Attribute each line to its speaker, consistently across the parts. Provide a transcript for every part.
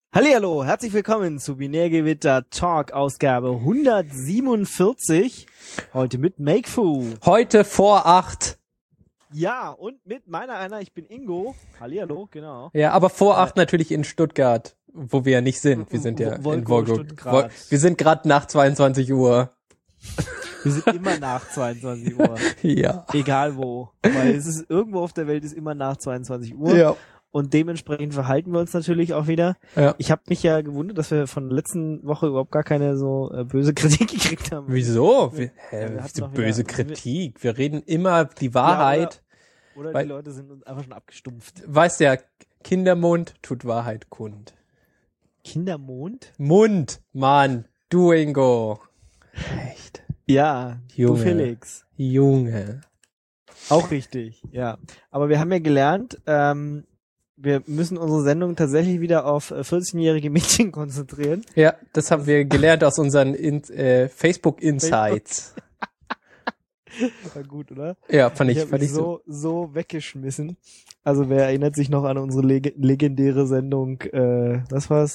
Speaker 1: Hallihallo, herzlich willkommen zu Binärgewitter Talk Ausgabe 147. Heute mit Makefu.
Speaker 2: Heute vor 8.
Speaker 1: Ja, und mit meiner einer, ich bin Ingo. Hallihallo, genau.
Speaker 2: Ja, aber vor 8 natürlich in Stuttgart, wo wir ja nicht sind. Wir sind ja in Wolgo.
Speaker 1: Stuttgart.
Speaker 2: Wir sind gerade nach 22 Uhr.
Speaker 1: Wir sind immer nach 22 Uhr.
Speaker 2: Ja.
Speaker 1: Egal wo. Weil es ist irgendwo auf der Welt ist immer nach 22 Uhr.
Speaker 2: Ja.
Speaker 1: Und dementsprechend verhalten wir uns natürlich auch wieder.
Speaker 2: Ja.
Speaker 1: Ich habe mich ja gewundert, dass wir von der letzten Woche überhaupt gar keine so böse Kritik gekriegt haben.
Speaker 2: Wieso?
Speaker 1: wir hatten
Speaker 2: So
Speaker 1: noch
Speaker 2: böse
Speaker 1: wieder-
Speaker 2: Kritik. Wir reden immer die Wahrheit.
Speaker 1: Oder
Speaker 2: Weil-
Speaker 1: die Leute sind uns einfach schon abgestumpft.
Speaker 2: Weißt ja, Kindermund tut Wahrheit kund.
Speaker 1: Kindermond?
Speaker 2: Mund, Mann, du Ingo. Echt.
Speaker 1: Ja,
Speaker 2: Junge.
Speaker 1: du Felix.
Speaker 2: Junge.
Speaker 1: Auch richtig, ja. Aber wir haben ja gelernt, wir müssen unsere Sendung tatsächlich wieder auf 14-jährige Mädchen konzentrieren.
Speaker 2: Ja, das haben wir gelernt aus unseren Facebook Insights.
Speaker 1: War gut, oder?
Speaker 2: Ja, fand
Speaker 1: hab
Speaker 2: ich
Speaker 1: mich
Speaker 2: so.
Speaker 1: so weggeschmissen. Also wer erinnert sich noch an unsere legendäre Sendung, was war's?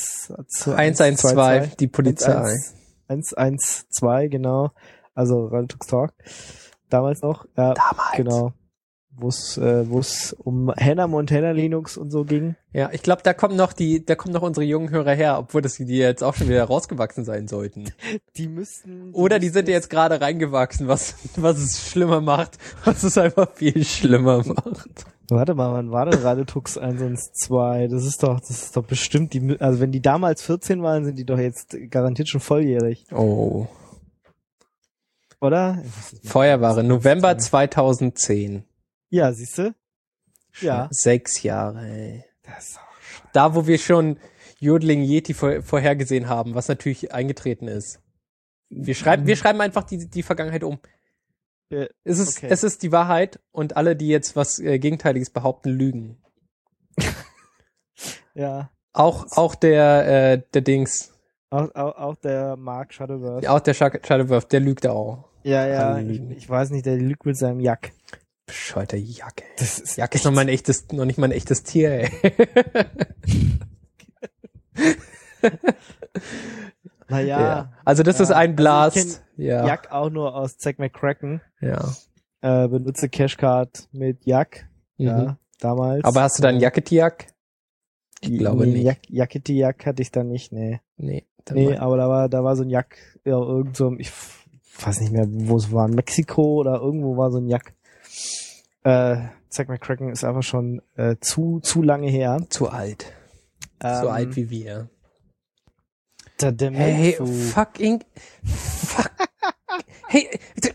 Speaker 2: 112, die Polizei.
Speaker 1: 112, genau. Also Radio Tux Talk. Damals noch. Ja,
Speaker 2: Damals.
Speaker 1: genau. Wo es um Hannah Montana Linux und so ging.
Speaker 2: Ja, ich glaube, da kommen noch unsere jungen Hörer her, obwohl die jetzt auch schon wieder rausgewachsen sein sollten.
Speaker 1: Die müssten.
Speaker 2: Oder die sind jetzt gerade reingewachsen, was es schlimmer macht, was es einfach viel schlimmer macht.
Speaker 1: Warte mal, wann war denn Radio Tux 112? Das ist doch bestimmt also wenn die damals 14 waren, sind die doch jetzt garantiert schon volljährig,
Speaker 2: Oh.
Speaker 1: oder?
Speaker 2: Feuerware, November 2010.
Speaker 1: Ja, siehste? Ja.
Speaker 2: 6 Jahre, ey.
Speaker 1: Das ist auch scheiße.
Speaker 2: Da, wo wir schon Jodling Yeti vorhergesehen haben, was natürlich eingetreten ist. Wir schreiben einfach die Vergangenheit um. Es ist die Wahrheit und alle, die jetzt was Gegenteiliges behaupten, lügen.
Speaker 1: Ja.
Speaker 2: Auch der Dings.
Speaker 1: Auch der Mark Shuttleworth.
Speaker 2: Auch der Shuttleworth, der lügt auch.
Speaker 1: Ja,
Speaker 2: Alle
Speaker 1: ich
Speaker 2: lügen.
Speaker 1: weiß nicht, der lügt mit seinem Jack.
Speaker 2: Bescheuerter Jack, ey.
Speaker 1: Das ist
Speaker 2: Jack ist noch nicht mal ein echtes Tier, ey.
Speaker 1: Naja.
Speaker 2: Ja. Also das ist ein Blast.
Speaker 1: Also ich kenn
Speaker 2: Ja.
Speaker 1: Jack auch nur aus Zack McCracken.
Speaker 2: Ja.
Speaker 1: Benutze Cashcard mit Jack.
Speaker 2: Mhm.
Speaker 1: Ja, damals.
Speaker 2: Aber hast du da einen Jacket-Jack? Ich glaube nicht.
Speaker 1: Jackety-Jack hatte ich da nicht, nee.
Speaker 2: Nee.
Speaker 1: Nee, aber da war so ein Jack, ja, irgend so, ich weiß nicht mehr, wo es war, in Mexiko oder irgendwo war so ein Jack. Zack McCracken ist einfach schon zu lange her.
Speaker 2: Zu alt. So alt wie wir.
Speaker 1: Der
Speaker 2: Hey,
Speaker 1: Makefu.
Speaker 2: fuck. Hey,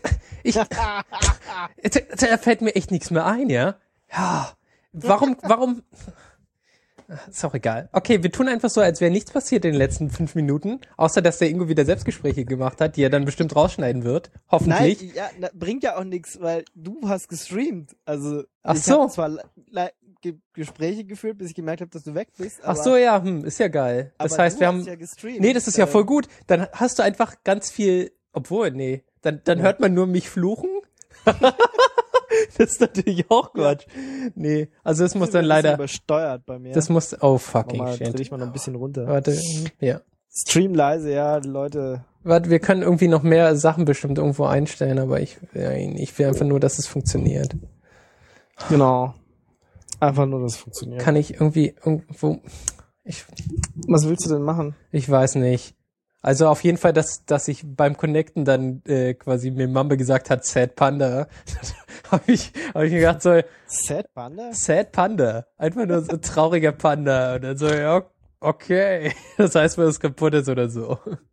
Speaker 2: da fällt mir echt nichts mehr ein, ja? Ja. Warum? Ist auch egal. Okay, wir tun einfach so, als wäre nichts passiert in den letzten 5 Minuten, außer dass der Ingo wieder Selbstgespräche gemacht hat, die er dann bestimmt rausschneiden wird. Hoffentlich.
Speaker 1: Nein, ja, bringt ja auch nichts, weil du hast gestreamt. Also
Speaker 2: Ach
Speaker 1: ich
Speaker 2: so.
Speaker 1: habe zwar Gespräche geführt, bis ich gemerkt habe, dass du weg bist.
Speaker 2: Ach so, ja, ist ja geil. Das
Speaker 1: aber
Speaker 2: heißt,
Speaker 1: du
Speaker 2: wir
Speaker 1: hast
Speaker 2: haben...
Speaker 1: ja gestreamt.
Speaker 2: Nee, das ist ja voll gut. Dann hast du einfach ganz viel... Obwohl, nee. Dann hört man nur mich fluchen. Das ist natürlich auch Quatsch. Nee, also das muss dann leider...
Speaker 1: übersteuert bei mir.
Speaker 2: Das muss... Oh, fucking
Speaker 1: Mal
Speaker 2: shit.
Speaker 1: dreh ich mal noch ein bisschen runter.
Speaker 2: Warte, ja.
Speaker 1: Stream leise, ja, die Leute.
Speaker 2: Warte, wir können irgendwie noch mehr Sachen bestimmt irgendwo einstellen, aber ich will einfach nur, dass es funktioniert.
Speaker 1: Genau. Einfach nur, dass es funktioniert.
Speaker 2: Kann ich irgendwie irgendwo...
Speaker 1: Was willst du denn machen?
Speaker 2: Ich weiß nicht. Also auf jeden Fall, dass ich beim Connecten dann quasi mir Mamba gesagt hat, Sad Panda. Hab ich mir gedacht so,
Speaker 1: Sad Panda?
Speaker 2: Sad Panda. Einfach nur so ein trauriger Panda. Und dann so, ja, okay. Das heißt, wenn es kaputt ist oder so.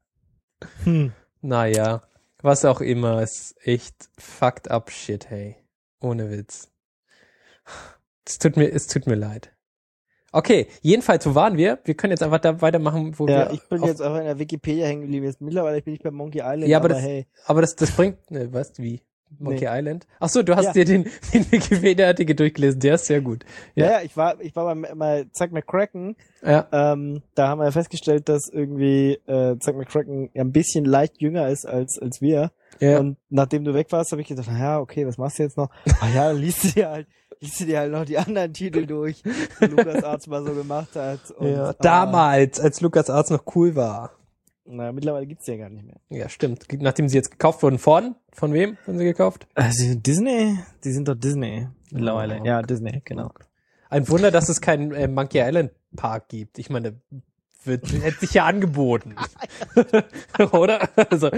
Speaker 2: Naja, was auch immer. Ist echt fucked up shit, hey. Ohne Witz. Es tut mir leid. Okay, jedenfalls, wo waren wir? Wir können jetzt einfach da weitermachen, wo wir...
Speaker 1: Ja, ich bin jetzt einfach in der Wikipedia hängen geblieben. Mittlerweile bin ich bei Monkey Island,
Speaker 2: Ja,
Speaker 1: aber
Speaker 2: das bringt... Ne, was? Wie? Monkey
Speaker 1: Nee.
Speaker 2: Island? Ach so, du hast
Speaker 1: Ja.
Speaker 2: dir den Wikipedia-Artikel durchgelesen. Der ist sehr gut.
Speaker 1: Ja, ich war bei Zack McCracken.
Speaker 2: Ja.
Speaker 1: Da haben wir ja festgestellt, dass irgendwie Zack McCracken ja ein bisschen leicht jünger ist als wir.
Speaker 2: Ja.
Speaker 1: Und nachdem du weg warst, habe ich gedacht, ja, okay, was machst du jetzt noch? Ah ja, dann liest du dir halt liest du dir halt noch die anderen Titel durch, die LucasArts mal so gemacht hat. Und,
Speaker 2: Ja, damals, als LucasArts noch cool war.
Speaker 1: Naja, mittlerweile gibt's die ja gar nicht mehr.
Speaker 2: Ja, stimmt. Nachdem sie jetzt gekauft wurden von wem wurden sie gekauft?
Speaker 1: Sie sind Disney? Die sind doch Disney mittlerweile.
Speaker 2: Oh.
Speaker 1: Ja, Disney, genau.
Speaker 2: Ein Wunder, dass es keinen Monkey Island Park gibt. Ich meine, hätte sich ja angeboten. Oder? Also.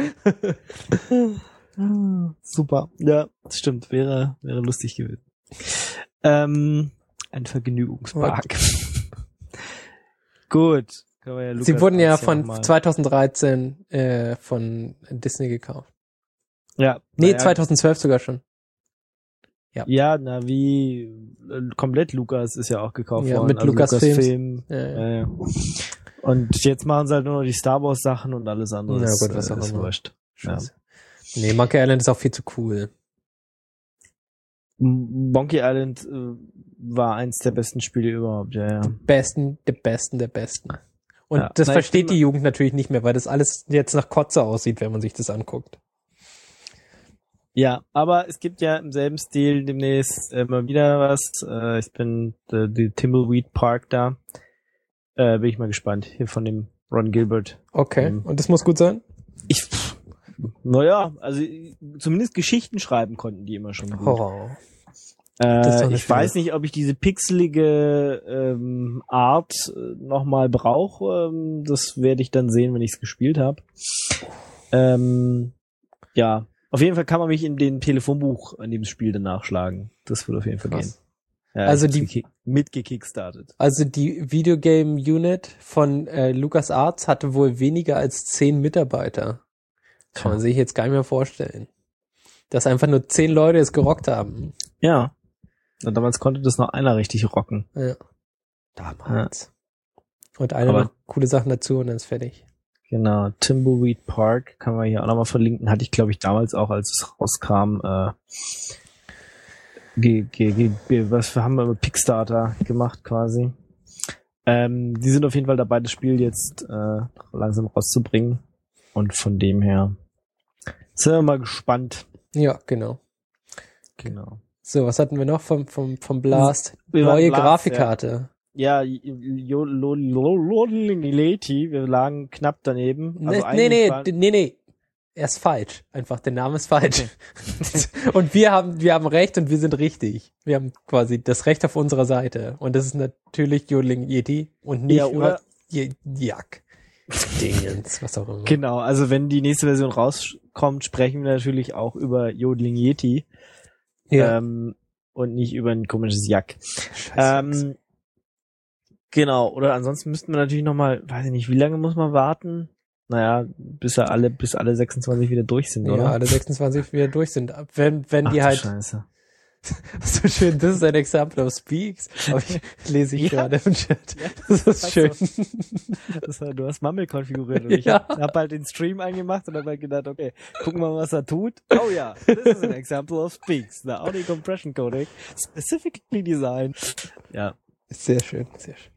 Speaker 1: Super. Ja, das stimmt. Wäre lustig gewesen. Ein Vergnügungspark. Gut. Ja
Speaker 2: Sie wurden ja von 2013 von Disney gekauft.
Speaker 1: Ja.
Speaker 2: Nee, 2012 sogar schon.
Speaker 1: Ja, wie komplett Lucas ist ja auch gekauft worden.
Speaker 2: Mit
Speaker 1: also
Speaker 2: Lucasfilm.
Speaker 1: Ja. Und jetzt machen sie halt nur noch die Star Wars Sachen und alles andere.
Speaker 2: Ja gut, was auch
Speaker 1: ist
Speaker 2: immer.
Speaker 1: wurscht. Ja.
Speaker 2: Nee, Monkey Island ist auch viel zu cool.
Speaker 1: Monkey Island war eins der besten Spiele überhaupt, ja.
Speaker 2: Der besten. Und
Speaker 1: ja.
Speaker 2: das versteht die Jugend natürlich nicht mehr, weil das alles jetzt nach Kotze aussieht, wenn man sich das anguckt.
Speaker 1: Ja, aber es gibt ja im selben Stil demnächst immer wieder was. Ich bin die Thimbleweed Park da. Bin ich mal gespannt. Hier von dem Ron Gilbert.
Speaker 2: Okay, und das muss gut sein?
Speaker 1: Naja, also zumindest Geschichten schreiben konnten die immer schon gut.
Speaker 2: Oh.
Speaker 1: Ich weiß nicht, ob ich diese pixelige Art nochmal brauche. Das werde ich dann sehen, wenn ich es gespielt habe. Ja, auf jeden Fall kann man mich in dem Telefonbuch an dem Spiel dann nachschlagen. Das wird auf jeden Fall gehen. Ja,
Speaker 2: also
Speaker 1: mitgekickstartet.
Speaker 2: Also die Videogame Unit von LucasArts hatte wohl weniger als 10 Mitarbeiter. Kann man sich jetzt gar nicht mehr vorstellen. Dass einfach nur 10 Leute es gerockt haben.
Speaker 1: Ja. Und damals konnte das noch einer richtig rocken.
Speaker 2: Ja. Damals. Ja. Und einer noch coole Sachen dazu und dann ist fertig.
Speaker 1: Genau. Thimbleweed Park kann man hier auch nochmal verlinken. Hatte ich, glaube ich, damals auch, als es rauskam, was haben wir mit Kickstarter gemacht quasi. Die sind auf jeden Fall dabei, das Spiel jetzt langsam rauszubringen. Und von dem her sind wir mal gespannt.
Speaker 2: Ja, genau. So, was hatten wir noch vom Blast?
Speaker 1: Neue
Speaker 2: Grafikkarte.
Speaker 1: Ja, Lolileti, wir lagen knapp daneben. Also
Speaker 2: nee. Er ist falsch. Einfach, der Name ist falsch. Okay. Und wir haben Recht und wir sind richtig. Wir haben quasi das Recht auf unserer Seite. Und das ist natürlich Yodeling Yeti und nicht Jack. Dingens, was auch immer.
Speaker 1: Genau, also wenn die nächste Version rauskommt, sprechen wir natürlich auch über Yodeling Yeti. Ja. Und nicht über ein komisches Jack. Genau, oder ansonsten müssten wir natürlich nochmal, weiß ich nicht, wie lange muss man warten? Naja, bis alle 26 wieder durch sind, oder?
Speaker 2: Ja, alle 26 wieder durch sind. Wenn die halt.
Speaker 1: Scheiße.
Speaker 2: So schön, this is an example of Speaks. Aber lese ich gerade im Chat. Das ist schön.
Speaker 1: Du hast Mumble konfiguriert und ich hab halt den Stream angemacht und hab halt gedacht, okay, gucken wir mal, was er tut. Oh ja, this is an example of Speaks. The Audio Compression Codec specifically designed. Ja.
Speaker 2: Sehr schön, sehr schön.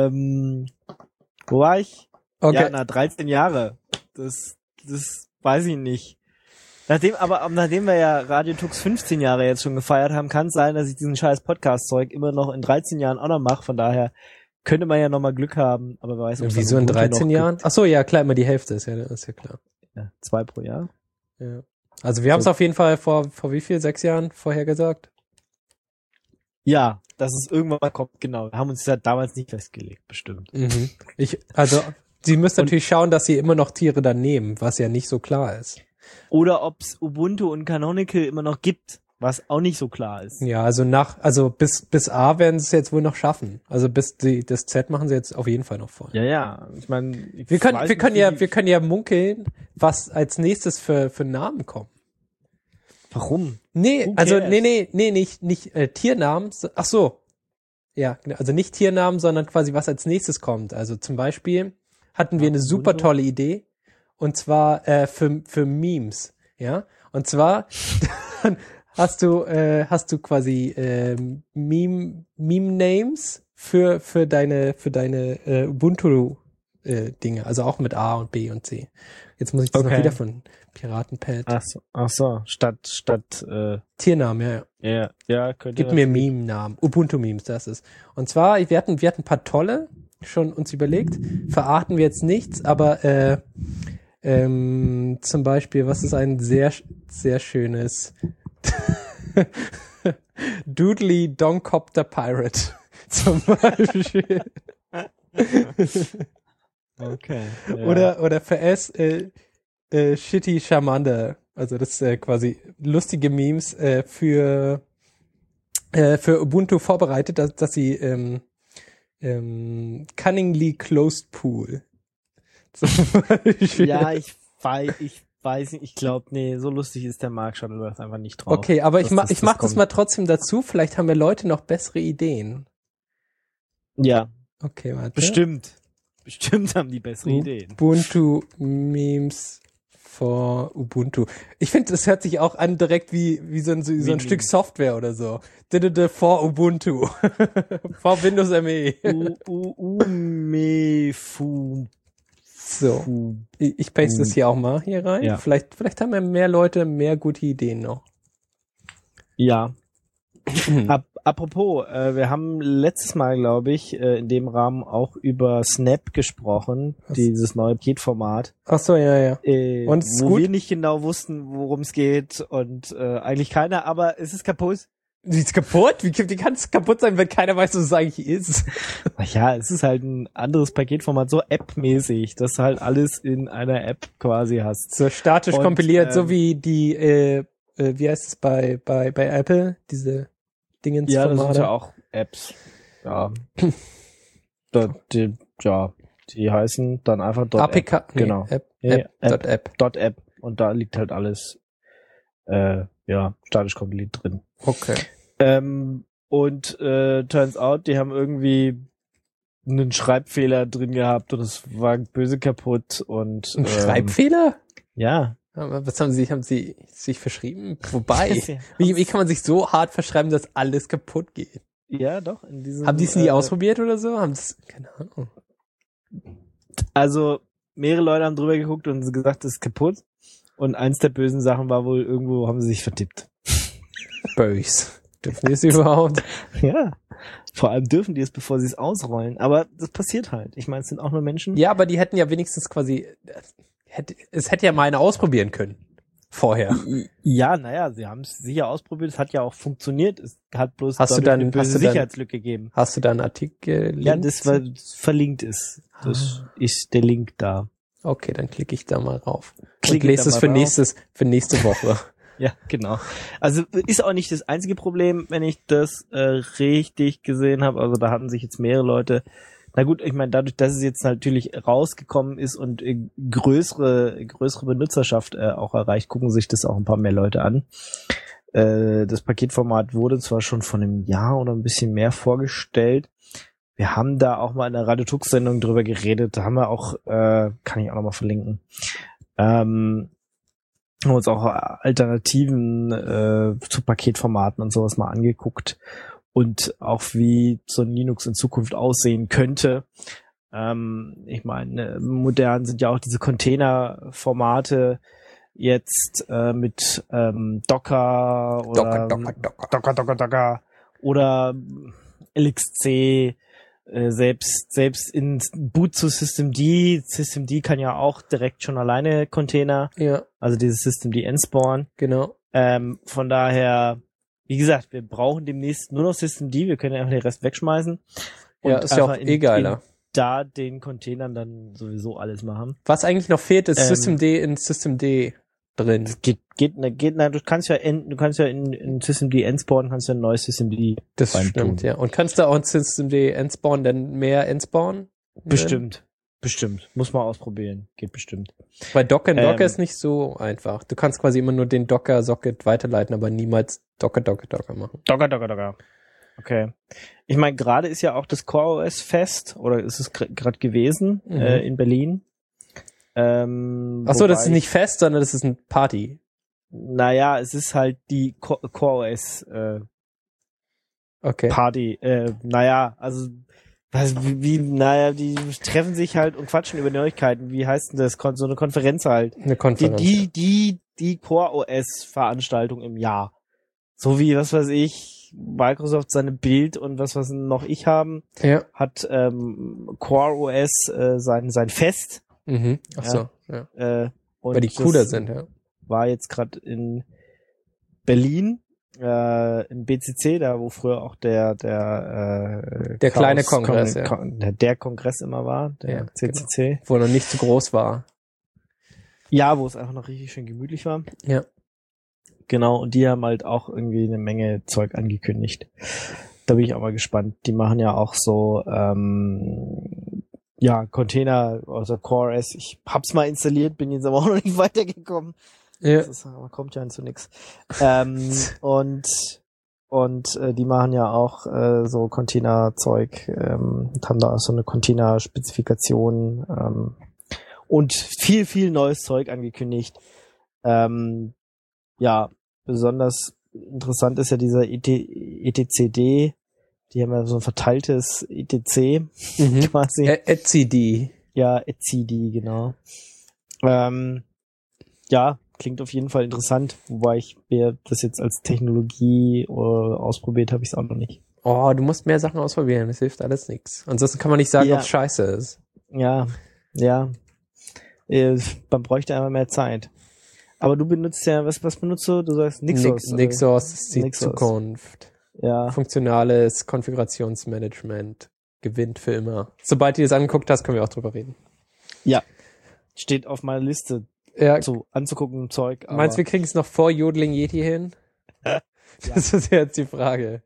Speaker 1: Wo war ich?
Speaker 2: Okay.
Speaker 1: Ja, 13 Jahre. Das weiß ich nicht. Nachdem wir ja Radio Tux 15 Jahre jetzt schon gefeiert haben, kann es sein, dass ich diesen scheiß Podcast-Zeug immer noch in 13 Jahren auch noch mache. Von daher könnte man ja noch mal Glück haben. Aber wer weiß, ob es
Speaker 2: wieso in 13 Jahren? Ach so, ja, klar, immer die Hälfte ist ja klar.
Speaker 1: Ja, 2 pro Jahr.
Speaker 2: Ja. Also wir haben es auf jeden Fall vor wie viel? 6 Jahren vorhergesagt?
Speaker 1: Ja, dass es irgendwann mal kommt, genau. Wir haben uns ja damals nicht festgelegt, bestimmt.
Speaker 2: Mhm. Sie müssen natürlich schauen, dass sie immer noch Tiere dann nehmen, was ja nicht so klar ist.
Speaker 1: Oder ob es Ubuntu und Canonical immer noch gibt, was auch nicht so klar ist.
Speaker 2: Ja, also bis A werden sie es jetzt wohl noch schaffen. Also bis das Z machen sie jetzt auf jeden Fall noch voll.
Speaker 1: Ja. Ich meine,
Speaker 2: wir können ja munkeln, was als nächstes für Namen kommen.
Speaker 1: Warum?
Speaker 2: Nee, also nicht Tiernamen. Ach so. Ja, also nicht Tiernamen, sondern quasi was als nächstes kommt. Also zum Beispiel hatten wir eine super tolle Idee. Und zwar für Memes, ja. Und zwar hast du quasi Meme-Names für deine Ubuntu Dinge, also auch mit A und B und C. Jetzt muss ich das noch wieder von Piratenpad.
Speaker 1: Ach so, statt
Speaker 2: Tiernamen,
Speaker 1: ja, könnte.
Speaker 2: Gib mir Meme-Namen, Ubuntu-Memes, das ist. Und zwar, wir hatten ein paar tolle schon uns überlegt, verarten wir jetzt nichts, aber zum Beispiel, was ist ein sehr, sehr schönes Doodly Doncopter Pirate zum Beispiel.
Speaker 1: Okay. Ja.
Speaker 2: Oder für S Shitty Charmander. Also das ist quasi lustige Memes für Ubuntu vorbereitet, dass sie Cunningly Closed Pool. Zum Beispiel.
Speaker 1: Ja, ich weiß nicht, ich glaube, nee, so lustig ist der Mark Shuttleworth einfach nicht drauf.
Speaker 2: Okay, aber ich mach das mal trotzdem dazu. Vielleicht haben wir Leute noch bessere Ideen.
Speaker 1: Ja.
Speaker 2: Okay, warte.
Speaker 1: Bestimmt haben die bessere Ideen.
Speaker 2: Ubuntu Memes for Ubuntu. Ich finde, es hört sich auch an direkt wie so ein Stück Software oder so. For Ubuntu. For Windows ME. So, ich paste das hier auch mal hier rein. Ja. Vielleicht haben ja mehr Leute mehr gute Ideen noch.
Speaker 1: Ja. Apropos, wir haben letztes Mal, glaube ich, in dem Rahmen auch über Snap gesprochen, dieses neue Paketformat.
Speaker 2: Ach so, ja.
Speaker 1: Und wo wir nicht genau wussten, worum es geht und eigentlich keiner, aber es ist kaputt.
Speaker 2: Wie ist kaputt? Wie kann es kaputt sein, wenn keiner weiß, was es eigentlich ist?
Speaker 1: Ja, es ist halt ein anderes Paketformat, so App-mäßig, dass du halt alles in einer App quasi hast.
Speaker 2: So statisch kompiliert, so wie die, wie heißt es bei Apple, diese Dingens.
Speaker 1: Ja, das sind ja auch Apps. Ja. Die heißen dann einfach
Speaker 2: APK,
Speaker 1: App. Genau.
Speaker 2: App.
Speaker 1: Und da liegt halt alles, statisch kompiliert drin.
Speaker 2: Okay.
Speaker 1: Turns out, die haben irgendwie einen Schreibfehler drin gehabt und es war böse kaputt und.
Speaker 2: Ein Schreibfehler?
Speaker 1: Ja.
Speaker 2: Aber was haben sie sich verschrieben? Wobei, wie kann man sich so hart verschreiben, dass alles kaputt geht?
Speaker 1: Ja, doch.
Speaker 2: Haben die es nie ausprobiert oder so? Keine Ahnung.
Speaker 1: Also, mehrere Leute haben drüber geguckt und gesagt, das ist kaputt. Und eins der bösen Sachen war wohl, irgendwo haben sie sich vertippt.
Speaker 2: Böse. Dürfen die es überhaupt?
Speaker 1: Ja. Vor allem dürfen die es, bevor sie es ausrollen. Aber das passiert halt. Ich meine, es sind auch nur Menschen.
Speaker 2: Ja, aber die hätten ja wenigstens quasi, es hätte ja mal einer ausprobieren können. Vorher.
Speaker 1: Ja, naja, sie haben es sicher ausprobiert. Es hat ja auch funktioniert. Es hat bloß
Speaker 2: eine
Speaker 1: böse Sicherheitslücke gegeben.
Speaker 2: Hast du da einen Artikel?
Speaker 1: Ja, das war verlinkt ist. Das ist der Link da.
Speaker 2: Okay, dann klicke ich da mal rauf. Und lese es für nächste Woche.
Speaker 1: Ja, genau. Also ist auch nicht das einzige Problem, wenn ich das richtig gesehen habe. Also da hatten sich jetzt mehrere Leute. Na gut, ich meine, dadurch, dass es jetzt natürlich rausgekommen ist und größere Benutzerschaft auch erreicht, gucken sich das auch ein paar mehr Leute an. Das Paketformat wurde zwar schon vor einem Jahr oder ein bisschen mehr vorgestellt. Wir haben da auch mal in der Radio Tux-Sendung drüber geredet. Da haben wir auch, kann ich auch noch mal verlinken, haben uns auch Alternativen zu Paketformaten und sowas mal angeguckt. Und auch wie so ein Linux in Zukunft aussehen könnte. Ich meine, modern sind ja auch diese Container-Formate jetzt mit Docker oder Docker oder LXC, selbst in Boot zu Systemd. Systemd kann ja auch direkt schon alleine Container.
Speaker 2: Ja.
Speaker 1: Also dieses Systemd Nspawn.
Speaker 2: Genau.
Speaker 1: Von daher, wie gesagt, wir brauchen demnächst nur noch Systemd, wir können einfach den Rest wegschmeißen. Und
Speaker 2: ja, ist ja auch geiler.
Speaker 1: Da den Containern dann sowieso alles machen.
Speaker 2: Was eigentlich noch fehlt, ist Systemd in Systemd drin.
Speaker 1: Du kannst ja in Systemd Nspawn kannst du ein neues Systemd
Speaker 2: Das stimmt, ja. Und kannst du auch in Systemd Nspawn dann mehr Nspawn?
Speaker 1: Bestimmt. Muss man ausprobieren. Geht bestimmt.
Speaker 2: Bei Docker ist nicht so einfach. Du kannst quasi immer nur den Docker-Socket weiterleiten, aber niemals Docker machen.
Speaker 1: Docker. Okay. Ich meine, gerade ist ja auch das CoreOS Fest, oder ist es gerade gewesen, in Berlin.
Speaker 2: Achso, das ist nicht Fest, sondern das ist ein Party.
Speaker 1: Naja, es ist halt die CoreOS
Speaker 2: okay.
Speaker 1: Party. Naja, also naja, die treffen sich halt und quatschen über Neuigkeiten. Wie heißt denn das? So eine Konferenz halt.
Speaker 2: Eine Konferenz.
Speaker 1: Die Core OS Veranstaltung im Jahr. So wie, was weiß ich, Microsoft seine Bild und was noch ich haben,
Speaker 2: Ja.
Speaker 1: hat Core OS sein Fest.
Speaker 2: Mhm. Ach so, ja.
Speaker 1: Und
Speaker 2: weil die cooler sind, ja.
Speaker 1: War jetzt gerade in Berlin, im BCC, da wo früher auch der
Speaker 2: kleine Kongress, ja.
Speaker 1: Der Kongress immer war, der CCC.
Speaker 2: Genau. Wo er noch nicht zu groß war.
Speaker 1: Ja, wo es einfach noch richtig schön gemütlich war.
Speaker 2: Ja.
Speaker 1: Genau, und die haben halt auch irgendwie eine Menge Zeug angekündigt. Da bin ich auch mal gespannt. Die machen ja auch so Container, also Core OS. Ich hab's mal installiert, bin jetzt aber auch noch nicht weitergekommen.
Speaker 2: Ja.
Speaker 1: Man kommt ja zu nix. Und die machen ja auch so Container-Zeug, haben da auch so eine Container-Spezifikation und viel neues Zeug angekündigt. Besonders interessant ist ja dieser etcd. Die haben ja so ein verteiltes etc quasi.
Speaker 2: etcd.
Speaker 1: Ja, etcd, genau. Klingt auf jeden Fall interessant, wobei ich mir das jetzt als Technologie ausprobiert habe ich es auch noch nicht.
Speaker 2: Oh, du musst mehr Sachen ausprobieren, das hilft alles nichts. Ansonsten kann man nicht sagen, ob es scheiße ist.
Speaker 1: Ja. Man bräuchte einmal mehr Zeit. Aber du benutzt ja, was benutzt du? Du sagst Nixos.
Speaker 2: Nixos ist die Zukunft.
Speaker 1: Ja.
Speaker 2: Funktionales Konfigurationsmanagement gewinnt für immer. Sobald du es angeguckt hast, können wir auch drüber reden.
Speaker 1: Ja. Steht auf meiner Liste. So anzugucken Zeug. Aber
Speaker 2: meinst du, wir kriegen es noch vor Yodeling Yeti hin? Das ist jetzt die Frage.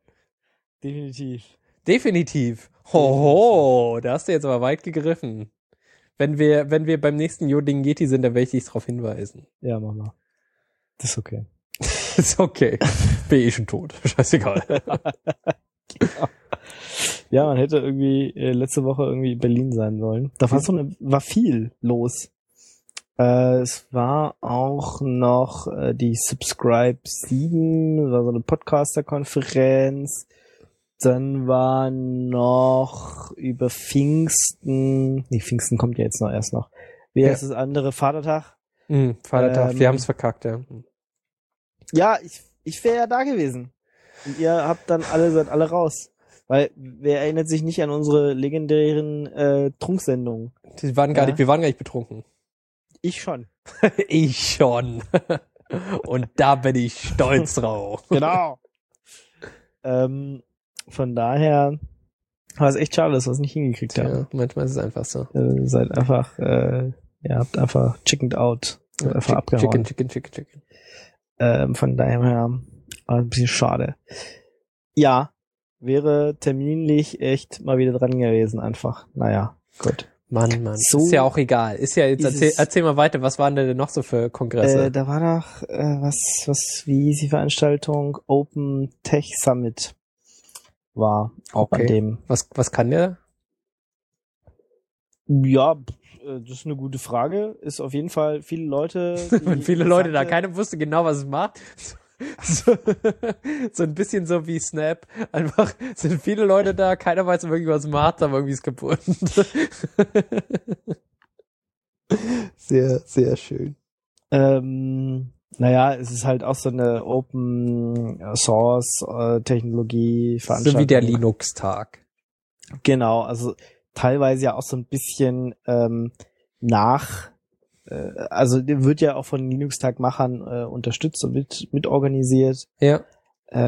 Speaker 2: Definitiv. Hoho, da hast du jetzt aber weit gegriffen. Wenn wir beim nächsten Yodeling Yeti sind, dann werde ich dich darauf hinweisen.
Speaker 1: Ja, mach mal. Das ist okay.
Speaker 2: Ist okay. Bin eh schon tot. Scheißegal.
Speaker 1: Genau. Ja, man hätte irgendwie letzte Woche irgendwie in Berlin sein sollen. Da war viel los. Es war auch noch die Subscribe 7, war so eine Podcaster-Konferenz. Dann war noch über Pfingsten, Pfingsten kommt ja jetzt erst noch. Wie heißt das andere? Vatertag?
Speaker 2: Vatertag, wir haben es verkackt, ja.
Speaker 1: Ja, ich wäre ja da gewesen. Und ihr seid alle raus. Weil, wer erinnert sich nicht an unsere legendären Trunksendungen?
Speaker 2: Wir waren gar nicht betrunken.
Speaker 1: Ich schon.
Speaker 2: Ich schon. Und da bin ich stolz drauf.
Speaker 1: Genau. Von daher war es echt schade, dass wir es nicht hingekriegt haben.
Speaker 2: Ja, manchmal ist es einfach so.
Speaker 1: Seid einfach, habt einfach chickened out. Einfach abgehauen.
Speaker 2: Chicken.
Speaker 1: Von daher war ein bisschen schade. Ja, wäre terminlich echt mal wieder dran gewesen, einfach. Naja, gut.
Speaker 2: Mann. So ist ja auch egal. Ist ja jetzt, erzähl mal weiter, was waren denn noch so für Kongresse?
Speaker 1: Da war noch, wie hieß die Veranstaltung? Open Tech Summit war auch an dem.
Speaker 2: Was kann der?
Speaker 1: Ja, das ist eine gute Frage. Ist auf jeden Fall viele Leute.
Speaker 2: Viele Leute da, keiner wusste genau, was es macht. So ein bisschen so wie Snap. Einfach sind viele Leute da, keiner weiß wirklich, was es macht, aber irgendwie ist kaputt. Sehr, sehr schön.
Speaker 1: Naja, es ist halt auch so eine Open Source Technologie Veranstaltung.
Speaker 2: So wie der Linux-Tag.
Speaker 1: Genau, also teilweise ja auch so ein bisschen also der wird ja auch von Linux-Tag-Machern unterstützt und mit organisiert.
Speaker 2: Ja.
Speaker 1: So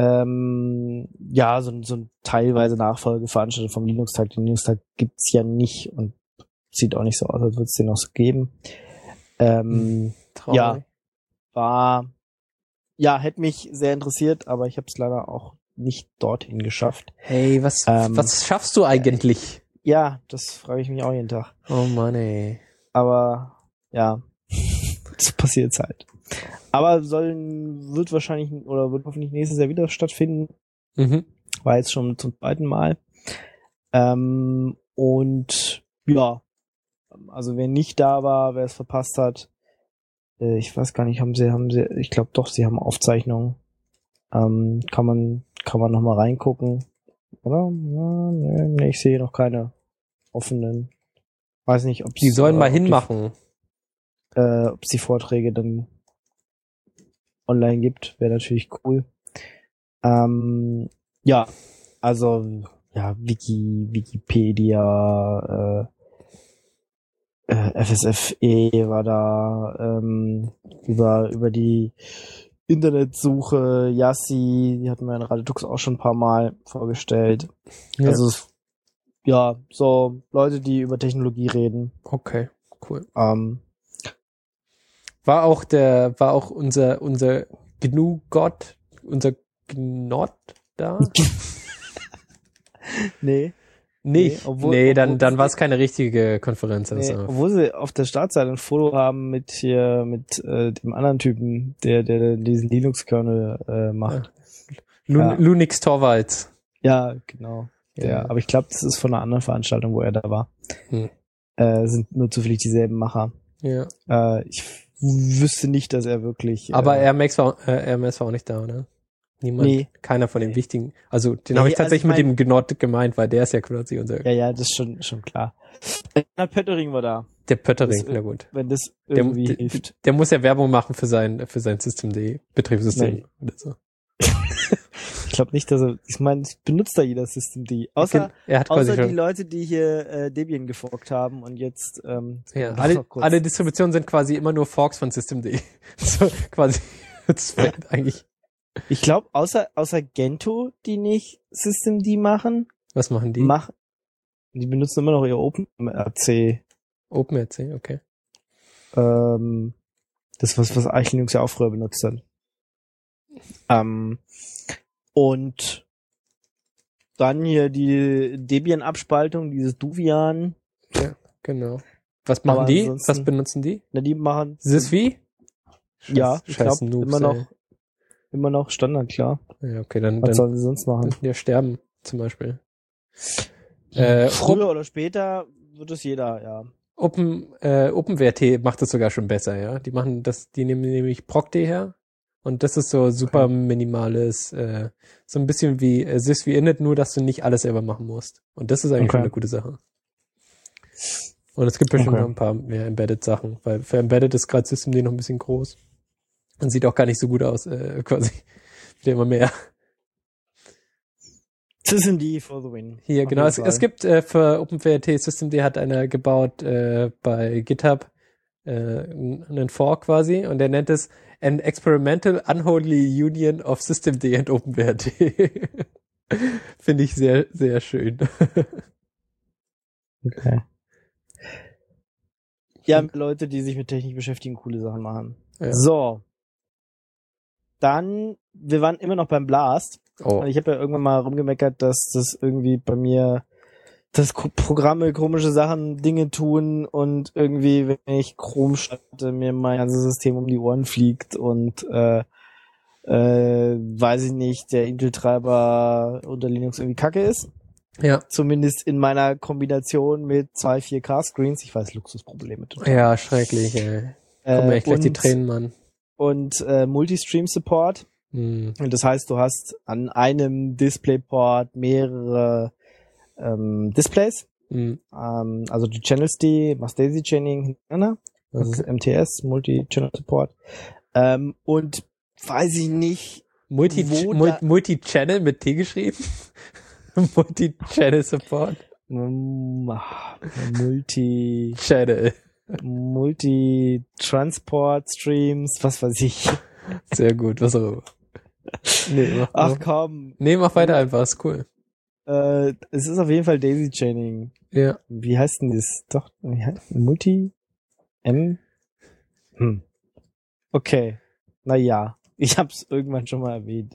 Speaker 1: ein teilweise Nachfolgeveranstaltung vom Linux-Tag. Den Linux-Tag gibt's ja nicht und sieht auch nicht so aus, als würde es den noch so geben. Hätte mich sehr interessiert, aber ich habe es leider auch nicht dorthin geschafft.
Speaker 2: Hey, was schaffst du eigentlich?
Speaker 1: Ja, das frage ich mich auch jeden Tag.
Speaker 2: Oh Mann, ey.
Speaker 1: Aber ja, das passiert halt. Aber wird hoffentlich nächstes Jahr wieder stattfinden.
Speaker 2: Mhm.
Speaker 1: War jetzt schon zum zweiten Mal. Und ja, also wer nicht da war, wer es verpasst hat, ich weiß gar nicht, ich glaube doch, sie haben Aufzeichnungen. Kann man noch mal reingucken. Oder? Ja, nee, ich sehe noch keine offenen. Weiß nicht, ob
Speaker 2: Die sollen mal hinmachen.
Speaker 1: Ob es die Vorträge dann online gibt, wäre natürlich cool. Ja, also ja, Wikipedia, FSFE war da, über die Internetsuche, Yassi, die hatten wir in Radetux auch schon ein paar Mal vorgestellt.
Speaker 2: Ja.
Speaker 1: Also ja, so Leute, die über Technologie reden.
Speaker 2: Okay, cool.
Speaker 1: War
Speaker 2: auch unser GNU-Gott, unser Gnot da?
Speaker 1: Nee.
Speaker 2: Nicht.
Speaker 1: Obwohl
Speaker 2: dann war es keine richtige Konferenz. Also.
Speaker 1: Obwohl sie auf der Startseite ein Foto haben mit dem anderen Typen, der diesen Linux-Kernel macht.
Speaker 2: Ja. Lunix Torvalds.
Speaker 1: Ja, genau. Ja. Aber ich glaube, das ist von einer anderen Veranstaltung, wo er da war. Sind nur zufällig dieselben Macher.
Speaker 2: Ja.
Speaker 1: Ich wüsste nicht, dass er wirklich...
Speaker 2: Aber RMS war auch nicht da, oder? Niemand,
Speaker 1: nee.
Speaker 2: Keiner von den wichtigen. Also den habe ich tatsächlich mit dem Gnot gemeint, weil der ist ja quasi unser...
Speaker 1: Ja, das ist schon klar. Der Pöttering war da.
Speaker 2: Der Pöttering, na gut.
Speaker 1: Wenn das irgendwie hilft.
Speaker 2: Der muss ja Werbung machen für sein Systemd Betriebssystem oder so.
Speaker 1: Ich glaube nicht, dass ich meine, benutzt da jeder Systemd. Außer die Leute, die hier Debian geforkt haben und jetzt
Speaker 2: alle Distributionen sind quasi immer nur Forks von Systemd. So quasi das fällt eigentlich.
Speaker 1: Ich glaube, außer Gentoo, die nicht Systemd machen.
Speaker 2: Was machen die?
Speaker 1: Die benutzen immer noch ihr OpenRC.
Speaker 2: OpenRC, okay.
Speaker 1: Das was Arch Linux ja auch früher benutzt hat. Und dann hier die Debian-Abspaltung, dieses Duvian.
Speaker 2: Ja, genau. Was machen die? Was benutzen die?
Speaker 1: Na, die machen
Speaker 2: Sysvi?
Speaker 1: Ja, ich glaube immer noch Standard, klar.
Speaker 2: Ja, okay, dann
Speaker 1: was sollen sie sonst machen?
Speaker 2: Ja, sterben zum Beispiel.
Speaker 1: Früher oder später wird es jeder, ja.
Speaker 2: OpenWrt macht das sogar schon besser, ja. Die nehmen nämlich Procd her und das ist so super minimales, so ein bisschen wie Sysvi Init, nur dass du nicht alles selber machen musst. Und das ist eigentlich schon eine gute Sache. Und es gibt bestimmt noch ein paar mehr Embedded-Sachen, weil für Embedded ist gerade Systemd noch ein bisschen groß. Und sieht auch gar nicht so gut aus, quasi. Wird immer mehr.
Speaker 1: Systemd for the win.
Speaker 2: Hier, genau. Es gibt für OpenWrt Systemd hat einer gebaut bei GitHub einen Fork quasi und der nennt es An Experimental Unholy Union of Systemd and OpenWrt. Finde ich sehr, sehr schön.
Speaker 1: Okay. Ja, Leute, die sich mit Technik beschäftigen, coole Sachen machen. Ja. So. Dann, wir waren immer noch beim Blast. Oh. Und ich habe ja irgendwann mal rumgemeckert, dass das irgendwie bei mir, dass Programme komische Dinge tun und irgendwie, wenn ich Chrome starte, mir mein ganzes System um die Ohren fliegt und weiß ich nicht, der Intel-Treiber unter Linux irgendwie kacke ist.
Speaker 2: Ja.
Speaker 1: Zumindest in meiner Kombination mit 2 4K-Screens. Ich weiß, Luxusprobleme.
Speaker 2: Ja, schrecklich, ey. Kommen mir echt gleich die Tränen, Mann.
Speaker 1: Und Multistream-Support. Und das heißt, du hast an einem Displayport mehrere Displays. Also du channelst die, machst Daisy-Chaining hintereinander. Das ist MTS, Multi-Channel-Support. Und weiß ich nicht,
Speaker 2: Multi-Channel mit T geschrieben? Multi-Channel Support.
Speaker 1: Multi-Channel. Multi-Transport Streams, was weiß ich.
Speaker 2: Sehr gut, was auch immer. Nee,
Speaker 1: komm.
Speaker 2: Nee, mach weiter einfach, ist cool.
Speaker 1: Es ist auf jeden Fall Daisy Chaining.
Speaker 2: Ja.
Speaker 1: Wie heißt denn das? Doch, Okay. Naja, ich hab's irgendwann schon mal erwähnt.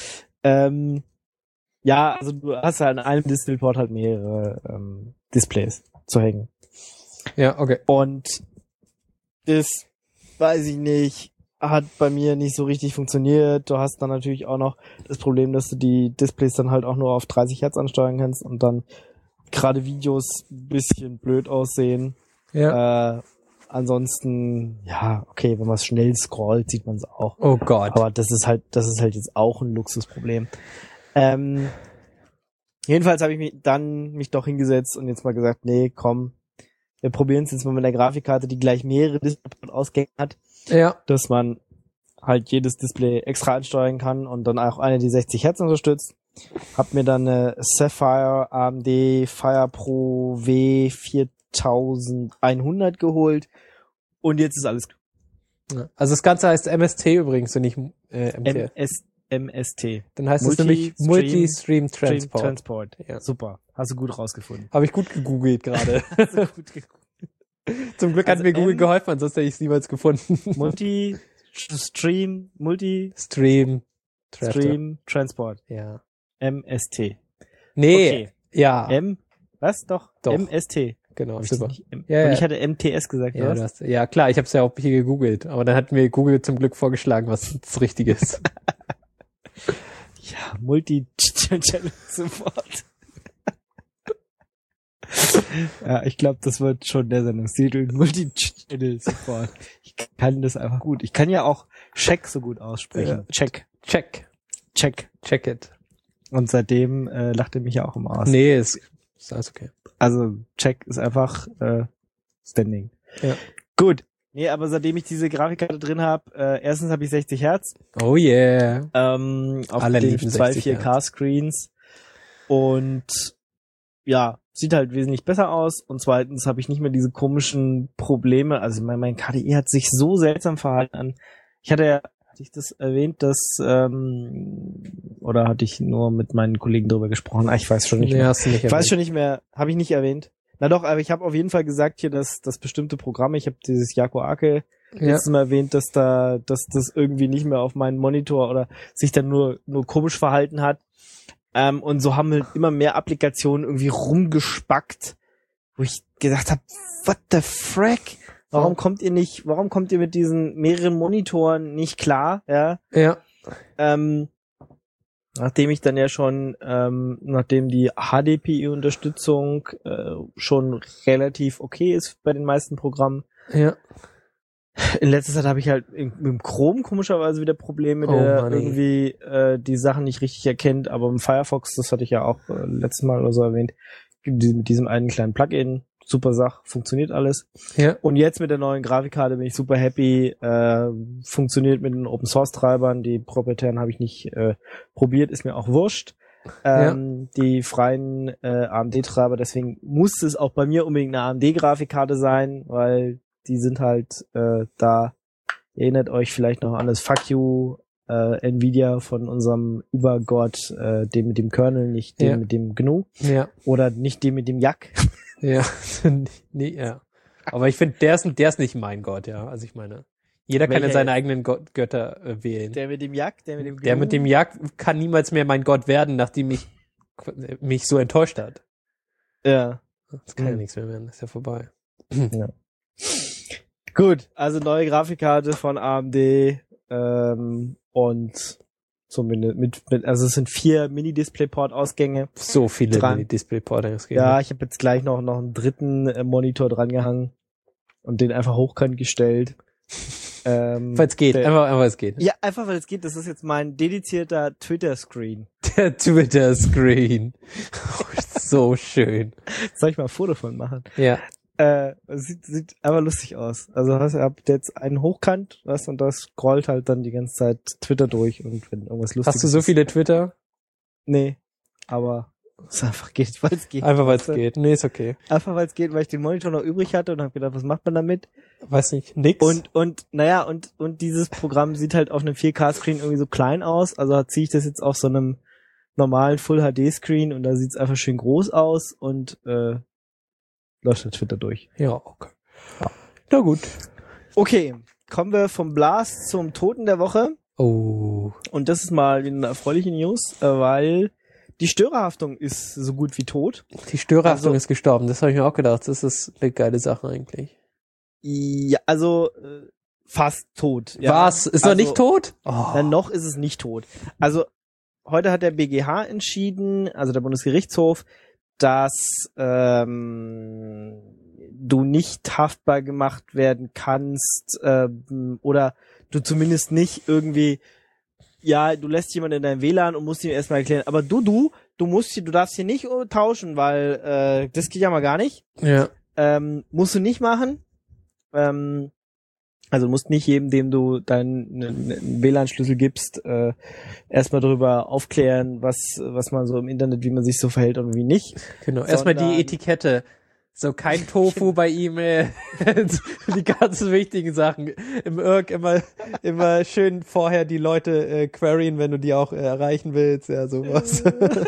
Speaker 1: Ja, also du hast halt an einem Displayport halt mehrere Displays zu hängen.
Speaker 2: Ja, okay.
Speaker 1: Und das, weiß ich nicht, hat bei mir nicht so richtig funktioniert. Du hast dann natürlich auch noch das Problem, dass du die Displays dann halt auch nur auf 30 Hertz ansteuern kannst und dann gerade Videos ein bisschen blöd aussehen.
Speaker 2: Ja.
Speaker 1: Ansonsten, ja, okay, wenn man es schnell scrollt, sieht man es auch.
Speaker 2: Oh Gott.
Speaker 1: Aber das ist halt jetzt auch ein Luxusproblem. Jedenfalls habe ich mich doch hingesetzt und jetzt mal gesagt, nee, komm, wir probieren es jetzt mal mit einer Grafikkarte, die gleich mehrere Display-Ausgänge hat,
Speaker 2: Ja.
Speaker 1: dass man halt jedes Display extra ansteuern kann und dann auch eine, die 60 Hertz unterstützt. Hab mir dann eine Sapphire AMD FirePro W4100 geholt und jetzt ist alles
Speaker 2: Ja. Also das Ganze heißt MST übrigens und nicht MT.
Speaker 1: MST.
Speaker 2: Dann heißt es nämlich Multi-Stream Transport.
Speaker 1: Transport.
Speaker 2: Ja.
Speaker 1: Super. Hast du gut rausgefunden.
Speaker 2: Habe ich gut gegoogelt gerade.
Speaker 1: Hast du gut geguckt.
Speaker 2: Zum Glück hat mir Google geholfen, ansonsten hätte ich es niemals gefunden.
Speaker 1: Multi-Stream Transport.
Speaker 2: Ja.
Speaker 1: MST.
Speaker 2: Nee.
Speaker 1: Okay.
Speaker 2: Ja.
Speaker 1: Was? Doch.
Speaker 2: Doch.
Speaker 1: MST.
Speaker 2: Genau,
Speaker 1: Hab ich
Speaker 2: super.
Speaker 1: das nicht
Speaker 2: Ja,
Speaker 1: und
Speaker 2: ja.
Speaker 1: ich hatte MTS gesagt.
Speaker 2: Ja,
Speaker 1: oder was?
Speaker 2: ja, klar, ich habe es ja auch hier gegoogelt, aber dann hat mir Google zum Glück vorgeschlagen, was das Richtige ist.
Speaker 1: Ja, Multi-Channel Support. Ja, ich glaube, das wird schon der Sendungstitel. Multi-Channel Support. Ich kann das einfach gut. Ich kann ja auch Check so gut aussprechen.
Speaker 2: Ja. Check it.
Speaker 1: Und seitdem lacht er mich ja auch immer aus.
Speaker 2: Nee, ist alles okay.
Speaker 1: Also Check ist einfach Standing.
Speaker 2: Ja.
Speaker 1: Gut. Nee, aber seitdem ich diese Grafikkarte drin habe, erstens habe ich 60 Hertz.
Speaker 2: Oh yeah.
Speaker 1: Auf
Speaker 2: Alle
Speaker 1: den
Speaker 2: lieben
Speaker 1: 2
Speaker 2: 60
Speaker 1: 4K-Screens. Und ja, sieht halt wesentlich besser aus. Und zweitens habe ich nicht mehr diese komischen Probleme. Also mein KDE hat sich so seltsam verhalten. Hatte ich das erwähnt, dass oder hatte ich nur mit meinen Kollegen drüber gesprochen? Ich weiß schon nicht mehr.
Speaker 2: Hast du nicht
Speaker 1: Ich weiß schon nicht mehr. Habe ich nicht erwähnt. Na doch, aber ich habe auf jeden Fall gesagt hier, dass das bestimmte Programme, ich habe dieses Yako Ake letztes Mal erwähnt, dass das irgendwie nicht mehr auf meinen Monitor oder sich dann nur komisch verhalten hat. Und so haben halt immer mehr Applikationen irgendwie rumgespackt, wo ich gedacht habe, what the frack? Warum kommt ihr mit diesen mehreren Monitoren nicht klar? Ja.
Speaker 2: Ja.
Speaker 1: Nachdem ich dann ja schon, nachdem die HDPI-Unterstützung schon relativ okay ist bei den meisten Programmen.
Speaker 2: Ja.
Speaker 1: In letzter Zeit habe ich halt mit dem Chrome komischerweise wieder Probleme, der irgendwie die Sachen nicht richtig erkennt, aber im Firefox, das hatte ich ja auch letztes Mal oder so erwähnt, mit diesem einen kleinen Plugin, super Sache, funktioniert alles.
Speaker 2: Ja.
Speaker 1: Und jetzt mit der neuen Grafikkarte bin ich super happy, funktioniert mit den Open-Source-Treibern, die proprietären habe ich nicht probiert, ist mir auch wurscht. Die freien AMD-Treiber, deswegen muss es auch bei mir unbedingt eine AMD-Grafikkarte sein, weil die sind halt da, erinnert euch vielleicht noch an das Fuck You Nvidia von unserem Übergott, dem mit dem Kernel, nicht dem mit dem GNU.
Speaker 2: Ja.
Speaker 1: Oder nicht dem mit dem Jack.
Speaker 2: Ja. Nee, ja. Aber ich finde, der ist nicht mein Gott, ja. Also ich meine, jeder kann ja seine eigenen Götter wählen.
Speaker 1: Der mit dem Jack, der mit dem GNU.
Speaker 2: Der mit dem Jack kann niemals mehr mein Gott werden, nachdem mich so enttäuscht hat.
Speaker 1: Ja.
Speaker 2: Das kann ja nichts mehr werden, das ist ja vorbei.
Speaker 1: Ja. Gut, also neue Grafikkarte von AMD und zumindest also es sind 4 Mini-Display-Port-Ausgänge.
Speaker 2: So viele
Speaker 1: Mini-Display-Port-Ausgänge. Ja, ich habe jetzt gleich noch einen dritten Monitor drangehangen und den einfach hochkant gestellt.
Speaker 2: Weil es geht, einfach weil es geht.
Speaker 1: Ja, einfach weil es geht. Das ist jetzt mein dedizierter Twitter-Screen.
Speaker 2: Der Twitter-Screen. So schön.
Speaker 1: Soll ich mal ein Foto von machen?
Speaker 2: Ja.
Speaker 1: Sieht einfach lustig aus. Also ihr habt jetzt einen hochkant, und das scrollt halt dann die ganze Zeit Twitter durch und wenn irgendwas Lustiges
Speaker 2: Hast du so viele Twitter?
Speaker 1: Nee, aber es einfach geht, weil es geht.
Speaker 2: Einfach weil es geht. Nee, ist okay.
Speaker 1: Einfach weil es geht, weil ich den Monitor noch übrig hatte und habe gedacht, was macht man damit?
Speaker 2: Weiß nicht, nix.
Speaker 1: Und dieses Programm sieht halt auf einem 4K-Screen irgendwie so klein aus, also ziehe ich das jetzt auf so einem normalen Full-HD-Screen und da sieht's einfach schön groß aus und läuft der Twitter durch.
Speaker 2: Ja, okay. Ja. Na gut.
Speaker 1: Okay, kommen wir vom Blast zum Toten der Woche.
Speaker 2: Oh.
Speaker 1: Und das ist mal eine erfreuliche News, weil die Störerhaftung ist so gut wie tot.
Speaker 2: Die Störerhaftung ist gestorben, das habe ich mir auch gedacht. Das ist eine geile Sache eigentlich.
Speaker 1: Ja, also fast tot. Ja.
Speaker 2: Was? Ist noch nicht tot?
Speaker 1: Dann noch ist es nicht tot. Also heute hat der BGH entschieden, also der Bundesgerichtshof, dass du nicht haftbar gemacht werden kannst oder du zumindest nicht irgendwie, ja, du lässt jemanden in dein WLAN und musst ihm erstmal erklären, aber du du darfst hier nicht tauschen, weil das geht ja mal gar nicht.
Speaker 2: Ja.
Speaker 1: Musst du nicht machen. Also du musst nicht jedem, dem du deinen WLAN-Schlüssel gibst, erstmal darüber aufklären, was man so im Internet, wie man sich so verhält und wie nicht.
Speaker 2: Genau, erstmal die Etikette. So kein Tofu bei E-Mail. Die ganzen wichtigen Sachen. Im Irk immer schön vorher die Leute queryen, wenn du die auch erreichen willst. Ja, sowas.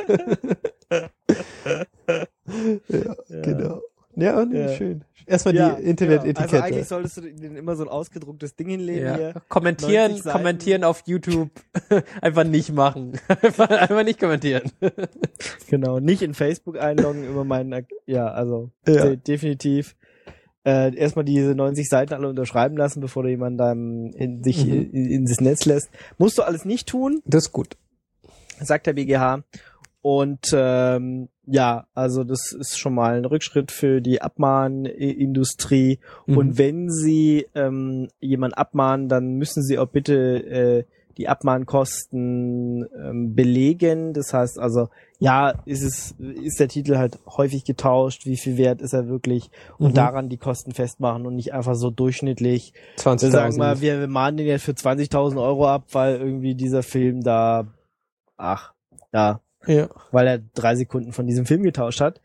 Speaker 2: Ja, genau. Ja, schön. Erstmal die Internet-Etikette.
Speaker 1: Also eigentlich solltest du denen immer so ein ausgedrucktes Ding hinlegen hier.
Speaker 2: Kommentieren auf YouTube. Einfach nicht machen. Einfach nicht kommentieren.
Speaker 1: Genau, nicht in Facebook einloggen über meinen, definitiv. Erstmal diese 90 Seiten alle unterschreiben lassen, bevor du jemanden in das Netz lässt. Musst du alles nicht tun.
Speaker 2: Das ist gut.
Speaker 1: Sagt der BGH. Und also das ist schon mal ein Rückschritt für die Abmahnindustrie. Und wenn sie jemanden abmahnen, dann müssen sie auch bitte die Abmahnkosten belegen. Das heißt also, ist der Titel halt häufig getauscht, wie viel wert ist er wirklich und daran die Kosten festmachen und nicht einfach so durchschnittlich.
Speaker 2: 20.000.
Speaker 1: Wir sagen mal, wir mahnen den jetzt für 20.000 Euro ab, weil irgendwie dieser Film da, weil er 3 Sekunden von diesem Film getauscht hat.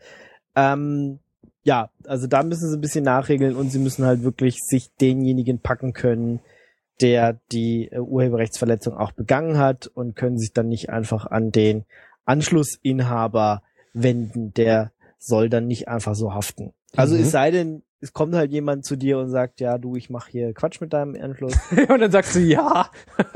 Speaker 1: Also da müssen sie ein bisschen nachregeln und sie müssen halt wirklich sich denjenigen packen können, der die Urheberrechtsverletzung auch begangen hat und können sich dann nicht einfach an den Anschlussinhaber wenden. Der soll dann nicht einfach so haften. Also es sei denn, es kommt halt jemand zu dir und sagt, ja, du, ich mache hier Quatsch mit deinem Anschluss.
Speaker 2: Und dann sagst du, ja.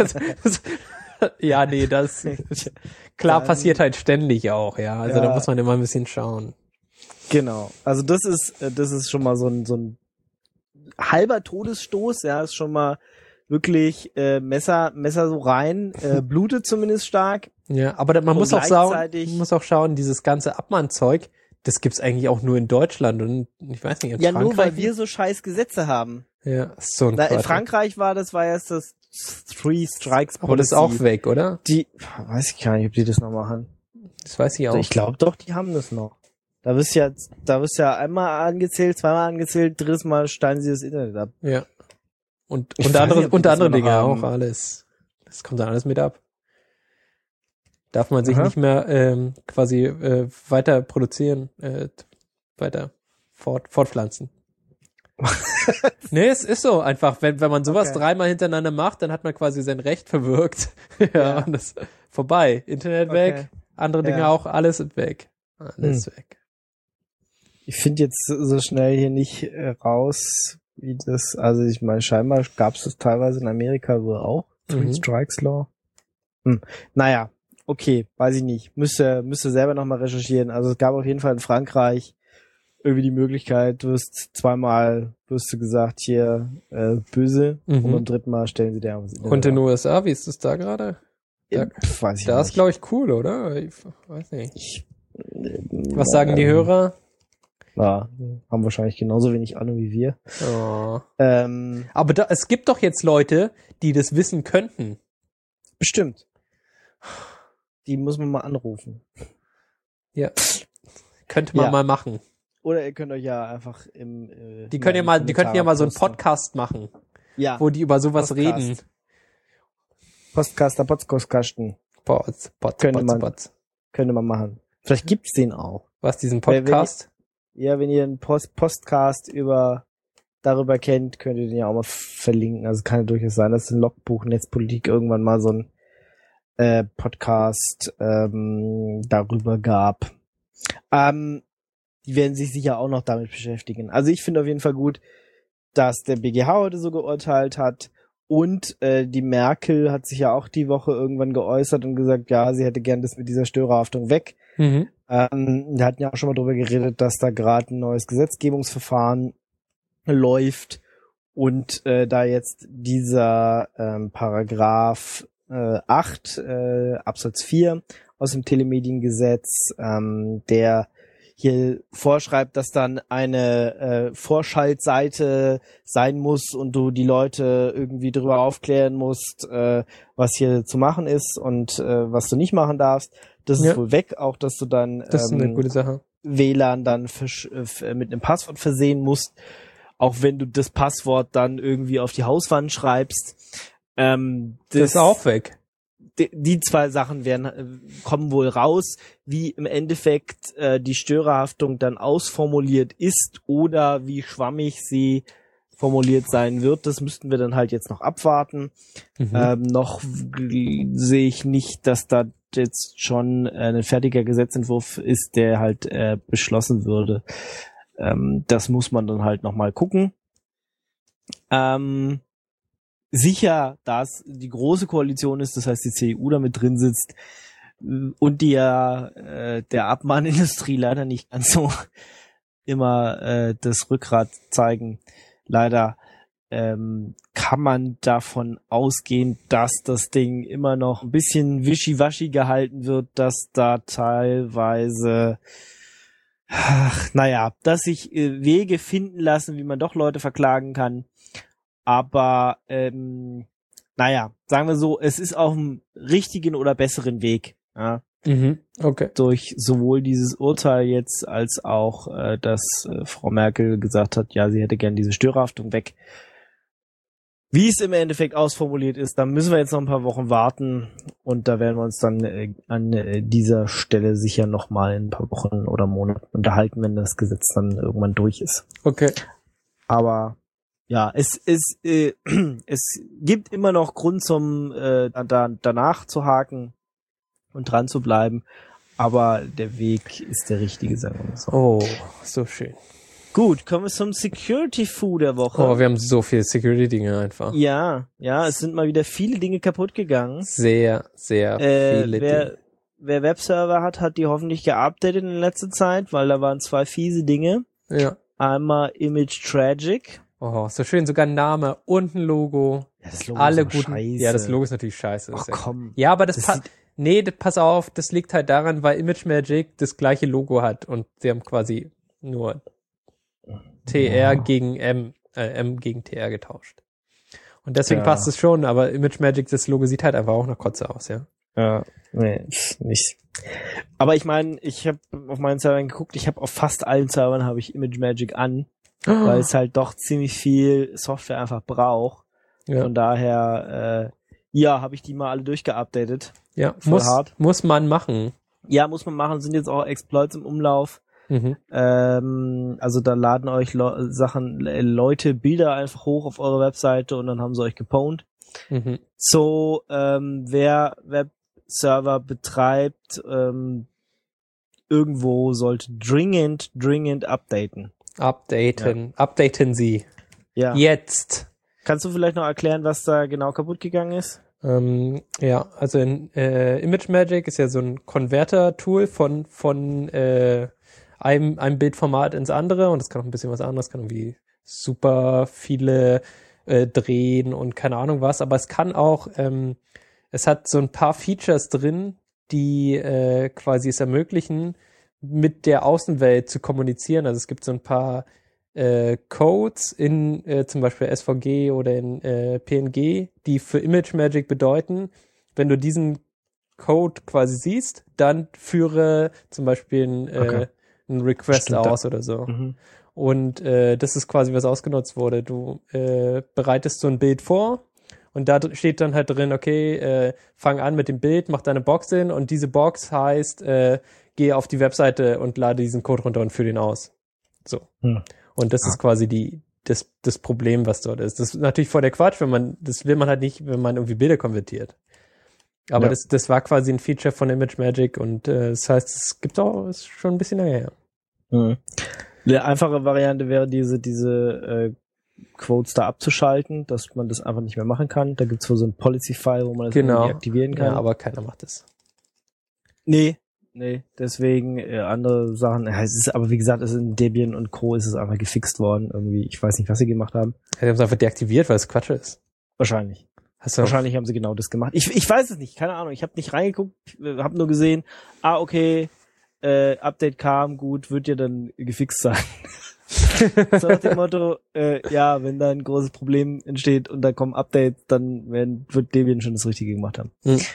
Speaker 2: Ja, nee, das klar passiert halt ständig auch, ja. Also da muss man immer ein bisschen schauen.
Speaker 1: Genau. Also das ist schon mal so ein halber Todesstoß, ja, ist schon mal wirklich Messer so rein, blutet zumindest stark.
Speaker 2: Ja, aber man muss auch schauen, dieses ganze Abmahnzeug, das gibt's eigentlich auch nur in Deutschland und ich weiß nicht, in Frankreich.
Speaker 1: Ja, nur weil wir so scheiß Gesetze haben.
Speaker 2: Ja, ist so ein
Speaker 1: In Frankreich war erst das Three Strikes Policy.
Speaker 2: Aber das ist auch weg, oder?
Speaker 1: Weiß ich gar nicht, ob die das noch machen.
Speaker 2: Das weiß ich auch.
Speaker 1: Ich glaube doch, die haben das noch. Da wirst ja einmal angezählt, zweimal angezählt, drittes Mal steigen sie das Internet ab.
Speaker 2: Ja. Und unter andere Dinge auch alles. Das kommt dann alles mit ab. Darf man sich nicht mehr quasi weiter produzieren, weiter fortpflanzen. Nee, es ist so einfach, wenn man sowas 3-mal hintereinander macht, dann hat man quasi sein Recht verwirkt. Ja, und das vorbei. Internet weg, andere Dinge auch, alles weg. Alles weg.
Speaker 1: Ich finde jetzt so schnell hier nicht raus, wie das, also ich meine, scheinbar gab es das teilweise in Amerika wohl auch. Three Strikes Law. Naja, okay, weiß ich nicht. Müsste selber nochmal recherchieren. Also es gab auf jeden Fall in Frankreich irgendwie die Möglichkeit, zweimal wirst du gesagt, hier böse und beim 3. Mal stellen sie dir was in.
Speaker 2: Und in den USA, wie ist das da gerade?
Speaker 1: Weiß ich
Speaker 2: da
Speaker 1: nicht.
Speaker 2: ist, glaube ich, cool, oder? Ich weiß nicht. Was sagen die Hörer?
Speaker 1: Ja, haben wahrscheinlich genauso wenig Ahnung wie wir.
Speaker 2: Oh. Aber es gibt doch jetzt Leute, die das wissen könnten.
Speaker 1: Bestimmt. Die muss man mal anrufen.
Speaker 2: Ja. Könnte man mal machen.
Speaker 1: Oder ihr könnt euch ja einfach
Speaker 2: die könnten ja mal so einen Podcast machen. Ja. Wo die über sowas reden.
Speaker 1: Podcasten. Könnte man machen. Vielleicht gibt's den auch.
Speaker 2: Was, diesen Podcast?
Speaker 1: Wenn ihr einen Podcast darüber kennt, könnt ihr den ja auch mal verlinken. Also kann ja durchaus sein, dass ein Logbuch Netzpolitik irgendwann mal so ein Podcast darüber gab. Die werden sich sicher auch noch damit beschäftigen. Also ich finde auf jeden Fall gut, dass der BGH heute so geurteilt hat und die Merkel hat sich ja auch die Woche irgendwann geäußert und gesagt, ja, sie hätte gern das mit dieser Störerhaftung weg. Wir hatten ja auch schon mal drüber geredet, dass da gerade ein neues Gesetzgebungsverfahren läuft und da jetzt dieser Paragraph 8 Absatz 4 aus dem Telemediengesetz, der hier vorschreibt, dass dann eine Vorschaltseite sein muss und du die Leute irgendwie darüber aufklären musst, was hier zu machen ist und was du nicht machen darfst. Das ist wohl weg, auch dass du dann
Speaker 2: das ist eine gute Sache.
Speaker 1: WLAN dann mit einem Passwort versehen musst, auch wenn du das Passwort dann irgendwie auf die Hauswand schreibst.
Speaker 2: Das ist auch weg.
Speaker 1: Die zwei Sachen kommen wohl raus, wie im Endeffekt die Störerhaftung dann ausformuliert ist oder wie schwammig sie formuliert sein wird. Das müssten wir dann halt jetzt noch abwarten. Noch sehe ich nicht, dass da jetzt schon ein fertiger Gesetzentwurf ist, der halt beschlossen würde. Das muss man dann halt nochmal gucken. Sicher, dass die große Koalition ist, das heißt die CDU damit drin sitzt und die ja der Abmahnindustrie leider nicht ganz so immer das Rückgrat zeigen. Leider kann man davon ausgehen, dass das Ding immer noch ein bisschen wischiwaschi gehalten wird, dass da teilweise, dass sich Wege finden lassen, wie man doch Leute verklagen kann. Aber sagen wir so, es ist auf dem richtigen oder besseren Weg. Ja.
Speaker 2: Okay.
Speaker 1: Durch sowohl dieses Urteil jetzt als auch, dass Frau Merkel gesagt hat, ja, sie hätte gern diese Störerhaftung weg. Wie es im Endeffekt ausformuliert ist, da müssen wir jetzt noch ein paar Wochen warten und da werden wir uns dann an dieser Stelle sicher nochmal in ein paar Wochen oder Monaten unterhalten, wenn das Gesetz dann irgendwann durch ist.
Speaker 2: Okay.
Speaker 1: Aber ja, es gibt immer noch Grund zum danach zu haken und dran zu bleiben, aber der Weg ist der richtige, sagen wir mal so.
Speaker 2: Oh, so schön.
Speaker 1: Gut, kommen wir zum Security-Fu der Woche.
Speaker 2: Oh, wir haben so viele Security-Dinge einfach.
Speaker 1: Ja, es sind mal wieder viele Dinge kaputt gegangen.
Speaker 2: Sehr, sehr viele Dinge.
Speaker 1: Wer Webserver hat die hoffentlich geupdatet in letzter Zeit, weil da waren 2 fiese Dinge.
Speaker 2: Ja.
Speaker 1: Einmal Image Tragic.
Speaker 2: Oh, so schön, sogar ein Name und ein Logo.
Speaker 1: Ja, das Logo
Speaker 2: alle
Speaker 1: ist
Speaker 2: guten.
Speaker 1: scheiße.
Speaker 2: Ja, das Logo ist natürlich scheiße.
Speaker 1: Ach komm.
Speaker 2: Ja, aber pass auf, das liegt halt daran, weil ImageMagick das gleiche Logo hat und sie haben quasi nur TR gegen M gegen TR getauscht. Und deswegen passt es schon, aber ImageMagick, das Logo sieht halt einfach auch nach Kotze aus, ja.
Speaker 1: Ja, nee, nicht. Aber ich meine, ich habe auf meinen Servern geguckt, ich habe auf fast allen Servern habe ich ImageMagick an, weil es halt doch ziemlich viel Software einfach braucht. Ja. Von daher, habe ich die mal alle durchgeupdatet.
Speaker 2: Ja, muss man machen.
Speaker 1: Ja, muss man machen. Sind jetzt auch Exploits im Umlauf. Also da laden euch Leute Bilder einfach hoch auf eure Webseite und dann haben sie euch gepwned. So, wer Webserver betreibt, irgendwo sollte dringend updaten.
Speaker 2: Updaten Sie.
Speaker 1: Ja.
Speaker 2: Jetzt.
Speaker 1: Kannst du vielleicht noch erklären, was da genau kaputt gegangen ist?
Speaker 2: Also in ImageMagick ist ja so ein Konverter-Tool von einem Bildformat ins andere und das kann auch ein bisschen was anderes, kann irgendwie super viele drehen und keine Ahnung was, aber es kann auch, es hat so ein paar Features drin, die quasi es ermöglichen, mit der Außenwelt zu kommunizieren. Also es gibt so ein paar Codes in zum Beispiel SVG oder in PNG, die für ImageMagick bedeuten, wenn du diesen Code quasi siehst, dann führe zum Beispiel ein Request aus oder so. Und das ist quasi, was ausgenutzt wurde. Du bereitest so ein Bild vor und da steht dann halt drin, okay, fang an mit dem Bild, mach deine Box hin und diese Box heißt, geh auf die Webseite und lade diesen Code runter und führe den aus. So. Und das ist quasi das Problem, was dort ist. Das ist natürlich voll der Quatsch, das will man halt nicht, wenn man irgendwie Bilder konvertiert. Aber das war quasi ein Feature von ImageMagick und das heißt, es gibt auch, ist schon ein bisschen lange her.
Speaker 1: Die einfache Variante wäre diese Quotes da abzuschalten, dass man das einfach nicht mehr machen kann. Da gibt's wohl so ein Policy-File, wo man das irgendwie aktivieren kann.
Speaker 2: Ja, aber keiner macht das.
Speaker 1: Nee, deswegen andere Sachen. Es ist, aber wie gesagt, es ist in Debian und Co. ist es einfach gefixt worden. Irgendwie, ich weiß nicht, was sie gemacht haben.
Speaker 2: Ja, die haben es einfach deaktiviert, weil es Quatsch ist.
Speaker 1: Wahrscheinlich. Wahrscheinlich haben sie genau das gemacht. Ich weiß es nicht, keine Ahnung. Ich habe nicht reingeguckt, habe nur gesehen, okay, Update kam, gut, wird ja dann gefixt sein. So nach dem Motto, wenn da ein großes Problem entsteht und da kommen Updates, dann wird Debian schon das Richtige gemacht haben.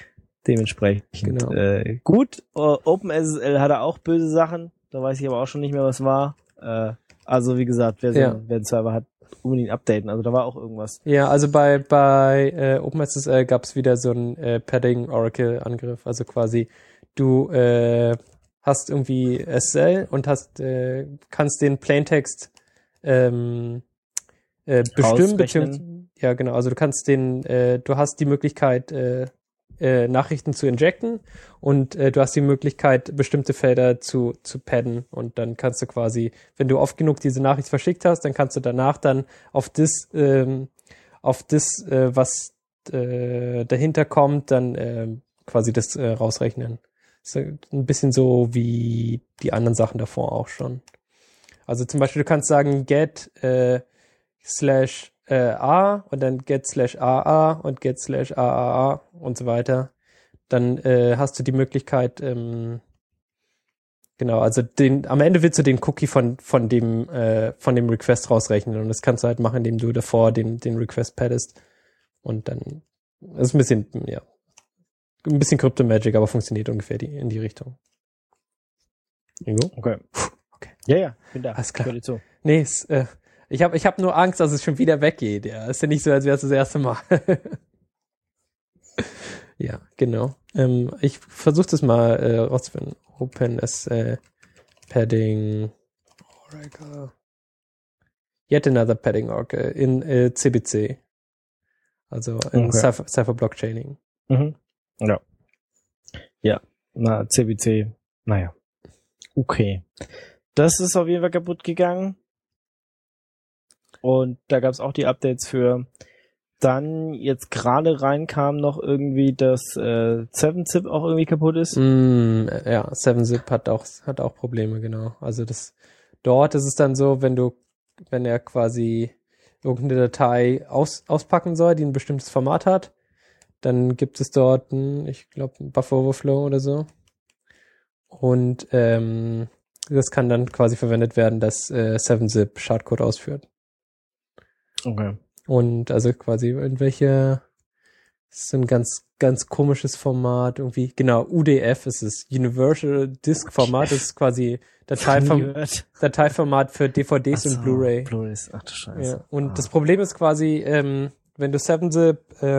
Speaker 1: Dementsprechend
Speaker 2: Genau.
Speaker 1: gut. OpenSSL hatte auch böse Sachen. Da weiß ich aber auch schon nicht mehr, was war. Also wie gesagt, wer einen Server hat, unbedingt updaten. Also da war auch irgendwas.
Speaker 2: Ja, also bei OpenSSL gab es wieder so einen Padding-Oracle-Angriff. Also quasi du hast irgendwie SSL und kannst den Plaintext bestimmen, beziehungsweise ja genau, also du kannst du hast die Möglichkeit Nachrichten zu injecten und du hast die Möglichkeit, bestimmte Felder zu padden und dann kannst du quasi, wenn du oft genug diese Nachricht verschickt hast, dann kannst du danach dann auf das, was dahinter kommt, dann quasi das rausrechnen. Das ist ein bisschen so wie die anderen Sachen davor auch schon. Also zum Beispiel, du kannst sagen get /a und dann get /aa und get /aaa und so weiter. Dann hast du die Möglichkeit, genau, also am Ende willst du den Cookie von dem Request rausrechnen und das kannst du halt machen, indem du davor den Request paddest und dann ist ein bisschen Crypto-Magic, aber funktioniert ungefähr in die Richtung. Ingo?
Speaker 1: Okay.
Speaker 2: Okay.
Speaker 1: Ja, bin da.
Speaker 2: Alles klar.
Speaker 1: So.
Speaker 2: Nee, ich hab nur Angst, dass es schon wieder weggeht. Ja, ist ja nicht so, als wäre es das erste Mal. Ja, genau. Ich versuche das mal rauszufinden. OpenSSL Padding Oracle. Yet another Padding Oracle in CBC. Also in Cypher Blockchaining.
Speaker 1: Mhm. Ja. Ja. Na, CBC. Naja. Okay. Das ist auf jeden Fall kaputt gegangen. Und da gab es auch die Updates für. Dann jetzt gerade reinkam noch irgendwie, dass 7-Zip auch irgendwie kaputt ist.
Speaker 2: Ja, 7-Zip hat auch Probleme, genau. Also dort ist es dann so, wenn er quasi irgendeine Datei auspacken soll, die ein bestimmtes Format hat, dann gibt es dort ich glaube, ein Buffer Overflow oder so. Und das kann dann quasi verwendet werden, dass 7-Zip Schadcode ausführt.
Speaker 1: Okay.
Speaker 2: Und also quasi so ein ganz, ganz komisches Format irgendwie. Genau, UDF ist es. Universal Disk Format. Das ist quasi Dateiformat für DVDs und Blu-ray.
Speaker 1: Blu-rays, ach du Scheiße.
Speaker 2: Ja. Und das Problem ist quasi, wenn du 7-Zip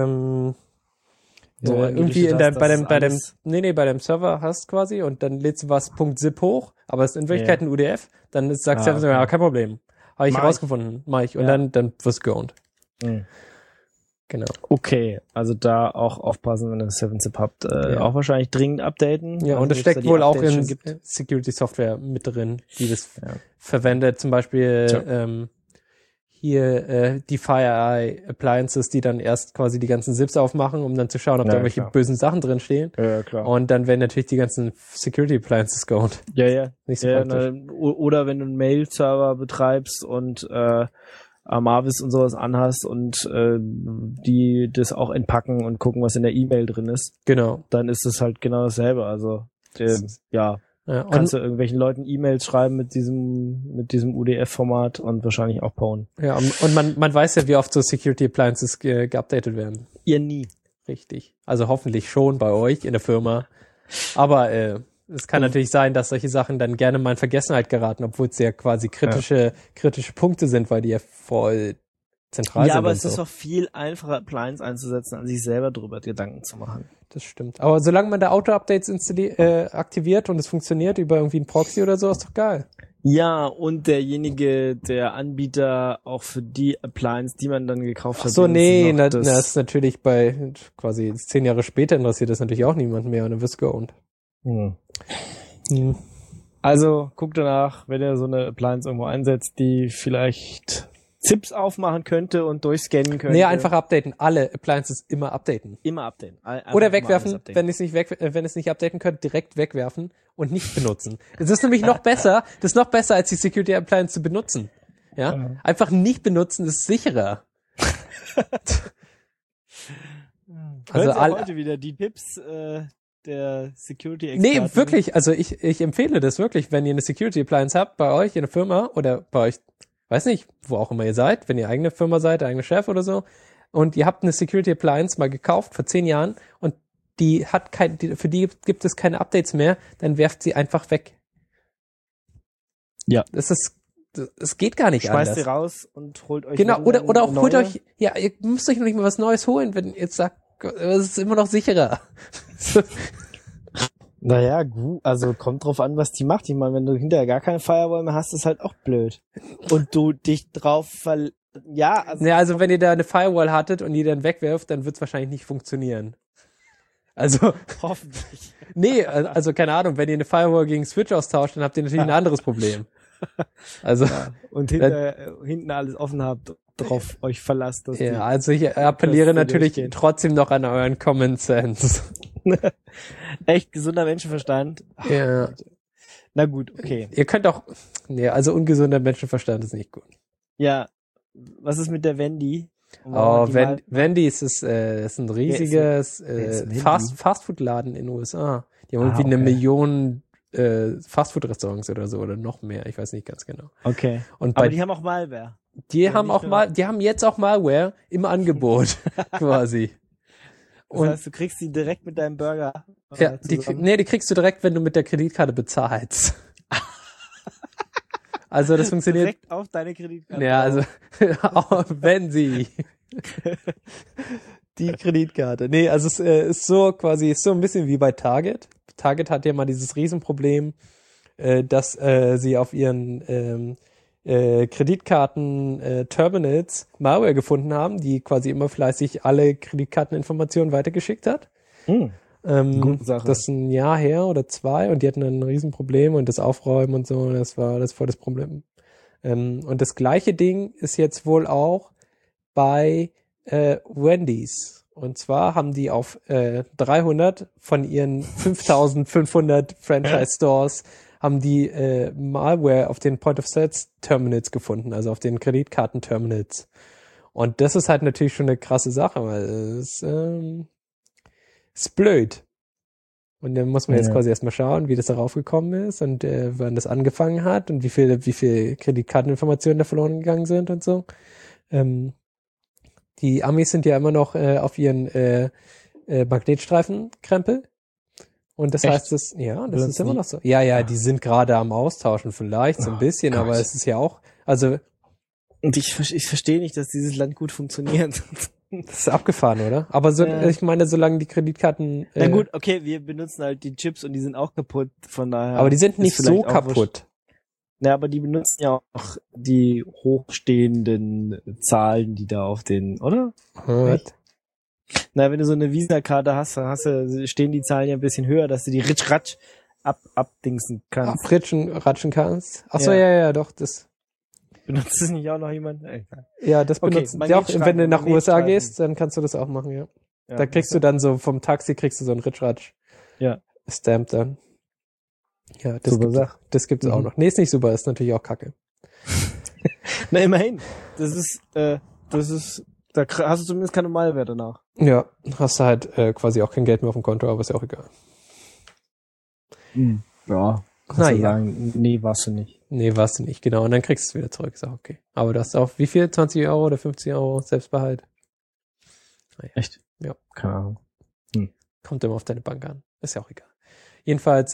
Speaker 2: irgendwie bei dem Server hast quasi und dann lädst du was .zip hoch, aber es ist in Wirklichkeit ein UDF, dann sagt 7-Zip, ja, kein Problem. Habe ich herausgefunden, mach ich. Und dann wirst du geowned.
Speaker 1: Mhm.
Speaker 2: Genau.
Speaker 1: Okay, also da auch aufpassen, wenn ihr 7-Zip habt, auch wahrscheinlich dringend updaten.
Speaker 2: Ja, und das steckt wohl auch in Security Software mit drin, die das verwendet. Zum Beispiel hier die FireEye Appliances, die dann erst quasi die ganzen Zips aufmachen, um dann zu schauen, ob da irgendwelche bösen Sachen drin stehen.
Speaker 1: Ja, klar.
Speaker 2: Und dann werden natürlich die ganzen Security Appliances geowned.
Speaker 1: Ja.
Speaker 2: Nicht so praktisch.
Speaker 1: Oder wenn du einen Mail-Server betreibst und Amavis und sowas anhast und die das auch entpacken und gucken, was in der E-Mail drin ist.
Speaker 2: Genau.
Speaker 1: Dann ist es halt genau dasselbe. Also kannst du irgendwelchen Leuten E-Mails schreiben mit diesem UDF-Format und wahrscheinlich auch bauen.
Speaker 2: Ja, und man weiß ja, wie oft so Security Appliances geupdatet werden.
Speaker 1: Ihr nie.
Speaker 2: Richtig. Also hoffentlich schon bei euch in der Firma. Aber es kann natürlich sein, dass solche Sachen dann gerne mal in Vergessenheit geraten, obwohl es ja quasi kritische Punkte sind, weil die ja voll zentral sind.
Speaker 1: Ja, aber es ist doch viel einfacher, Appliance einzusetzen, als sich selber darüber Gedanken zu machen.
Speaker 2: Das stimmt. Aber solange man da Auto-Updates aktiviert und es funktioniert über irgendwie einen Proxy oder so, ist doch geil.
Speaker 1: Ja, und der Anbieter auch für die Appliance, die man dann gekauft hat.
Speaker 2: Ach so, nee, das ist natürlich bei quasi 10 Jahre später interessiert das natürlich auch niemand mehr und dann wirst du geowned.
Speaker 1: Also guckt danach, wenn ihr so eine Appliance irgendwo einsetzt, die vielleicht Zips aufmachen könnte und durchscannen könnte.
Speaker 2: Nee, einfach updaten. Alle Appliances immer updaten.
Speaker 1: Immer updaten.
Speaker 2: Oder wegwerfen, wenn es nicht updaten könnt, direkt wegwerfen und nicht benutzen. Das ist nämlich noch besser. Das ist noch besser, als die Security Appliance zu benutzen. Ja? Einfach nicht benutzen ist sicherer.
Speaker 1: Also heute wieder die Tipps der Security-Experten.
Speaker 2: Nee, wirklich. Also ich empfehle das wirklich, wenn ihr eine Security Appliance habt bei euch in der Firma oder bei euch, weiß nicht, wo auch immer ihr seid, wenn ihr eigene Firma seid, eigener Chef oder so, und ihr habt eine Security Appliance mal gekauft vor 10 Jahren und für die gibt es keine Updates mehr, dann werft sie einfach weg.
Speaker 1: Ja.
Speaker 2: Es geht gar nicht
Speaker 1: Schmeißt
Speaker 2: anders.
Speaker 1: sie raus und holt euch
Speaker 2: Genau, oder auch
Speaker 1: neue.
Speaker 2: holt euch, ja, ihr müsst euch noch nicht mal was Neues holen, wenn ihr jetzt sagt, es ist immer noch sicherer.
Speaker 1: Naja, gut, also kommt drauf an, was die macht. Ich meine, wenn du hinterher gar keine Firewall mehr hast, ist halt auch blöd. Und du dich drauf
Speaker 2: also wenn ihr da eine Firewall hattet und die dann wegwerft, dann wird es wahrscheinlich nicht funktionieren. Also,
Speaker 1: hoffentlich.
Speaker 2: nee, also keine Ahnung, wenn ihr eine Firewall gegen Switch austauscht, dann habt ihr natürlich ein anderes Problem. Also,
Speaker 1: ja, und hinten alles offen habt, drauf euch verlasst.
Speaker 2: Also ich appelliere natürlich trotzdem noch an euren Common Sense.
Speaker 1: Echt gesunder Menschenverstand.
Speaker 2: Ja.
Speaker 1: Na gut, okay.
Speaker 2: Ihr könnt auch, also ungesunder Menschenverstand ist nicht gut.
Speaker 1: Ja, was ist mit der Wendy?
Speaker 2: Wendy ist ein riesiges Fastfood-Laden in den USA. Die haben irgendwie 1 Million Fastfood-Restaurants oder so oder noch mehr. Ich weiß nicht ganz genau.
Speaker 1: Okay. Aber die haben auch Malware.
Speaker 2: Die haben jetzt auch Malware im Angebot quasi.
Speaker 1: Das heißt, du kriegst die direkt mit deinem Burger.
Speaker 2: Ja, die kriegst du direkt, wenn du mit der Kreditkarte bezahlst. Also das funktioniert.
Speaker 1: Direkt auf deine Kreditkarte.
Speaker 2: Ja, also wenn sie die Kreditkarte. Nee, also es ist so ein bisschen wie bei Target. Target hat ja mal dieses Riesenproblem, dass sie auf ihren Kreditkarten-Terminals Malware gefunden haben, die quasi immer fleißig alle Kreditkarteninformationen weitergeschickt hat.
Speaker 1: Gute Sache.
Speaker 2: Das ist 1 Jahr her oder 2 und die hatten dann ein Riesenproblem und das Aufräumen und so, das war voll das Problem. Und das gleiche Ding ist jetzt wohl auch bei Wendy's. Und zwar haben die auf 300 von ihren 5500 Franchise-Stores haben die Malware auf den Point-of-Sales-Terminals gefunden, also auf den Kreditkarten-Terminals. Und das ist halt natürlich schon eine krasse Sache, weil es ist blöd. Und dann muss man jetzt quasi erstmal schauen, wie das darauf gekommen ist und wann das angefangen hat und wie viel Kreditkarteninformationen da verloren gegangen sind und so. Die Amis sind ja immer noch auf ihren Magnetstreifen-Krempel. Und das heißt, das ist immer noch so. Ja, die sind gerade am Austauschen vielleicht so ein bisschen,
Speaker 1: Gott.
Speaker 2: aber es ist ja auch, also.
Speaker 1: Und ich verstehe nicht, dass dieses Land gut funktioniert.
Speaker 2: Das ist abgefahren, oder? Aber ich meine, solange die Kreditkarten.
Speaker 1: Na gut, okay, wir benutzen halt die Chips und die sind auch kaputt, von daher.
Speaker 2: Aber die sind nicht so kaputt.
Speaker 1: Na, aber die benutzen ja auch die hochstehenden Zahlen, die da auf den, oder? Na, wenn du so eine Visa-Karte hast, stehen die Zahlen ja ein bisschen höher, dass du die ritsch-ratsch abdingsen kannst.
Speaker 2: Ratschen kannst? Ach so, ja, doch, das.
Speaker 1: Benutzt es nicht auch noch jemand?
Speaker 2: Ja, das benutzt ja auch, wenn du nach USA gehst, dann kannst du das auch machen, ja. Da kriegst du dann so, vom Taxi kriegst du so einen Ritsch-Ratsch.
Speaker 1: Ja.
Speaker 2: Stamp dann. Ja, das gibt's auch noch. Nee, ist nicht super, ist natürlich auch kacke.
Speaker 1: Na, immerhin. Da hast du zumindest keine Malware danach.
Speaker 2: Ja, hast du halt quasi auch kein Geld mehr auf dem Konto, aber ist ja auch egal.
Speaker 1: Ja. Kannst du sagen, nee, warst du nicht.
Speaker 2: Nee, warst du nicht, genau. Und dann kriegst du es wieder zurück, ist auch okay. Aber du hast auch, wie viel? 20 € oder 50 € Selbstbehalt? Naja.
Speaker 1: Echt?
Speaker 2: Ja.
Speaker 1: Keine Ahnung.
Speaker 2: Kommt immer auf deine Bank an. Ist ja auch egal. Jedenfalls,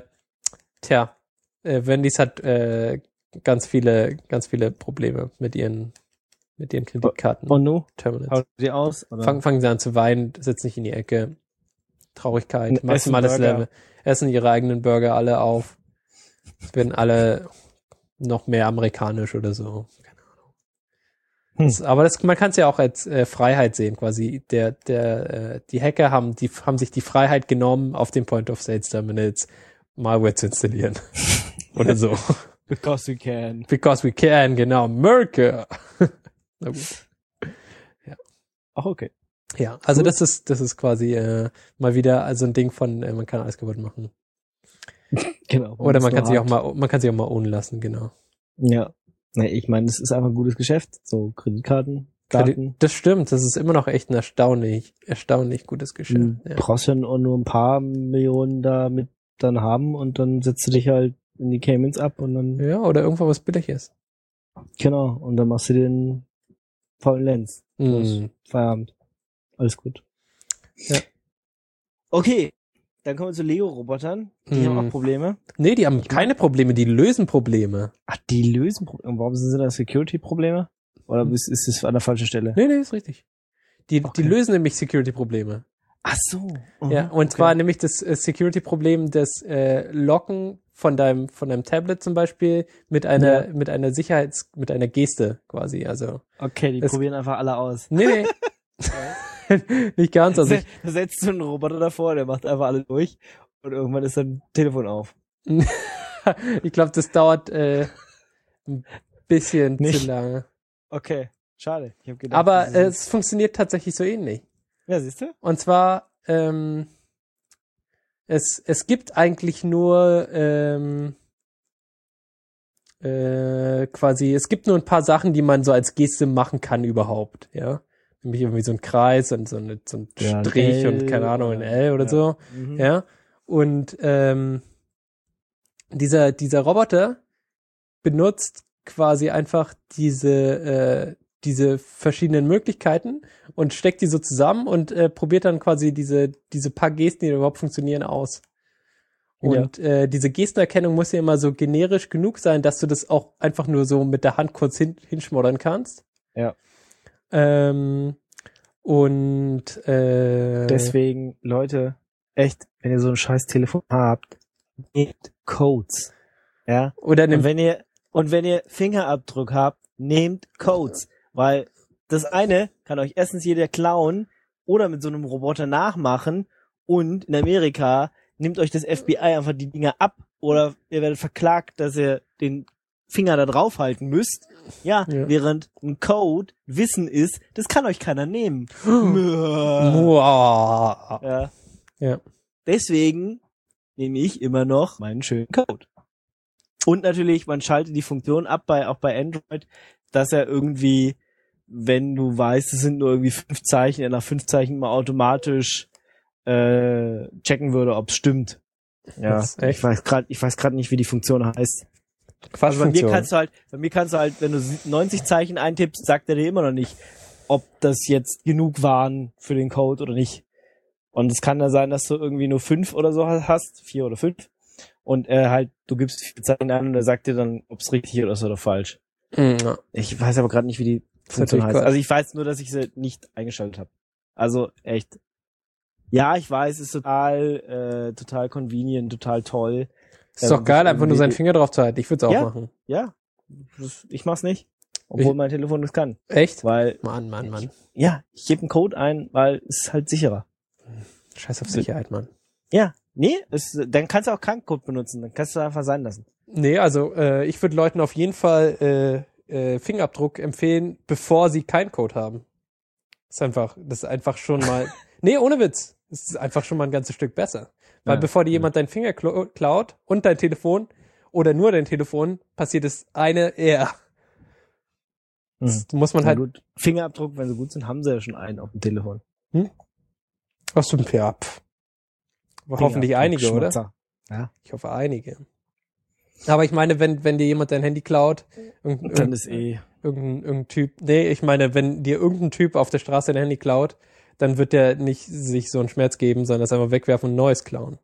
Speaker 2: Wendy's hat ganz viele Probleme mit ihren Kreditkarten.
Speaker 1: Oh no?
Speaker 2: Terminals.
Speaker 1: Haut sie aus? Oder?
Speaker 2: Fangen sie an zu weinen, sitzen nicht in die Ecke. Traurigkeit, maximales Level. Essen ihre eigenen Burger alle auf. Es werden alle noch mehr amerikanisch oder so. Keine Ahnung. Aber man kann es ja auch als Freiheit sehen, quasi. Die Hacker haben sich die Freiheit genommen, auf den Point-of-Sales-Terminals Malware zu installieren. Oder so.
Speaker 1: Because we can.
Speaker 2: Because we can, genau. America. Na gut. Ja.
Speaker 1: Ach, okay.
Speaker 2: Ja, also das ist quasi mal wieder also ein Ding von man kann alles kaputt machen.
Speaker 1: Genau.
Speaker 2: Oder man kann sich auch mal ohne lassen, genau.
Speaker 1: Ja. Ich meine, das ist einfach ein gutes Geschäft, so Kreditkarten, Daten.
Speaker 2: Das stimmt, das ist immer noch echt ein erstaunlich gutes Geschäft.
Speaker 1: Du brauchst ja nur ein paar Millionen damit dann haben und dann setzt du dich halt in die Caymans ab und dann.
Speaker 2: Ja, oder irgendwo was billig ist.
Speaker 1: Genau, und dann machst du den faulen Lenz. Feierabend. Alles gut.
Speaker 2: Ja.
Speaker 1: Okay, dann kommen wir zu Lego-Robotern. Die haben auch Probleme.
Speaker 2: Nee, die haben keine Probleme, die lösen Probleme.
Speaker 1: Ach, die lösen Probleme. Warum sind das Security-Probleme? Oder ist es an der falschen Stelle?
Speaker 2: Nee, ist richtig. Die
Speaker 1: Okay.
Speaker 2: lösen nämlich Security-Probleme.
Speaker 1: Ach so.
Speaker 2: Ja, und zwar nämlich das Security-Problem des Locken von deinem Tablet zum Beispiel mit einer mit einer Geste quasi. Also
Speaker 1: Okay, die probieren einfach alle aus.
Speaker 2: nee. Nicht ganz. Also
Speaker 1: Da setzt du einen Roboter davor, der macht einfach alle durch und irgendwann ist dann Telefon auf.
Speaker 2: ich glaube, das dauert ein bisschen
Speaker 1: Nicht.
Speaker 2: zu lange.
Speaker 1: Okay, schade. Ich hab gedacht,
Speaker 2: Aber
Speaker 1: das ist-
Speaker 2: es funktioniert tatsächlich so ähnlich.
Speaker 1: ja, siehst du?
Speaker 2: Und zwar es gibt eigentlich nur quasi, es gibt nur ein paar Sachen, die man so als Geste machen kann überhaupt, ja. Nämlich irgendwie so ein Kreis und so ein
Speaker 1: Ja, ein
Speaker 2: Strich
Speaker 1: L
Speaker 2: und keine Ahnung, ein
Speaker 1: oder-
Speaker 2: L oder
Speaker 1: ja.
Speaker 2: so,
Speaker 1: Mhm.
Speaker 2: ja. Und dieser Roboter benutzt quasi einfach diese verschiedenen Möglichkeiten und steckt die so zusammen und probiert dann quasi diese paar Gesten, die überhaupt funktionieren, aus. Und diese Gestenerkennung muss ja immer so generisch genug sein, dass du das auch einfach nur so mit der Hand kurz hinschmoddern kannst.
Speaker 1: Ja.
Speaker 2: Deswegen,
Speaker 1: Leute, echt, wenn ihr so ein scheiß Telefon habt, nehmt Codes. Ja.
Speaker 2: oder
Speaker 1: Und
Speaker 2: nimm,
Speaker 1: wenn ihr Fingerabdruck habt, nehmt Codes. Weil das eine kann euch erstens jeder klauen oder mit so einem Roboter nachmachen und in Amerika nimmt euch das FBI einfach die Dinger ab oder ihr werdet verklagt, dass ihr den Finger da drauf halten müsst. Ja,
Speaker 2: Ja.
Speaker 1: während ein Code Wissen ist, das kann euch keiner nehmen.
Speaker 2: Wow.
Speaker 1: Ja.
Speaker 2: Ja.
Speaker 1: Deswegen nehme ich immer noch meinen schönen Code. Und natürlich, man schaltet die Funktion ab, auch bei Android, dass er irgendwie, wenn du weißt, es sind nur irgendwie 5 Zeichen, er nach 5 Zeichen immer automatisch checken würde, ob es stimmt. Ja,
Speaker 2: Das ist echt
Speaker 1: ich weiß gerade nicht, wie die Funktion heißt. Also bei
Speaker 2: Quatschfunktion.
Speaker 1: mir kannst du halt, wenn du 90 Zeichen eintippst, sagt er dir immer noch nicht, ob das jetzt genug waren für den Code oder nicht. Und es kann da sein, dass du irgendwie nur 5 oder so hast, 4 oder 5. Und du gibst 4 Zeichen an und er sagt dir dann, ob es richtig ist oder falsch.
Speaker 2: Ja.
Speaker 1: Ich weiß aber gerade nicht, wie die
Speaker 2: Das ist
Speaker 1: Funktion
Speaker 2: natürlich
Speaker 1: heißt.
Speaker 2: Quatsch.
Speaker 1: Also ich weiß nur, dass ich sie nicht eingeschaltet habe. Also echt. Ja, ich weiß, ist total convenient, total toll.
Speaker 2: Ist doch geil, einfach nur seinen
Speaker 1: irgendwie-
Speaker 2: Finger drauf zu halten. Ich würde es auch
Speaker 1: Ja.
Speaker 2: machen.
Speaker 1: Ja, ich mach's nicht. Obwohl mein Telefon das kann.
Speaker 2: Echt?
Speaker 1: Weil,
Speaker 2: Mann.
Speaker 1: ja, ich gebe einen Code ein, weil es ist halt sicherer.
Speaker 2: Scheiß auf Sicherheit, Mann.
Speaker 1: Ja, nee, dann kannst du auch keinen Code benutzen. Dann kannst du einfach sein lassen.
Speaker 2: Nee, also ich würde Leuten auf jeden Fall Fingerabdruck empfehlen, bevor sie keinen Code haben. Das ist einfach schon mal. Nee, ohne Witz. Das ist einfach schon mal ein ganzes Stück besser. Weil
Speaker 1: Ja.
Speaker 2: bevor dir jemand deinen Finger klaut und dein Telefon oder nur dein Telefon, passiert das eine eher. Das muss man
Speaker 1: Na
Speaker 2: halt.
Speaker 1: gut. Fingerabdruck, wenn sie gut sind, haben sie ja schon einen auf dem Telefon.
Speaker 2: Was du ja, aber hoffentlich einige, oder?
Speaker 1: Schmatzer. Ja.
Speaker 2: Ich hoffe einige. Aber ich meine, wenn dir jemand dein Handy klaut,
Speaker 1: Dann ist
Speaker 2: irgendein Typ, nee, ich meine, wenn dir irgendein Typ auf der Straße dein Handy klaut, dann wird der nicht sich so einen Schmerz geben, sondern es einfach wegwerfen und ein neues klauen.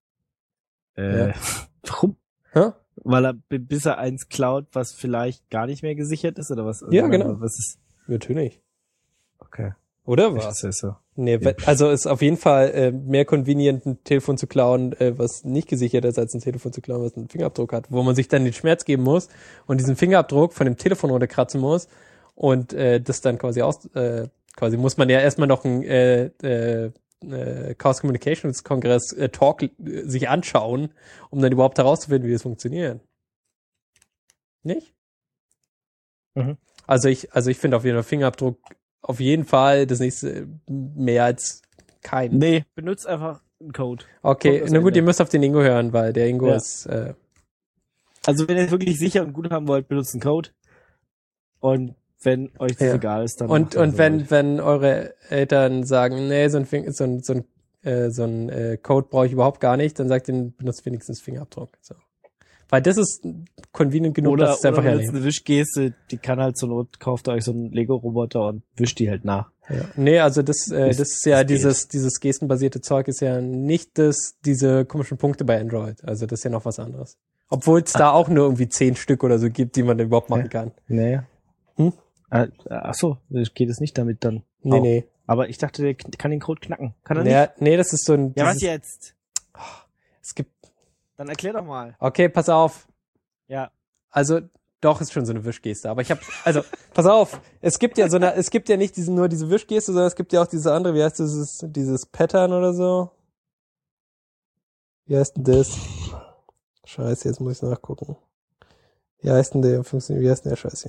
Speaker 2: Ja.
Speaker 1: Warum?
Speaker 2: Hä?
Speaker 1: Weil er, bis er eins klaut, was vielleicht gar nicht mehr gesichert ist, oder was?
Speaker 2: Ja, genau.
Speaker 1: Was ist?
Speaker 2: Natürlich.
Speaker 1: Okay.
Speaker 2: Oder
Speaker 1: Was
Speaker 2: was?
Speaker 1: ist so?
Speaker 2: Nee,
Speaker 1: Ja.
Speaker 2: also ist auf jeden Fall mehr convenient, ein Telefon zu klauen, was nicht gesichert ist, als ein Telefon zu klauen, was einen Fingerabdruck hat, wo man sich dann den Schmerz geben muss und diesen Fingerabdruck von dem Telefon runterkratzen muss und das dann quasi muss man ja erstmal noch ein Chaos Communications Kongress Talk sich anschauen, um dann überhaupt herauszufinden, wie das funktioniert. Nicht?
Speaker 1: Mhm.
Speaker 2: Also ich finde auf jeden Fall Fingerabdruck auf jeden Fall das nächste mehr als kein.
Speaker 1: Nee, benutzt einfach einen Code.
Speaker 2: Okay,
Speaker 1: Kommt das
Speaker 2: na gut,
Speaker 1: Ende.
Speaker 2: ihr müsst auf den Ingo hören, weil der Ingo
Speaker 1: Ja.
Speaker 2: ist
Speaker 1: Also wenn ihr es wirklich sicher und gut haben wollt, benutzt einen Code. Und wenn euch das
Speaker 2: Ja.
Speaker 1: egal ist, dann
Speaker 2: und
Speaker 1: macht das
Speaker 2: wenn eure Eltern sagen, nee, so ein Code brauche ich überhaupt gar nicht, dann sagt ihnen, benutzt wenigstens Fingerabdruck. So. Weil das ist convenient genug, dass es einfach
Speaker 1: oder
Speaker 2: hernehmen.
Speaker 1: eine Wischgeste, die kann halt zur Not, kauft euch so einen Lego-Roboter und wischt die halt nach.
Speaker 2: Ja. Nee, also das ist ja
Speaker 1: das
Speaker 2: dieses gestenbasierte Zeug ist ja nicht diese komischen Punkte bei Android. Also das ist ja noch was anderes. Obwohl es da auch nur irgendwie 10 Stück oder so gibt, die man überhaupt machen kann.
Speaker 1: Nee.
Speaker 2: Hm?
Speaker 1: Ach so, geht es nicht damit dann?
Speaker 2: Nee,
Speaker 1: auch.
Speaker 2: nee.
Speaker 1: Aber ich dachte, der kann den Code knacken. Kann er nicht?
Speaker 2: Nee, das ist so ein...
Speaker 1: Ja, was jetzt?
Speaker 2: Es gibt...
Speaker 1: Dann erklär doch mal.
Speaker 2: Okay, pass auf.
Speaker 1: Ja.
Speaker 2: Also, doch, ist schon so eine Wischgeste. Aber pass auf. Es gibt ja nicht nur diese Wischgeste, sondern es gibt ja auch diese andere, wie heißt das, dieses Pattern oder so? Wie heißt denn das? Scheiße, jetzt muss ich nachgucken. Wie heißt denn der Scheiß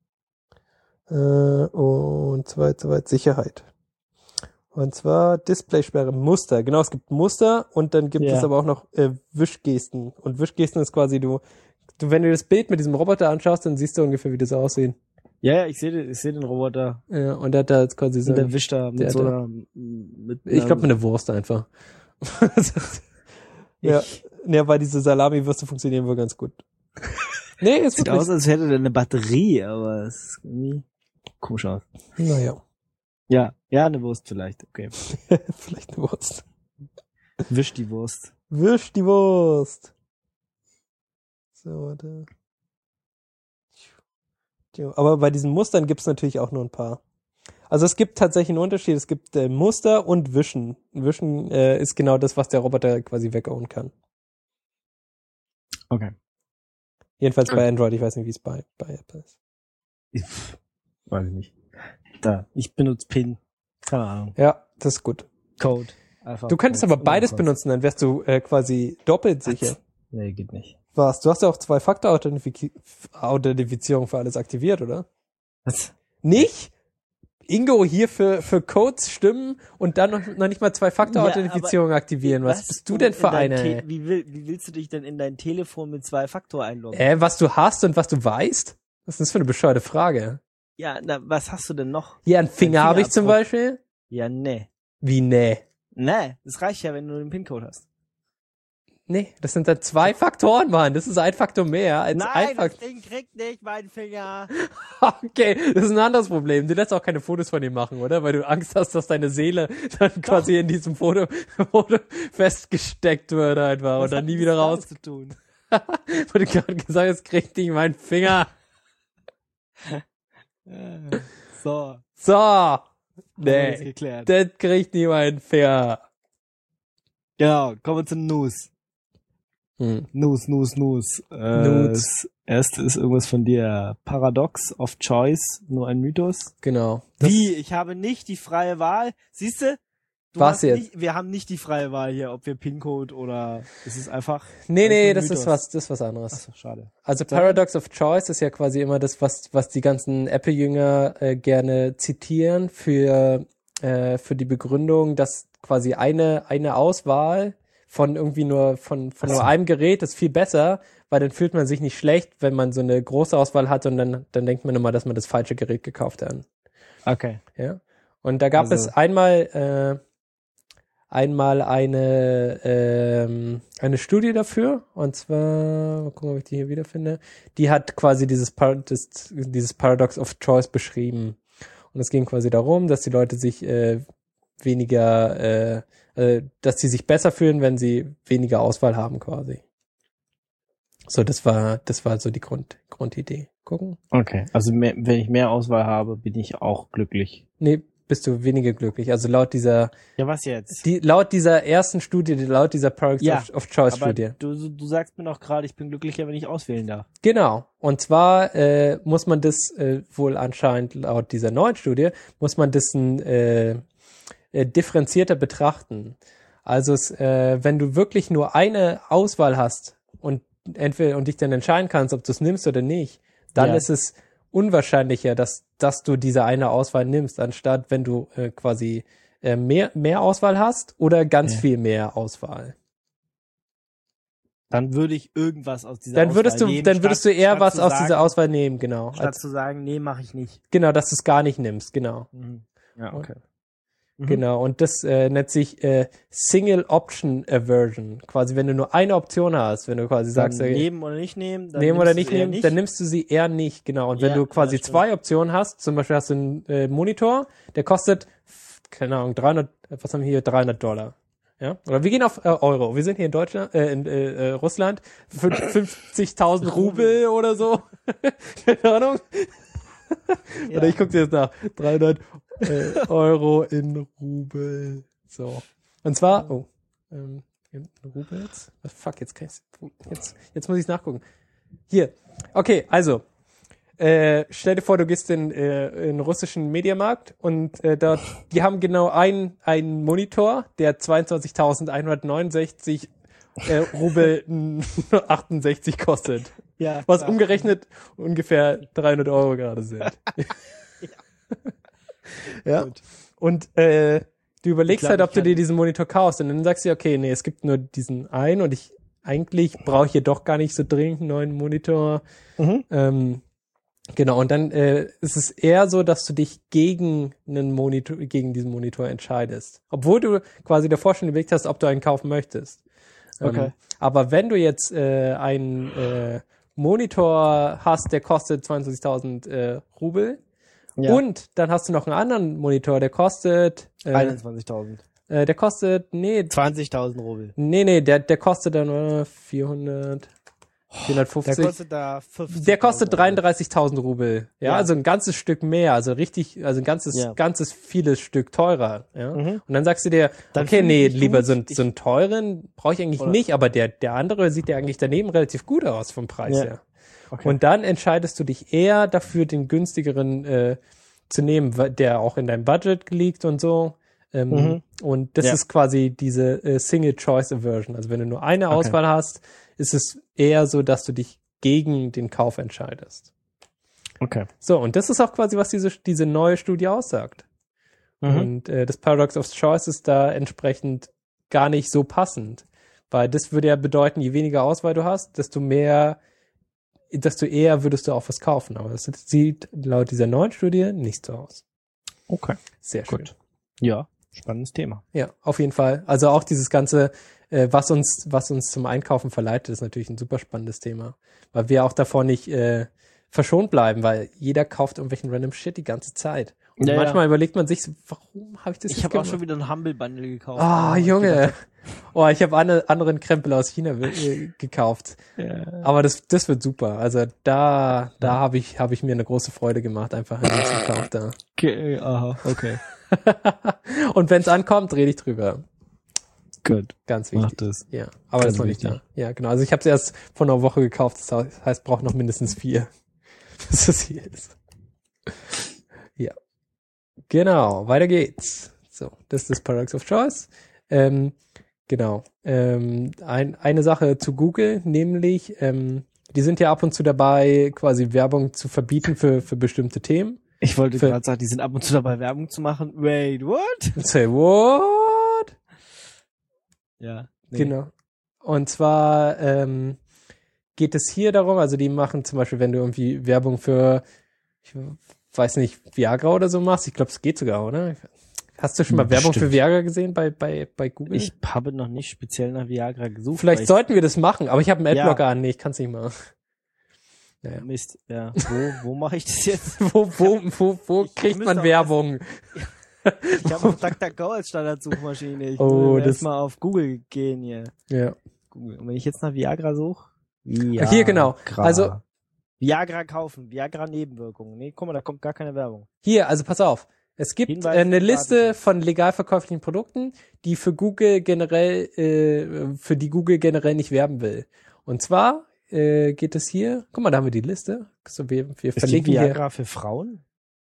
Speaker 2: hier? Und zweit Sicherheit. Und zwar Displaysperre, Muster. Genau, es gibt Muster und dann gibt es aber auch noch Wischgesten. Und Wischgesten ist quasi wenn du das Bild mit diesem Roboter anschaust, dann siehst du ungefähr, wie das aussehen.
Speaker 1: Ja, ich sehe den Roboter.
Speaker 2: Ja, und der hat da jetzt quasi so...
Speaker 1: Und der wischt da mit so einer...
Speaker 2: Ich glaube, mit einer Wurst einfach. Ja, weil diese Salami-Würste funktionieren wohl ganz gut. Nee, es
Speaker 1: sieht aus, als hätte der eine Batterie, aber es ist irgendwie komisch aus.
Speaker 2: Naja.
Speaker 1: Ja, eine Wurst vielleicht, okay.
Speaker 2: Vielleicht eine Wurst.
Speaker 1: Wisch die Wurst.
Speaker 2: Wisch die Wurst. So, warte. Aber bei diesen Mustern gibt es natürlich auch nur ein paar. Also es gibt tatsächlich einen Unterschied. Es gibt Muster und Wischen. Wischen ist genau das, was der Roboter quasi wegauen kann.
Speaker 1: Okay.
Speaker 2: Jedenfalls bei Android. Ich weiß nicht, wie es bei Apple ist.
Speaker 1: Weiß ich nicht. Ich benutze PIN. Keine Ahnung.
Speaker 2: Ja, das ist gut.
Speaker 1: Code. Einfach
Speaker 2: Du könntest aber beides benutzen, dann wärst du quasi doppelt sicher.
Speaker 1: Nee, geht nicht.
Speaker 2: Was? Du hast ja auch 2-Faktor-Authentifizierung für alles aktiviert, oder?
Speaker 1: Was?
Speaker 2: Nicht? Ingo hier für Codes stimmen und dann noch nicht mal 2-Faktor-Authentifizierung aktivieren. Was bist du denn für eine?
Speaker 1: Wie willst du dich denn in dein Telefon mit 2-Faktor einloggen?
Speaker 2: Was du hast und was du weißt? Was ist das für eine bescheuerte Frage?
Speaker 1: Ja, was hast du denn noch?
Speaker 2: Hier, einen Finger habe ich zum Beispiel.
Speaker 1: Ja, nee.
Speaker 2: Wie nee?
Speaker 1: Nee, das reicht ja, wenn du den PIN-Code hast.
Speaker 2: Nee, das sind dann 2 Faktoren, Mann. Das ist ein Faktor mehr als ein Faktor.
Speaker 1: Das Ding kriegt nicht meinen Finger.
Speaker 2: Okay, das ist ein anderes Problem. Du lässt auch keine Fotos von ihm machen, oder? Weil du Angst hast, dass deine Seele dann quasi in diesem Foto festgesteckt wird einfach und dann nie wieder raus.
Speaker 1: Zu tun.
Speaker 2: Wurde gerade gesagt, es kriegt nicht meinen Finger.
Speaker 1: So.
Speaker 2: Nee, das kriegt nicht meinen Finger.
Speaker 1: Genau, kommen wir zu News. News. Das erste ist irgendwas von dir. Paradox of Choice, nur ein Mythos.
Speaker 2: Genau.
Speaker 1: Wie? Ich habe nicht die freie Wahl. Siehst du?
Speaker 2: Was jetzt?
Speaker 1: Wir haben nicht die freie Wahl hier, ob wir PIN-Code oder ist es einfach...
Speaker 2: Nee, das ist was anderes.
Speaker 1: Achso, schade.
Speaker 2: Also Paradox of Choice ist ja quasi immer das, was die ganzen Apple-Jünger gerne zitieren für die Begründung, dass quasi eine Auswahl von irgendwie nur einem Gerät ist viel besser, weil dann fühlt man sich nicht schlecht, wenn man so eine große Auswahl hat und dann denkt man immer, dass man das falsche Gerät gekauft hat.
Speaker 1: Okay.
Speaker 2: Ja. Und da gab es einmal eine Studie dafür, und zwar, mal gucken, ob ich die hier wiederfinde, die hat quasi dieses Paradox of Choice beschrieben. Und es ging quasi darum, dass die Leute sich dass sie sich besser fühlen, wenn sie weniger Auswahl haben quasi. So, das war so die Grundidee. Gucken.
Speaker 1: Okay, also wenn ich mehr Auswahl habe, bin ich auch glücklich.
Speaker 2: Nee, bist du weniger glücklich. Also laut dieser...
Speaker 1: Ja, was jetzt?
Speaker 2: Laut dieser ersten Studie, laut dieser Paradox of Choice Studie.
Speaker 1: Du sagst mir doch gerade, ich bin glücklicher, wenn ich auswählen darf.
Speaker 2: Genau. Und zwar muss man das wohl anscheinend laut dieser neuen Studie, muss man das differenzierter betrachten. Also wenn du wirklich nur eine Auswahl hast und dich dann entscheiden kannst, ob du es nimmst oder nicht, dann ist es unwahrscheinlicher, dass du diese eine Auswahl nimmst, anstatt wenn du quasi mehr Auswahl hast oder ganz viel mehr Auswahl.
Speaker 1: Dann würde ich irgendwas aus dieser Auswahl nehmen.
Speaker 2: Dann würdest du eher was aus dieser Auswahl nehmen, genau.
Speaker 1: Statt zu sagen, nee, mache ich nicht.
Speaker 2: Genau, dass du es gar nicht nimmst, genau.
Speaker 1: Mhm. Ja, okay.
Speaker 2: Genau, und das nennt sich Single Option Aversion. Quasi, wenn du nur eine Option hast, wenn du quasi sagst,
Speaker 1: nehmen oder nicht nehmen, dann
Speaker 2: nehmen oder nicht
Speaker 1: nimmst du sie eher
Speaker 2: nehmen,
Speaker 1: nicht.
Speaker 2: dann nimmst du sie eher nicht, genau. Und wenn
Speaker 1: Ja,
Speaker 2: du quasi
Speaker 1: ja, stimmt.
Speaker 2: zwei Optionen hast, zum Beispiel hast du einen Monitor, der kostet, keine Ahnung, 300, was haben wir hier, $300. Ja? Oder wir gehen auf Euro. Wir sind hier in Deutschland, in Russland, 50.000 Rubel oder so. Keine Ahnung.
Speaker 1: Ja.
Speaker 2: Oder ich gucke dir jetzt nach. 300 Euro in Rubel. So. Und zwar, in Rubel jetzt? Fuck, jetzt kann ich's, jetzt muss ich's nachgucken. Hier. Okay, also. Stell dir vor, du gehst in den russischen Mediamarkt und dort, die haben genau einen Monitor, der 22.169 Rubel 68 kostet.
Speaker 1: Ja,
Speaker 2: Was
Speaker 1: klar.
Speaker 2: umgerechnet ungefähr 300 Euro gerade sind. Ja.
Speaker 1: Gut.
Speaker 2: Und du überlegst
Speaker 1: Ich glaub,
Speaker 2: halt, ob
Speaker 1: ich
Speaker 2: du dir
Speaker 1: kann-
Speaker 2: diesen Monitor kaufst und dann sagst du, okay, nee, es gibt nur diesen einen und eigentlich brauche ich hier doch gar nicht so dringend einen neuen Monitor. Genau, und dann ist es eher so, dass du dich gegen diesen Monitor entscheidest. Obwohl du quasi davor schon überlegt hast, ob du einen kaufen möchtest.
Speaker 1: Okay.
Speaker 2: Aber wenn du jetzt einen Monitor hast, der kostet 22.000 Rubel
Speaker 1: Ja.
Speaker 2: und dann hast du noch einen anderen Monitor, der kostet
Speaker 1: 21.000. 20.000 Rubel.
Speaker 2: Nee, der kostet dann 450.
Speaker 1: Der kostet da 50.
Speaker 2: Der kostet 33.000 Rubel. Ja,
Speaker 1: Ja.
Speaker 2: also ein ganzes Stück mehr, also ein
Speaker 1: Ja.
Speaker 2: ganzes vieles Stück teurer. Ja.
Speaker 1: Mhm.
Speaker 2: Und dann sagst du dir,
Speaker 1: Dann
Speaker 2: okay,
Speaker 1: fühl ich
Speaker 2: nee,
Speaker 1: mich
Speaker 2: lieber
Speaker 1: gut.
Speaker 2: so einen teuren brauche ich eigentlich
Speaker 1: Oder-
Speaker 2: nicht, aber der andere sieht ja eigentlich daneben relativ gut aus vom Preis
Speaker 1: Ja.
Speaker 2: her.
Speaker 1: Okay.
Speaker 2: Und dann entscheidest du dich eher dafür, den günstigeren zu nehmen, der auch in deinem Budget liegt und so. Und das
Speaker 1: Ja.
Speaker 2: ist quasi diese Single Choice Aversion. Also wenn du nur eine Auswahl hast, ist es eher so, dass du dich gegen den Kauf entscheidest.
Speaker 1: Okay.
Speaker 2: So, und das ist auch quasi, was diese neue Studie aussagt. Und das Paradox of Choice ist da entsprechend gar nicht so passend. Weil das würde ja bedeuten, je weniger Auswahl du hast, desto eher würdest du auch was kaufen. Aber das sieht laut dieser neuen Studie nicht so aus.
Speaker 1: Okay.
Speaker 2: Sehr schön.
Speaker 1: Gut. Ja, spannendes Thema.
Speaker 2: Ja, auf jeden Fall. Also auch dieses ganze, was uns zum Einkaufen verleitet, ist natürlich ein super spannendes Thema. Weil wir auch davor nicht verschont bleiben, weil jeder kauft irgendwelchen random Shit die ganze Zeit. Und
Speaker 1: Ja,
Speaker 2: manchmal
Speaker 1: ja.
Speaker 2: überlegt man sich, so, warum habe ich das
Speaker 1: Ich
Speaker 2: jetzt
Speaker 1: habe auch
Speaker 2: gemacht?
Speaker 1: schon wieder ein Humble Bundle gekauft.
Speaker 2: Ah, Junge. Oh, ich habe anderen Krempel aus China gekauft.
Speaker 1: Ja.
Speaker 2: Aber das wird super. Also da habe ich mir eine große Freude gemacht, einfach in diesem Kauf da.
Speaker 1: Okay, aha, okay.
Speaker 2: Und wenn es ankommt, rede ich drüber.
Speaker 1: Gut.
Speaker 2: Ganz
Speaker 1: Mach
Speaker 2: wichtig.
Speaker 1: das.
Speaker 2: Ja, aber das ist noch nicht
Speaker 1: wichtig.
Speaker 2: da. Ja, genau. Also ich habe es erst vor einer Woche gekauft. Das heißt, braucht noch mindestens 4, bis das hier ist. Ja. Genau, weiter geht's. So, das ist das Paradox of Choice. Genau. Eine Sache zu Google, nämlich, die sind ja ab und zu dabei, quasi Werbung zu verbieten für bestimmte Themen.
Speaker 1: Ich wollte
Speaker 2: Für-
Speaker 1: gerade sagen, die sind ab und zu dabei, Werbung zu machen. Wait, what?
Speaker 2: Say what?
Speaker 1: Ja. Nee.
Speaker 2: Genau. Und zwar geht es hier darum, also die machen zum Beispiel, wenn du irgendwie Werbung für, ich weiß nicht, Viagra oder so machst, ich glaube, es geht sogar, oder? Hast du schon mal Werbung für
Speaker 1: Bestimmt.
Speaker 2: Viagra gesehen bei Google?
Speaker 1: Ich habe noch nicht speziell nach Viagra gesucht.
Speaker 2: Vielleicht
Speaker 1: weil
Speaker 2: sollten wir das machen, aber ich habe einen
Speaker 1: Ja.
Speaker 2: Adblocker an. Nee, ich kann es nicht machen. Naja.
Speaker 1: Mist, ja. Wo mache ich das jetzt?
Speaker 2: Wo
Speaker 1: Ich
Speaker 2: kriegt
Speaker 1: müsste
Speaker 2: man
Speaker 1: auch
Speaker 2: Werbung?
Speaker 1: Ich habe noch DuckDuckGo als Standardsuchmaschine. Ich
Speaker 2: Oh,
Speaker 1: muss
Speaker 2: das-
Speaker 1: erstmal auf Google gehen hier.
Speaker 2: Ja.
Speaker 1: Google. Und wenn ich jetzt nach Viagra suche?
Speaker 2: Hier, genau. Also-
Speaker 1: Viagra kaufen, Viagra-Nebenwirkungen. Nee, guck mal, da kommt gar keine Werbung.
Speaker 2: Hier, also pass auf. Es gibt
Speaker 1: Hinweise
Speaker 2: eine
Speaker 1: und
Speaker 2: Liste
Speaker 1: Datenschutz.
Speaker 2: von legal verkäuflichen Produkten, die für Google generell, für die Google generell nicht werben will. Und zwar geht es hier, guck mal, da haben wir die Liste. So, wir
Speaker 1: Ist die
Speaker 2: verlinken hier.
Speaker 1: Viagra für Frauen?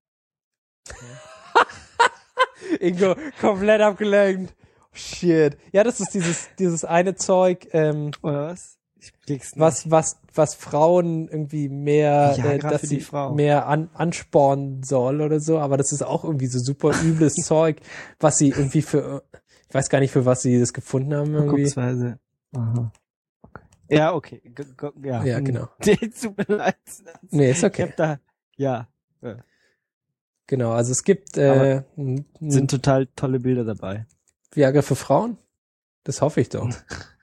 Speaker 2: Ingo, komplett abgelenkt. Shit. Ja, das ist dieses eine Zeug,
Speaker 1: Oder was? Ich blick's nicht.
Speaker 2: was Frauen irgendwie mehr,
Speaker 1: Viagra
Speaker 2: dass
Speaker 1: für
Speaker 2: sie
Speaker 1: die Frau.
Speaker 2: mehr anspornen soll oder so, aber das ist auch irgendwie so super übles Zeug, was sie irgendwie ich weiß gar nicht, für was sie das gefunden haben irgendwie.
Speaker 1: Gucksweise. Aha. Okay. Ja, okay. Ja,
Speaker 2: Ja, genau.
Speaker 1: Tut mir leid.
Speaker 2: Nee, ist
Speaker 1: Ich
Speaker 2: okay.
Speaker 1: hab da, ja.
Speaker 2: Genau, also es gibt
Speaker 1: sind total tolle Bilder dabei.
Speaker 2: Viagra für Frauen? Das hoffe ich doch.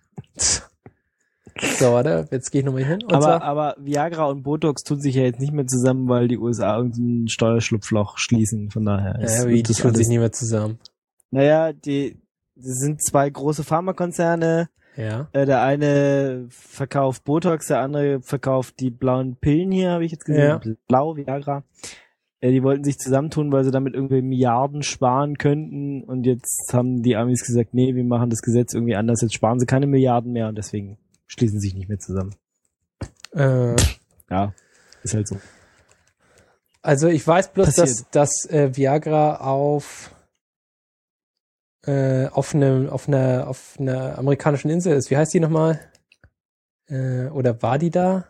Speaker 2: So, warte, jetzt gehe ich nochmal hin. Und
Speaker 1: Aber Viagra und Botox tun sich ja jetzt nicht mehr zusammen, weil die USA irgendein Steuerschlupfloch schließen. Von daher
Speaker 2: die tun sich nicht mehr zusammen.
Speaker 1: Naja, das sind zwei große Pharmakonzerne.
Speaker 2: Ja.
Speaker 1: Der eine verkauft Botox, der andere verkauft die blauen Pillen hier, habe ich jetzt gesehen.
Speaker 2: Ja.
Speaker 1: Blau, Viagra. Die wollten sich zusammentun, weil sie damit irgendwie Milliarden sparen könnten. Und jetzt haben die Amis gesagt, nee, wir machen das Gesetz irgendwie anders. Jetzt sparen sie keine Milliarden mehr und deswegen schließen sie sich nicht mehr zusammen. Ja, ist halt so.
Speaker 2: Also ich weiß bloß, dass Viagra auf einer amerikanischen Insel ist. Wie heißt die nochmal? Oder war die da?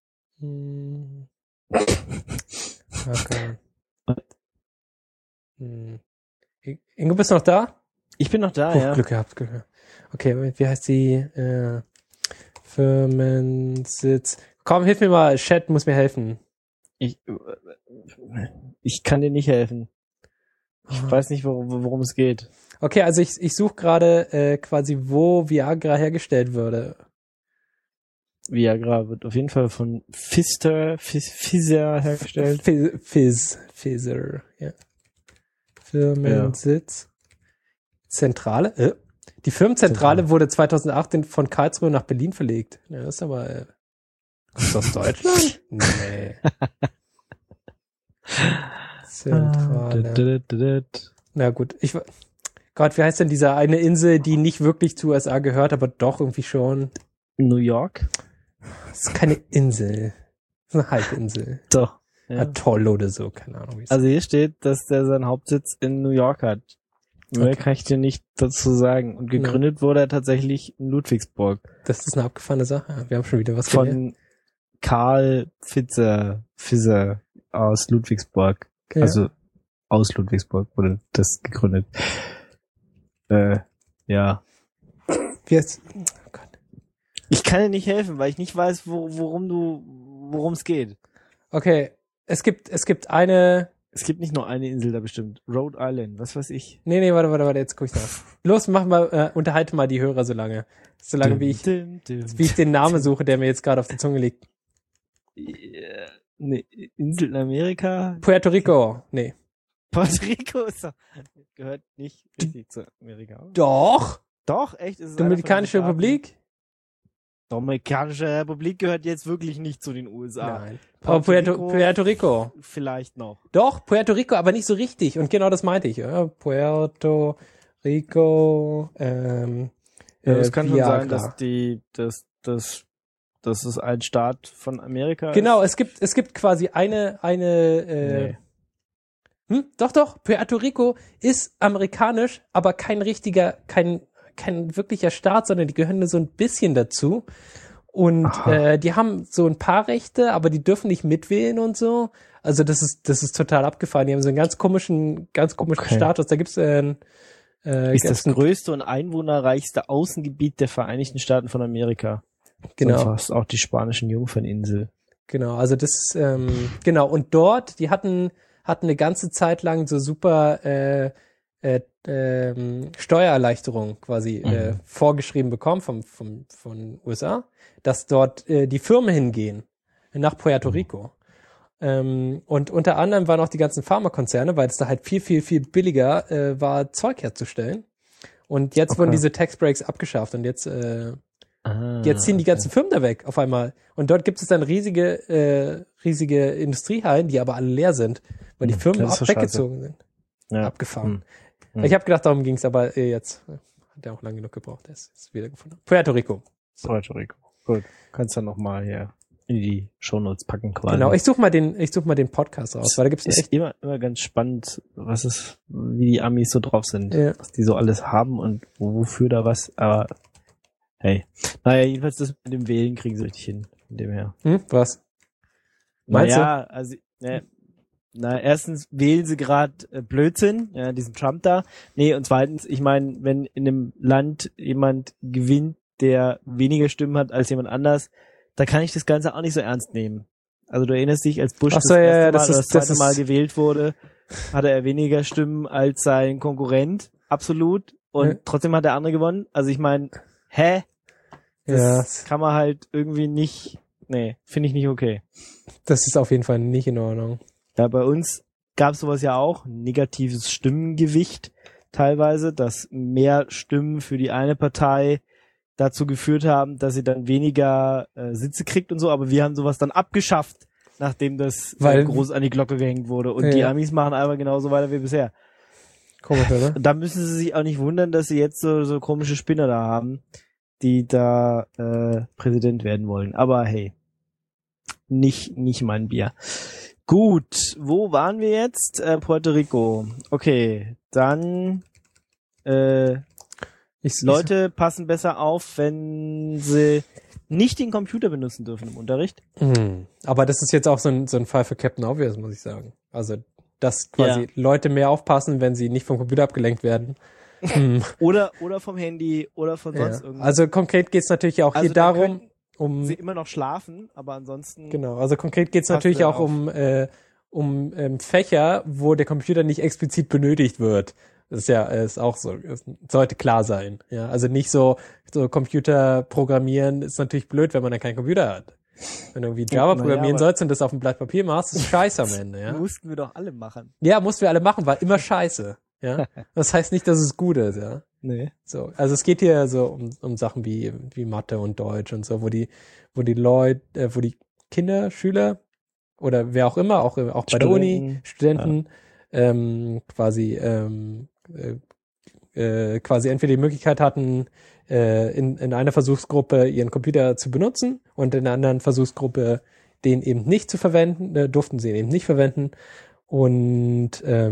Speaker 2: Okay. Ingo, bist du noch da?
Speaker 1: Ich bin noch da, ja.
Speaker 2: Glück gehabt. Okay, wie heißt die? Firmensitz. Komm, hilf mir mal. Chat muss mir helfen.
Speaker 1: Ich kann dir nicht helfen. Ich weiß nicht, worum es geht.
Speaker 2: Okay, also ich suche gerade quasi, wo Viagra hergestellt würde.
Speaker 1: Viagra wird auf jeden Fall von Pfizer hergestellt.
Speaker 2: Pfizer, ja. Firmensitz. Zentrale? Die Firmenzentrale wurde 2008 von Karlsruhe nach Berlin verlegt. Ja, das ist aber ist das aus Deutschland? Nee. Zentrale. Na gut, Gott, wie heißt denn diese eine Insel, die nicht wirklich zu USA gehört, aber doch irgendwie schon?
Speaker 1: New York?
Speaker 2: Das ist keine Insel. Das ist eine Halbinsel.
Speaker 1: Doch. Ja.
Speaker 2: Atoll oder so, keine Ahnung.
Speaker 1: Also hier steht, dass der seinen Hauptsitz in New York hat. Mehr kann ich dir nicht dazu sagen. Und gegründet wurde er tatsächlich in Ludwigsburg.
Speaker 2: Das ist eine abgefahrene Sache. Wir haben schon wieder was
Speaker 1: von Karl Pfizer aus Ludwigsburg. Ja. Also aus Ludwigsburg wurde das gegründet. Ja.
Speaker 2: Wie heißt? Oh Gott.
Speaker 1: Ich kann dir nicht helfen, weil ich nicht weiß, worum es geht.
Speaker 2: Okay, es gibt eine.
Speaker 1: Es gibt nicht nur eine Insel da bestimmt. Rhode Island, was weiß ich.
Speaker 2: Nee, warte, jetzt guck ich nach. Los, unterhalte mal die Hörer so lange wie ich den Namen suche, der mir jetzt gerade auf der Zunge liegt.
Speaker 1: Nee, Insel in Amerika?
Speaker 2: Puerto Rico, nee.
Speaker 1: Puerto Rico gehört nicht richtig zu Amerika. Oder?
Speaker 2: Doch,
Speaker 1: echt? Ist es
Speaker 2: Dominikanische Republik?
Speaker 1: Dominikanische Republik gehört jetzt wirklich nicht zu den USA.
Speaker 2: Nein. Aber Puerto Rico.
Speaker 1: Vielleicht noch.
Speaker 2: Doch, Puerto Rico, aber nicht so richtig. Und genau das meinte ich. Ja? Puerto Rico,
Speaker 1: es kann schon sein, dass das ist ein Staat von Amerika.
Speaker 2: Genau, ist. Es gibt quasi eine Doch, Puerto Rico ist amerikanisch, aber kein wirklicher Staat, sondern die gehören nur so ein bisschen dazu. Und die haben so ein paar Rechte, aber die dürfen nicht mitwählen und so. Also das ist total abgefahren. Die haben so einen ganz komischen Status. Da gibt's ist
Speaker 1: das größte und einwohnerreichste Außengebiet der Vereinigten Staaten von Amerika.
Speaker 2: Genau.
Speaker 1: Fast auch die spanischen Jungferninsel.
Speaker 2: Genau, also das genau. Und dort, die hatten eine ganze Zeit lang so super Steuererleichterung quasi vorgeschrieben bekommen von USA, dass dort die Firmen hingehen nach Puerto Rico. Und unter anderem waren auch die ganzen Pharmakonzerne, weil es da halt viel, viel, viel billiger war, Zeug herzustellen. Und jetzt wurden diese Tax Breaks abgeschafft und jetzt ziehen die ganzen Firmen da weg auf einmal. Und dort gibt es dann riesige Industriehallen, die aber alle leer sind, weil die Firmen weggezogen sind.
Speaker 1: Ja.
Speaker 2: Abgefahren. Ich habe gedacht, darum ging's, aber jetzt hat er auch lange genug gebraucht. Er ist wiedergefunden. Puerto Rico. So.
Speaker 1: Puerto Rico. Gut. Kannst du nochmal hier in die Shownotes packen quasi.
Speaker 2: Genau, ich such mal den Podcast raus, weil da gibt's echt
Speaker 1: immer ganz spannend, wie die Amis so drauf sind, was die so alles haben und wofür da was, aber hey. Naja, jedenfalls das mit dem Wählen kriegen sie richtig hin, von dem her.
Speaker 2: Was? Meinst du?
Speaker 1: Also, erstens wählen sie gerade Blödsinn, diesen Trump da. Nee, und zweitens, ich meine, wenn in einem Land jemand gewinnt, der weniger Stimmen hat als jemand anders, da kann ich das Ganze auch nicht so ernst nehmen. Also du erinnerst dich, als Bush das zweite Mal gewählt wurde, hatte er weniger Stimmen als sein Konkurrent, absolut. Und trotzdem hat der andere gewonnen. Also ich meine, Das kann man halt irgendwie nicht, finde ich nicht okay.
Speaker 2: Das ist auf jeden Fall nicht in Ordnung.
Speaker 1: Ja, bei uns gab es sowas ja auch, negatives Stimmengewicht teilweise, dass mehr Stimmen für die eine Partei dazu geführt haben, dass sie dann weniger Sitze kriegt und so, aber wir haben sowas dann abgeschafft, nachdem das groß an die Glocke gehängt wurde. Und die Amis machen einfach genauso weiter wie bisher.
Speaker 2: Komisch, oder?
Speaker 1: Da müssen sie sich auch nicht wundern, dass sie jetzt so komische Spinner da haben, die da Präsident werden wollen. Aber hey, nicht mein Bier. Gut, wo waren wir jetzt? Puerto Rico. Okay, dann Leute passen besser auf, wenn sie nicht den Computer benutzen dürfen im Unterricht.
Speaker 2: Aber das ist jetzt auch so ein Fall für Captain Obvious, muss ich sagen. Also, dass quasi Leute mehr aufpassen, wenn sie nicht vom Computer abgelenkt werden.
Speaker 1: Oder vom Handy oder von sonst irgendwas.
Speaker 2: Also konkret geht's natürlich auch hier darum,
Speaker 1: sie immer noch schlafen, aber ansonsten...
Speaker 2: Genau, also konkret geht's natürlich auch um Fächer, wo der Computer nicht explizit benötigt wird. Das ist auch so, sollte klar sein. Ja, also nicht so Computer programmieren ist natürlich blöd, wenn man dann keinen Computer hat. Wenn du irgendwie Java programmieren sollst und das auf dem Blatt Papier machst, ist scheiße am Ende. Ja?
Speaker 1: Mussten wir doch alle machen.
Speaker 2: Ja, mussten wir alle machen, war immer scheiße. Ja, das heißt nicht, dass es gut ist. Ja,
Speaker 1: nee.
Speaker 2: So, also es geht hier so um Sachen wie Mathe und Deutsch und so, wo die Kinder, Schüler oder wer auch immer, auch bei der Uni, Studenten, quasi entweder die Möglichkeit hatten, in einer Versuchsgruppe ihren Computer zu benutzen und in einer anderen Versuchsgruppe den eben nicht zu verwenden, durften sie ihn eben nicht verwenden. Und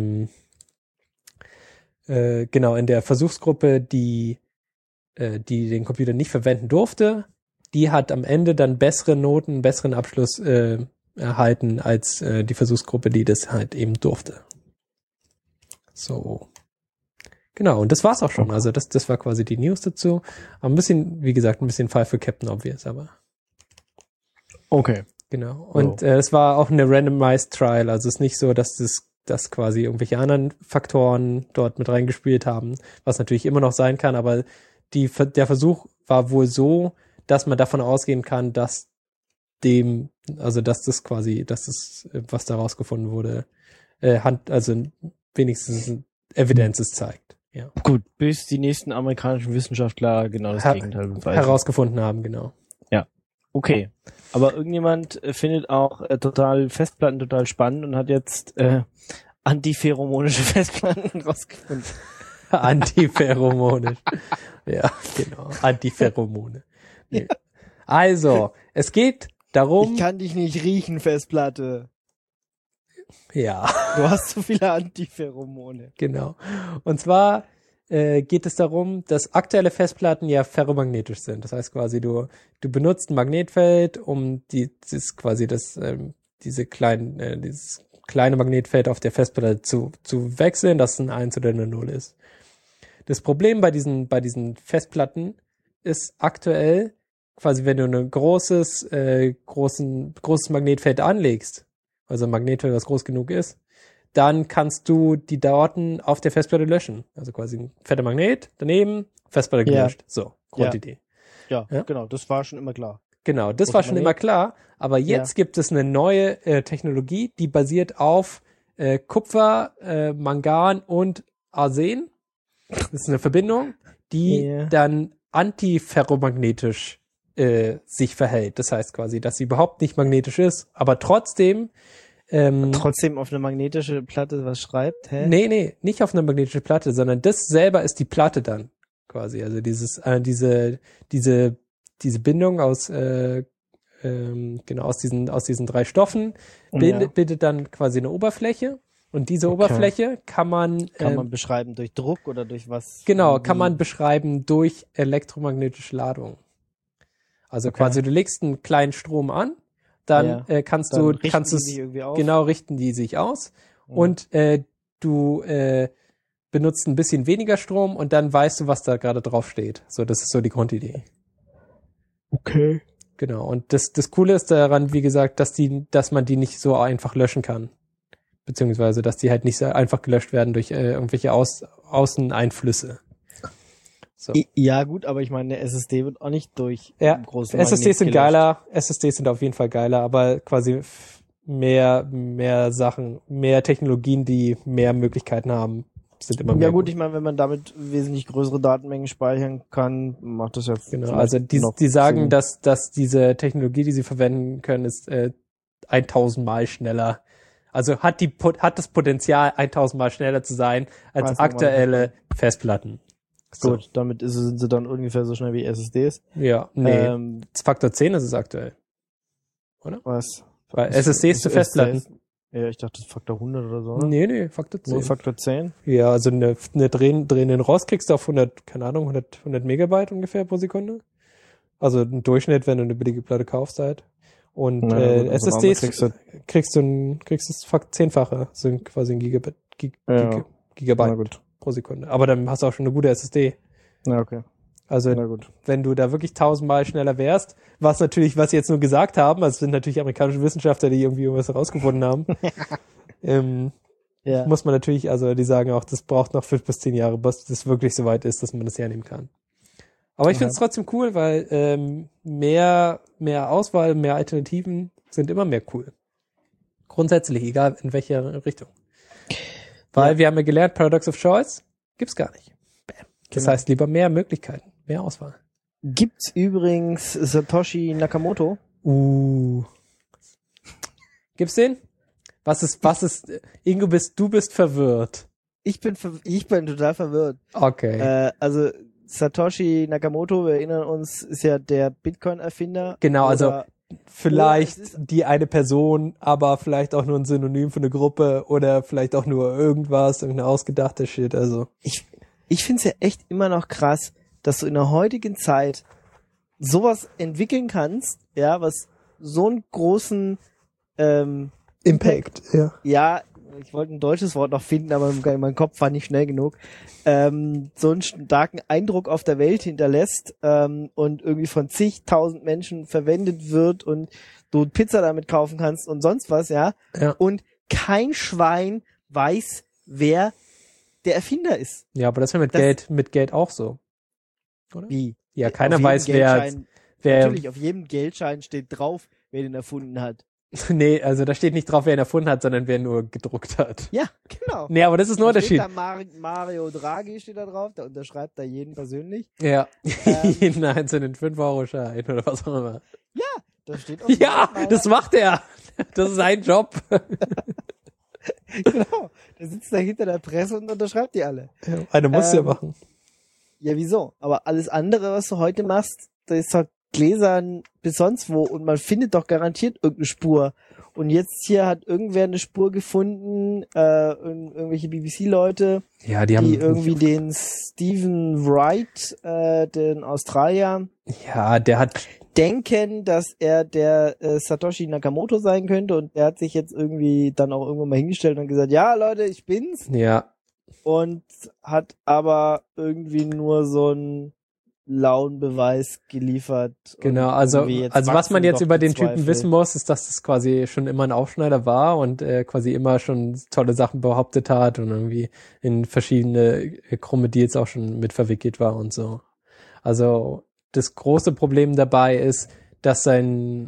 Speaker 2: genau, in der Versuchsgruppe, die den Computer nicht verwenden durfte, die hat am Ende dann bessere Noten, besseren Abschluss erhalten als die Versuchsgruppe, die das halt eben durfte. So. Genau, und das war's auch schon. Also das war quasi die News dazu. Aber ein bisschen Fall für Captain Obvious, aber.
Speaker 1: Okay.
Speaker 2: Genau. Und es war auch eine randomized Trial. Also es ist nicht so, dass das quasi irgendwelche anderen Faktoren dort mit reingespielt haben, was natürlich immer noch sein kann, aber der Versuch war wohl so, dass man davon ausgehen kann, dass was da rausgefunden wurde, wenigstens Evidences zeigt. Ja.
Speaker 1: Gut, bis die nächsten amerikanischen Wissenschaftler genau das Gegenteil beweisen.
Speaker 2: Herausgefunden haben, genau.
Speaker 1: Ja. Okay. Aber irgendjemand findet auch Festplatten total spannend und hat jetzt antipheromonische Festplatten rausgefunden.
Speaker 2: Antipheromonisch. Ja, genau. Antipheromone. Nee. Also, es geht darum...
Speaker 1: Ich kann dich nicht riechen, Festplatte.
Speaker 2: Ja.
Speaker 1: Du hast zu viele Antipheromone.
Speaker 2: Genau. Und zwar geht es darum, dass aktuelle Festplatten ja ferromagnetisch sind. Das heißt quasi, du benutzt ein Magnetfeld, um dieses kleine Magnetfeld auf der Festplatte zu wechseln, dass es ein 1 oder eine 0 ist. Das Problem bei diesen Festplatten ist aktuell quasi, wenn du ein großes Magnetfeld anlegst, also ein Magnetfeld, was groß genug ist, dann kannst du die Daten auf der Festplatte löschen. Also quasi ein fetter Magnet, daneben, Festplatte gelöscht. Ja. So, Grundidee.
Speaker 1: Ja, genau, das war schon immer klar.
Speaker 2: Genau, das war schon immer klar. Aber jetzt gibt es eine neue Technologie, die basiert auf Kupfer, Mangan und Arsen. Das ist eine Verbindung, die dann antiferromagnetisch sich verhält. Das heißt quasi, dass sie überhaupt nicht magnetisch ist, aber trotzdem
Speaker 1: trotzdem auf eine magnetische Platte was schreibt? Hä?
Speaker 2: Nee, nicht auf eine magnetische Platte, sondern das selber ist die Platte dann quasi. Also diese Bindung aus aus diesen 3 Stoffen bildet dann quasi eine Oberfläche. Und diese Oberfläche kann man
Speaker 1: beschreiben durch Druck oder durch was?
Speaker 2: Genau, kann man beschreiben durch elektromagnetische Ladung. Also quasi du legst einen kleinen Strom an, dann richten die sich aus und du benutzt ein bisschen weniger Strom und dann weißt du, was da gerade drauf steht. So, das ist so die Grundidee.
Speaker 1: Okay.
Speaker 2: Genau. Und das Coole ist daran, wie gesagt, dass man die nicht so einfach löschen kann. beziehungsweise, dass die halt nicht so einfach gelöscht werden durch irgendwelche Außeneinflüsse. So.
Speaker 1: Ja, gut, aber ich meine, der SSD wird auch nicht durch
Speaker 2: große SSDs sind geiler, SSDs sind auf jeden Fall geiler, aber quasi mehr Sachen, mehr Technologien, die mehr Möglichkeiten haben, sind immer mehr.
Speaker 1: Ja gut, ich meine, wenn man damit wesentlich größere Datenmengen speichern kann, macht das ja
Speaker 2: genau. Also die sagen, dass diese Technologie, die sie verwenden können, ist 1000 Mal schneller. Also hat das Potenzial, 1000 Mal schneller zu sein als aktuelle Festplatten. So.
Speaker 1: Gut, damit sind sie dann ungefähr so schnell wie SSDs.
Speaker 2: Ja, nee. Faktor 10 ist es aktuell. Oder?
Speaker 1: Was?
Speaker 2: Weil SSDs zu Festplatten.
Speaker 1: Ja, ich dachte Faktor 100 oder so. Oder?
Speaker 2: Nee, Faktor 10.
Speaker 1: Nur Faktor 10?
Speaker 2: Ja, also eine drehenden raus kriegst du auf 100 Megabyte ungefähr pro Sekunde. Also ein Durchschnitt, wenn du eine billige Platte kaufst halt. Und SSDs kriegst du das 10-fache, sind quasi ein Gigabyte pro Sekunde. Aber dann hast du auch schon eine gute SSD.
Speaker 1: Ja, okay.
Speaker 2: Also wenn du da wirklich 1000 Mal schneller wärst, was sie jetzt nur gesagt haben, also es sind natürlich amerikanische Wissenschaftler, die irgendwie irgendwas herausgefunden haben, muss man natürlich, also die sagen auch, das braucht noch 5 bis 10 Jahre, bis das wirklich so weit ist, dass man das hernehmen kann. Aber ich finde es trotzdem cool, weil mehr Auswahl, mehr Alternativen sind immer mehr cool. Grundsätzlich, egal in welcher Richtung. Weil wir haben ja gelernt, Paradox of Choice gibt's gar nicht. Bam. Das heißt, lieber mehr Möglichkeiten, mehr Auswahl.
Speaker 1: Gibt's übrigens Satoshi Nakamoto?
Speaker 2: Gibt's den? Was ist, Ingo, du bist verwirrt.
Speaker 1: Ich bin total verwirrt.
Speaker 2: Okay.
Speaker 1: Also, Satoshi Nakamoto, wir erinnern uns, ist ja der Bitcoin-Erfinder.
Speaker 2: Genau, also vielleicht die eine Person, aber vielleicht auch nur ein Synonym für eine Gruppe oder vielleicht auch nur irgendeine ausgedachte Shit, also.
Speaker 1: Ich find's ja echt immer noch krass, dass du in der heutigen Zeit sowas entwickeln kannst, ja, was so einen großen
Speaker 2: Impact, ja.
Speaker 1: Ja, ich wollte ein deutsches Wort noch finden, aber mein Kopf war nicht schnell genug. So einen starken Eindruck auf der Welt hinterlässt und irgendwie von zigtausend Menschen verwendet wird und du Pizza damit kaufen kannst und sonst was, ja. Und kein Schwein weiß, wer der Erfinder ist.
Speaker 2: Ja, aber das ist ja mit Geld auch so. Oder?
Speaker 1: Wie?
Speaker 2: Ja, keiner weiß, wer...
Speaker 1: Natürlich, auf jedem Geldschein steht drauf, wer den erfunden hat.
Speaker 2: Nee, also da steht nicht drauf, wer ihn erfunden hat, sondern wer nur gedruckt hat.
Speaker 1: Ja, genau.
Speaker 2: Nee, aber das ist ein Unterschied.
Speaker 1: Mario Draghi steht da drauf, der unterschreibt da jeden persönlich.
Speaker 2: Ja, jeden einzelnen 5-Euro-Schein oder was auch immer.
Speaker 1: Ja, da steht auch.
Speaker 2: Ja, das macht er. Das ist sein Job.
Speaker 1: Genau, der sitzt da hinter der Presse und unterschreibt die alle.
Speaker 2: Ja, einer muss ja machen.
Speaker 1: Ja, wieso? Aber alles andere, was du heute machst, da ist doch Gläsern bis sonst wo und man findet doch garantiert irgendeine Spur. Und jetzt hier hat irgendwer eine Spur gefunden, irgendwelche BBC-Leute,
Speaker 2: ja,
Speaker 1: die irgendwie den Stephen Wright, den Australier,
Speaker 2: der hat
Speaker 1: denken, dass er der Satoshi Nakamoto sein könnte und er hat sich jetzt irgendwie dann auch irgendwann mal hingestellt und gesagt, ja Leute, ich bin's.
Speaker 2: Ja.
Speaker 1: Und hat aber irgendwie nur so einen lauen Beweis geliefert.
Speaker 2: Genau, also was man jetzt über den Typen wissen muss, ist, dass das quasi schon immer ein Aufschneider war und quasi immer schon tolle Sachen behauptet hat und irgendwie in verschiedene krumme Deals auch schon mit verwickelt war und so. Also das große Problem dabei ist, dass sein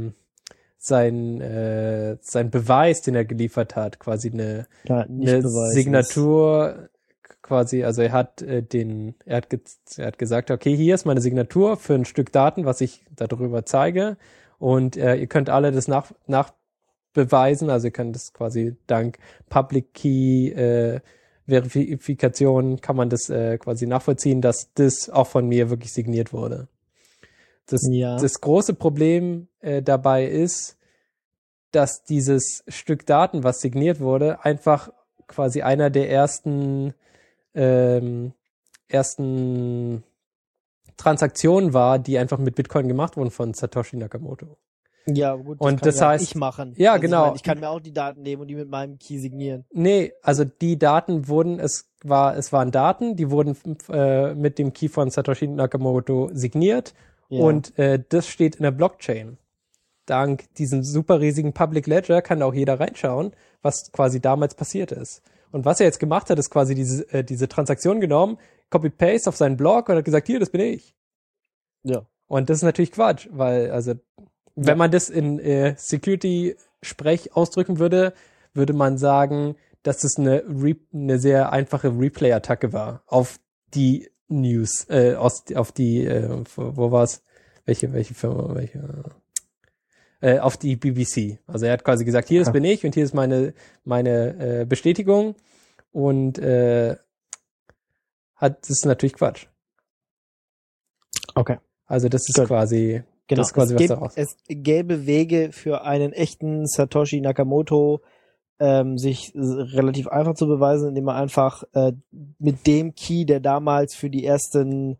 Speaker 2: Beweis, den er geliefert hat, quasi eine Signatur quasi, also er hat gesagt, okay, hier ist meine Signatur für ein Stück Daten, was ich darüber zeige und ihr könnt alle das nachbeweisen, also ihr könnt das quasi dank Public Key Verifikation kann man das quasi nachvollziehen, dass das auch von mir wirklich signiert wurde. Das große Problem dabei ist, dass dieses Stück Daten, was signiert wurde, einfach quasi einer der ersten Transaktionen war, die einfach mit Bitcoin gemacht wurden von Satoshi Nakamoto.
Speaker 1: Ja, gut,
Speaker 2: das heißt,
Speaker 1: ich machen.
Speaker 2: Ja, also genau.
Speaker 1: Ich kann mir auch die Daten nehmen und die mit meinem Key signieren.
Speaker 2: Nee, also die Daten es waren Daten, die wurden mit dem Key von Satoshi Nakamoto signiert und das steht in der Blockchain. dank diesem super riesigen Public Ledger kann da auch jeder reinschauen, was quasi damals passiert ist. Und was er jetzt gemacht hat, ist quasi diese Transaktion genommen, Copy-Paste auf seinen Blog und hat gesagt, hier, das bin ich.
Speaker 1: Ja.
Speaker 2: Und das ist natürlich Quatsch, weil, also, wenn man das in Security-Sprech ausdrücken würde, würde man sagen, dass es eine sehr einfache Replay-Attacke war auf die News, auf die, wo war's? Welche Firma, auf die BBC. Also er hat quasi gesagt, hier, das bin ich und hier ist meine Bestätigung und das ist natürlich Quatsch.
Speaker 1: Okay.
Speaker 2: Also das ist
Speaker 1: Gut.
Speaker 2: quasi,
Speaker 1: Genau.
Speaker 2: das ist quasi was daraus.
Speaker 1: Es gäbe Wege für einen echten Satoshi Nakamoto, sich relativ einfach zu beweisen, indem man einfach mit dem Key, der damals für die ersten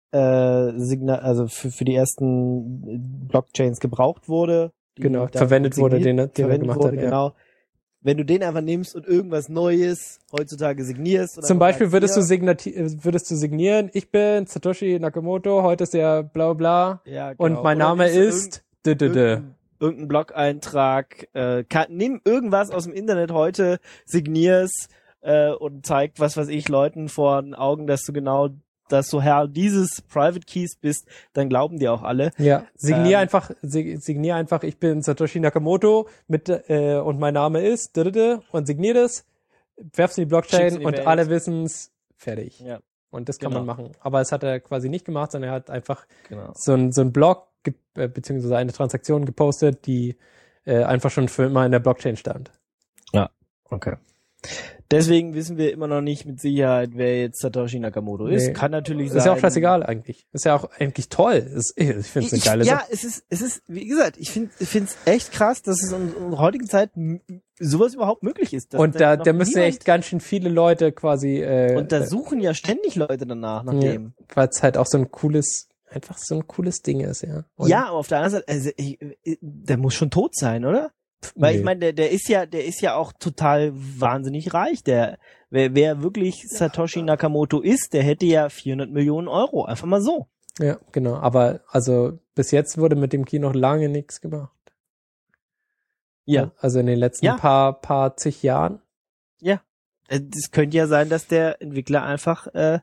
Speaker 1: für die ersten Blockchains gebraucht wurde,
Speaker 2: Genau, verwendet wurde, den er gemacht hat.
Speaker 1: Genau. Wenn du den einfach nimmst und irgendwas Neues heutzutage signierst.
Speaker 2: Zum Beispiel würdest du signieren, ich bin Satoshi Nakamoto, heute ist der bla bla
Speaker 1: ja, genau.
Speaker 2: Und mein Name ist
Speaker 1: irgendein Blog-Eintrag, nimm irgendwas aus dem Internet heute, signierst und zeig, was weiß ich, Leuten vor den Augen, dass du Herr dieses Private Keys bist, dann glauben dir auch alle.
Speaker 2: Ja, signier einfach, ich bin Satoshi Nakamoto und mein Name ist und signier das, werf's in die Blockchain und alle wissen's, fertig.
Speaker 1: Ja.
Speaker 2: Und das kann man machen. Aber es hat er quasi nicht gemacht, sondern er hat einfach
Speaker 1: genau.
Speaker 2: so ein Blog beziehungsweise eine Transaktion gepostet, die einfach schon für immer in der Blockchain stand.
Speaker 1: Ja, okay. Deswegen wissen wir immer noch nicht mit Sicherheit, wer jetzt Satoshi Nakamoto ist. Nee. Kann natürlich sein.
Speaker 2: Ist ja auch scheißegal eigentlich. Ist ja auch eigentlich toll. Ich finde es eine geile Sache.
Speaker 1: Ja, es ist, wie gesagt, ich finde es echt krass, dass es in unserer heutigen Zeit sowas überhaupt möglich ist.
Speaker 2: Und da müssen ja echt ganz schön viele Leute quasi
Speaker 1: und da suchen ja ständig Leute danach, nach dem.
Speaker 2: Weil es halt auch so ein cooles Ding ist, ja. Und
Speaker 1: ja, aber auf der anderen Seite, also der muss schon tot sein, oder? Weil ich meine, der ist ja auch total wahnsinnig reich. Wer wirklich Satoshi Nakamoto ist, der hätte ja 400 Millionen Euro. Einfach mal so.
Speaker 2: Ja, genau. Aber also bis jetzt wurde mit dem Key noch lange nichts gemacht.
Speaker 1: Ja.
Speaker 2: Also in den letzten paar zig Jahren.
Speaker 1: Ja. Es könnte ja sein, dass der Entwickler einfach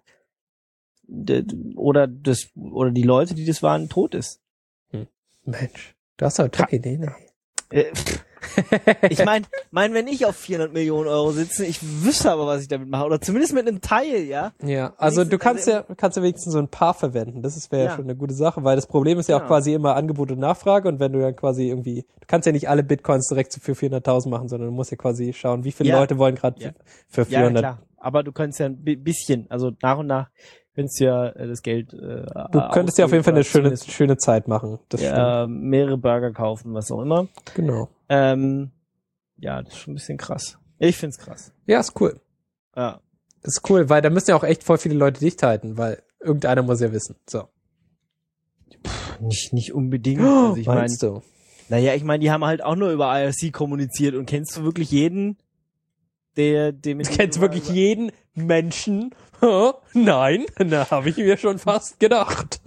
Speaker 1: oder die Leute, die das waren, tot ist.
Speaker 2: Mensch, du hast doch tolle Ideen, ey.
Speaker 1: Ich meine, wenn ich auf 400 Millionen Euro sitze, ich wüsste aber, was ich damit mache. Oder zumindest mit einem Teil, ja?
Speaker 2: Ja, also du kannst ja wenigstens so ein paar verwenden. Das wäre ja schon eine gute Sache, weil das Problem ist ja auch quasi immer Angebot und Nachfrage. Und wenn du dann quasi du kannst ja nicht alle Bitcoins direkt für 400.000 machen, sondern du musst ja quasi schauen, wie viele Leute wollen gerade für 400. Ja, klar.
Speaker 1: Aber du kannst ja ein bisschen, also nach und nach könntest ja das Geld
Speaker 2: du könntest ja auf jeden Fall eine schöne Zeit machen. Das
Speaker 1: mehrere Burger kaufen, was auch immer.
Speaker 2: Genau.
Speaker 1: Ja, das ist schon ein bisschen krass. Ich find's krass.
Speaker 2: Ja, ist cool.
Speaker 1: Ja.
Speaker 2: Ist cool, weil da müssen ja auch echt voll viele Leute dicht halten, weil irgendeiner muss ja wissen. So.
Speaker 1: Nicht unbedingt. Also ich
Speaker 2: meinst du?
Speaker 1: Naja, ich meine, die haben halt auch nur über IRC kommuniziert und kennst du wirklich jeden,
Speaker 2: kennst du wirklich jeden Menschen? Nein, da habe ich mir schon fast gedacht.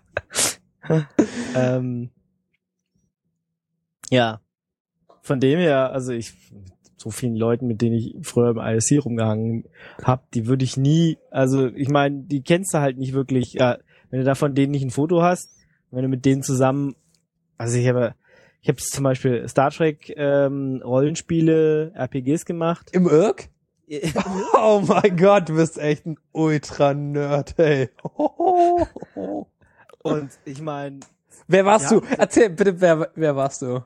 Speaker 1: Ja. Von dem her, also so vielen Leuten, mit denen ich früher im IRC rumgehangen habe, die würde ich nie, also ich meine, die kennst du halt nicht wirklich, wenn du da von denen nicht ein Foto hast, wenn du mit denen zusammen, also ich habe zum Beispiel Star Trek Rollenspiele, RPGs gemacht.
Speaker 2: Im IRC? Oh mein Gott, du bist echt ein Ultra-Nerd, ey.
Speaker 1: Und ich meine...
Speaker 2: Wer warst du? Erzähl bitte, wer warst du?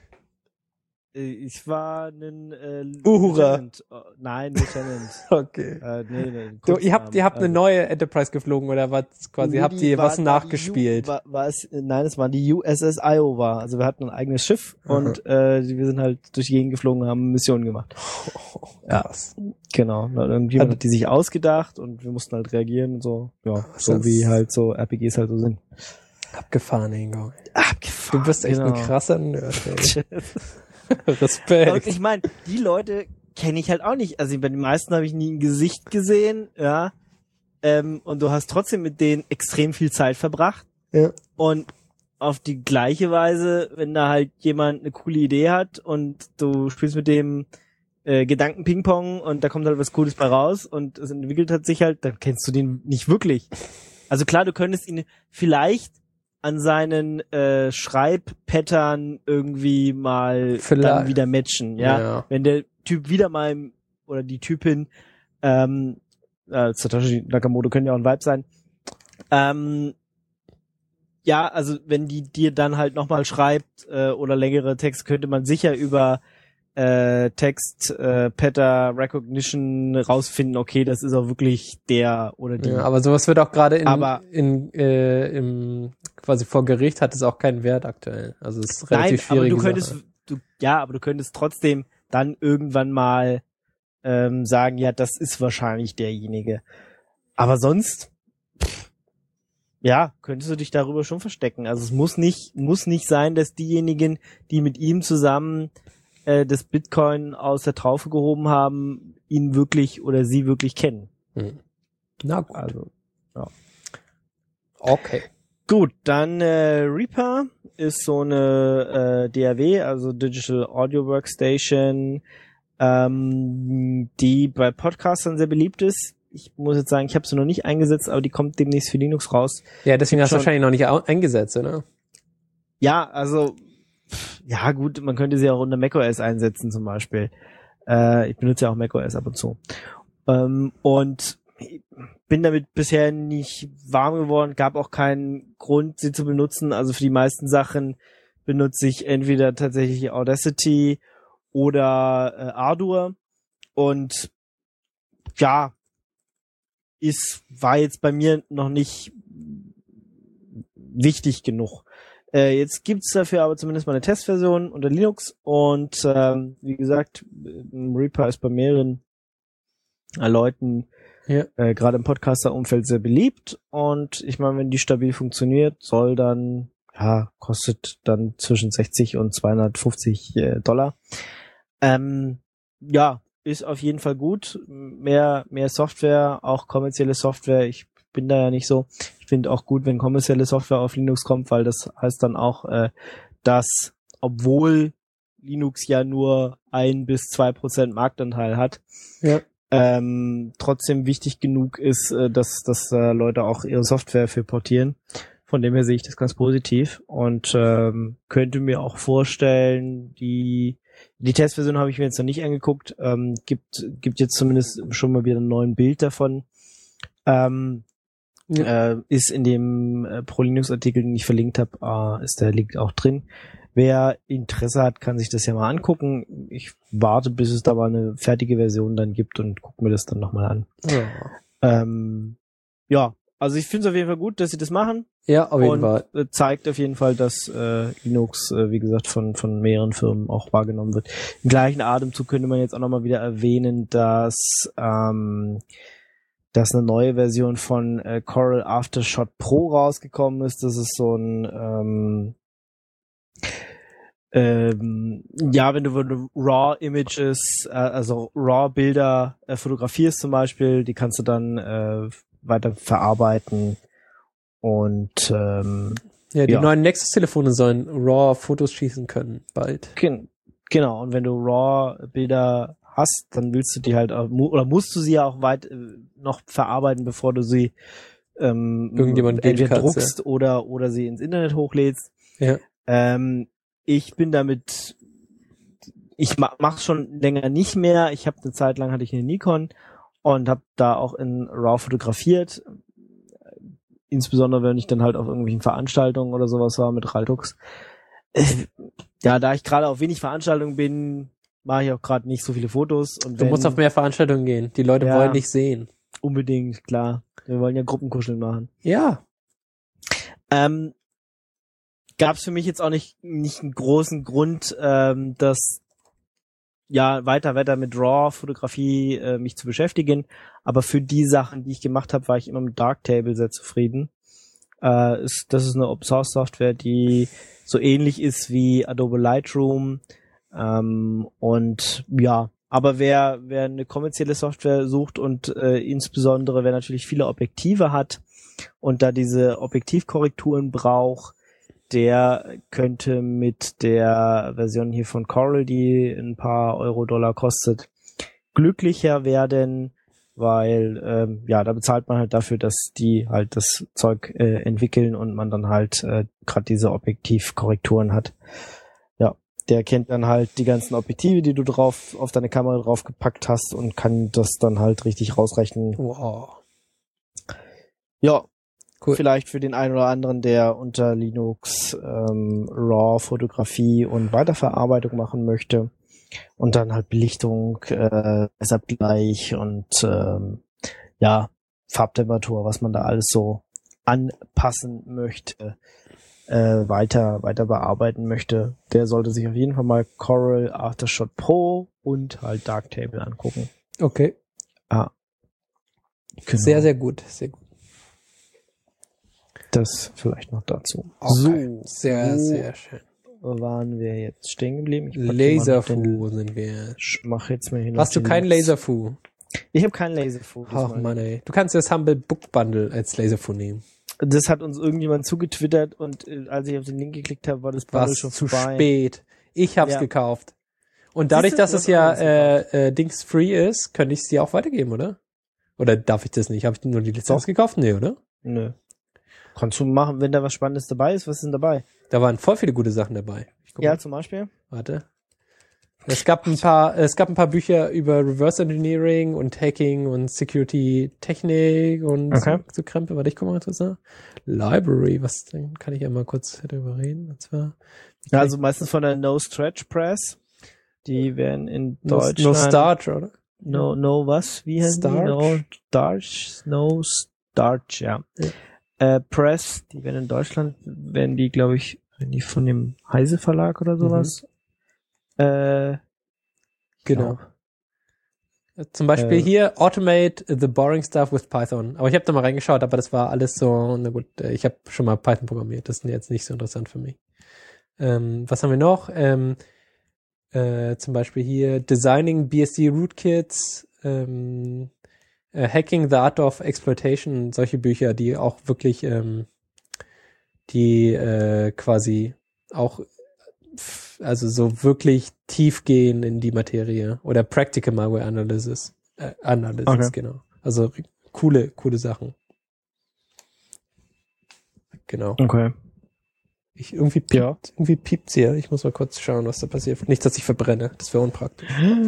Speaker 1: Ich war ein
Speaker 2: Uhura.
Speaker 1: Nein, Lieutenant.
Speaker 2: Okay.
Speaker 1: Nee,
Speaker 2: ihr habt eine neue Enterprise geflogen oder was quasi? Habt ihr was nachgespielt?
Speaker 1: Nein, es war die USS Iowa. Also wir hatten ein eigenes Schiff und wir sind halt durch die Gegend geflogen und haben Missionen gemacht.
Speaker 2: Krass.
Speaker 1: Ja, genau. Irgendjemand hat die sich ausgedacht und wir mussten halt reagieren und so. Ja, so wie halt so RPGs halt so sind.
Speaker 2: Abgefahren, Ingo.
Speaker 1: Abgefahren.
Speaker 2: Du bist echt ein krasser Nerd, ey. Respekt.
Speaker 1: Und ich meine, die Leute kenne ich halt auch nicht. Also bei den meisten habe ich nie ein Gesicht gesehen, ja. Und du hast trotzdem mit denen extrem viel Zeit verbracht.
Speaker 2: Ja.
Speaker 1: Und auf die gleiche Weise, wenn da halt jemand eine coole Idee hat und du spielst mit dem Gedanken-Ping-Pong und da kommt halt was Cooles bei raus und es entwickelt hat sich halt, dann kennst du den nicht wirklich. Also klar, du könntest ihn vielleicht an seinen Schreibpattern irgendwie mal dann wieder matchen, ja. Wenn der Typ wieder mal oder die Typin Satoshi Nakamoto können ja auch ein Vibe sein. Ja, also wenn die dir dann halt nochmal schreibt oder längere Texte, könnte man sicher über Text, Pattern, Recognition rausfinden, okay, das ist auch wirklich der oder die.
Speaker 2: Ja, aber sowas wird auch gerade im quasi vor Gericht hat es auch keinen Wert aktuell. Also es ist relativ schwierig.
Speaker 1: Aber du könntest trotzdem dann irgendwann mal sagen, ja, das ist wahrscheinlich derjenige. Aber sonst, ja, könntest du dich darüber schon verstecken. Also es muss nicht sein, dass diejenigen, die mit ihm zusammen das Bitcoin aus der Traufe gehoben haben, ihn wirklich oder sie wirklich kennen.
Speaker 2: Na gut.
Speaker 1: Also, ja.
Speaker 2: Okay.
Speaker 1: Gut, dann Reaper ist so eine DAW, also Digital Audio Workstation, die bei Podcastern sehr beliebt ist. Ich muss jetzt sagen, ich habe sie noch nicht eingesetzt, aber die kommt demnächst für Linux raus.
Speaker 2: Ja, deswegen hast du wahrscheinlich noch nicht eingesetzt, oder?
Speaker 1: Ja, also ja gut, man könnte sie auch unter macOS einsetzen zum Beispiel. Ich benutze ja auch macOS ab und zu. Und bin damit bisher nicht warm geworden, gab auch keinen Grund, sie zu benutzen. Also für die meisten Sachen benutze ich entweder tatsächlich Audacity oder Ardour. Und ja, war jetzt bei mir noch nicht wichtig genug. Jetzt gibt's dafür aber zumindest mal eine Testversion unter Linux und wie gesagt, Reaper ist bei mehreren Leuten gerade im Podcaster-Umfeld sehr beliebt und ich meine, wenn die stabil funktioniert, kostet dann zwischen 60 und $250. Ja, ist auf jeden Fall gut. Mehr Software, auch kommerzielle Software. Ich bin da ja nicht so. Ich finde auch gut, wenn kommerzielle Software auf Linux kommt, weil das heißt dann auch, dass obwohl Linux ja nur 1-2% Marktanteil hat, trotzdem wichtig genug ist, dass Leute auch ihre Software für portieren. Von dem her sehe ich das ganz positiv und könnte mir auch vorstellen, die Testversion habe ich mir jetzt noch nicht angeguckt, gibt jetzt zumindest schon mal wieder einen neuen Bild davon. Ist in dem Pro-Linux-Artikel, den ich verlinkt habe, ist der Link auch drin. Wer Interesse hat, kann sich das ja mal angucken. Ich warte, bis es da mal eine fertige Version dann gibt und gucke mir das dann nochmal an. Ja, also ich finde es auf jeden Fall gut, dass sie das machen.
Speaker 2: Ja, auf jeden Fall.
Speaker 1: Zeigt auf jeden Fall, dass Linux, wie gesagt, von mehreren Firmen auch wahrgenommen wird. Im gleichen Atemzug könnte man jetzt auch nochmal wieder erwähnen, dass eine neue Version von Corel Aftershot Pro rausgekommen ist. Das ist so ein wenn du RAW-Images, also RAW-Bilder fotografierst zum Beispiel, die kannst du dann weiter verarbeiten und
Speaker 2: die neuen Nexus-Telefone sollen RAW-Fotos schießen können bald.
Speaker 1: Genau, und wenn du RAW-Bilder hast, dann willst du die halt oder musst du sie ja auch weit noch verarbeiten, bevor du sie
Speaker 2: irgendjemand
Speaker 1: entweder druckst oder sie ins Internet hochlädst.
Speaker 2: Ja.
Speaker 1: Ich bin damit, ich mach's schon länger nicht mehr. Ich habe eine Zeit lang hatte ich eine Nikon und habe da auch in RAW fotografiert. Insbesondere wenn ich dann halt auf irgendwelchen Veranstaltungen oder sowas war mit Raltux. Ja, da ich gerade auf wenig Veranstaltungen bin, mache ich auch gerade nicht so viele Fotos. Und
Speaker 2: du musst auf mehr Veranstaltungen gehen. Die Leute wollen dich sehen.
Speaker 1: Unbedingt, klar. Wir wollen ja Gruppenkuscheln machen.
Speaker 2: Ja.
Speaker 1: Gab es für mich jetzt auch nicht einen großen Grund, das weiter mit RAW-Fotografie mich zu beschäftigen. Aber für die Sachen, die ich gemacht habe, war ich immer mit Darktable sehr zufrieden. Das ist eine Open-Source-Software, die so ähnlich ist wie Adobe Lightroom. Und ja, aber wer eine kommerzielle Software sucht und insbesondere wer natürlich viele Objektive hat und da diese Objektivkorrekturen braucht, der könnte mit der Version hier von Coral, die ein paar Euro-Dollar kostet, glücklicher werden, weil da bezahlt man halt dafür, dass die halt das Zeug entwickeln und man dann halt gerade diese Objektivkorrekturen hat. Ja, der kennt dann halt die ganzen Objektive, die du drauf auf deine Kamera draufgepackt hast und kann das dann halt richtig rausrechnen.
Speaker 2: Wow.
Speaker 1: Ja,
Speaker 2: Cool.
Speaker 1: Vielleicht für den einen oder anderen, der unter Linux RAW-Fotografie und Weiterverarbeitung machen möchte und dann halt Belichtung, Abgleich und Farbtemperatur, was man da alles so anpassen möchte, weiter bearbeiten möchte, der sollte sich auf jeden Fall mal Coral Aftershot Pro und halt Darktable angucken.
Speaker 2: Okay.
Speaker 1: Ah.
Speaker 2: Genau. Sehr, sehr gut. Sehr gut.
Speaker 1: Das vielleicht noch dazu.
Speaker 2: Okay. So. Sehr, sehr schön.
Speaker 1: Waren wir jetzt stehen geblieben?
Speaker 2: Laserfu sind wir.
Speaker 1: Ich mach jetzt mal hin.
Speaker 2: Hast du keinen Laserfu?
Speaker 1: Ich habe keinen Laserfu.
Speaker 2: Ach Mann, ey. Du kannst das Humble Book Bundle als Laserfu nehmen.
Speaker 1: Das hat uns irgendjemand zugetwittert und als ich auf den Link geklickt habe, war das Bundle schon
Speaker 2: zu
Speaker 1: vorbei.
Speaker 2: Spät. Ich hab's gekauft. Und dadurch, dass es ja Dings free ist, könnte ich es dir auch weitergeben, oder? Oder darf ich das nicht? Habe ich nur die Lizenz gekauft? Nee, oder?
Speaker 1: Nö. Kannst du machen, wenn da was Spannendes dabei ist. Was ist denn dabei?
Speaker 2: Da waren voll viele gute Sachen dabei.
Speaker 1: Ja, zum Beispiel?
Speaker 2: Warte. Es gab ein paar Bücher über Reverse Engineering und Hacking und Security Technik und so Krempel. Warte, ich guck mal kurz nach. Library, was denn? Kann ich ja mal kurz darüber reden. Und zwar.
Speaker 1: Ja, also meistens von der No Stretch Press. Die werden in Deutschland.
Speaker 2: No Starch, oder?
Speaker 1: No was? Wie heißt die? No Starch, ja. Press, die werden in Deutschland, glaube ich, wenn die von dem Heise Verlag oder sowas.
Speaker 2: Genau. Zum Beispiel hier Automate the boring stuff with Python. Aber ich habe da mal reingeschaut, aber das war alles so, na gut, ich habe schon mal Python programmiert, das ist jetzt nicht so interessant für mich. Was haben wir noch? Zum Beispiel hier Designing BSD Rootkits, Hacking the Art of Exploitation, solche Bücher, die auch wirklich, quasi auch, also so wirklich tief gehen in die Materie. Oder Practical Malware Analysis, genau. Also coole Sachen. Genau.
Speaker 1: Okay.
Speaker 2: Irgendwie piept's hier. Ich muss mal kurz schauen, was da passiert. Nicht, dass ich verbrenne. Das wäre unpraktisch.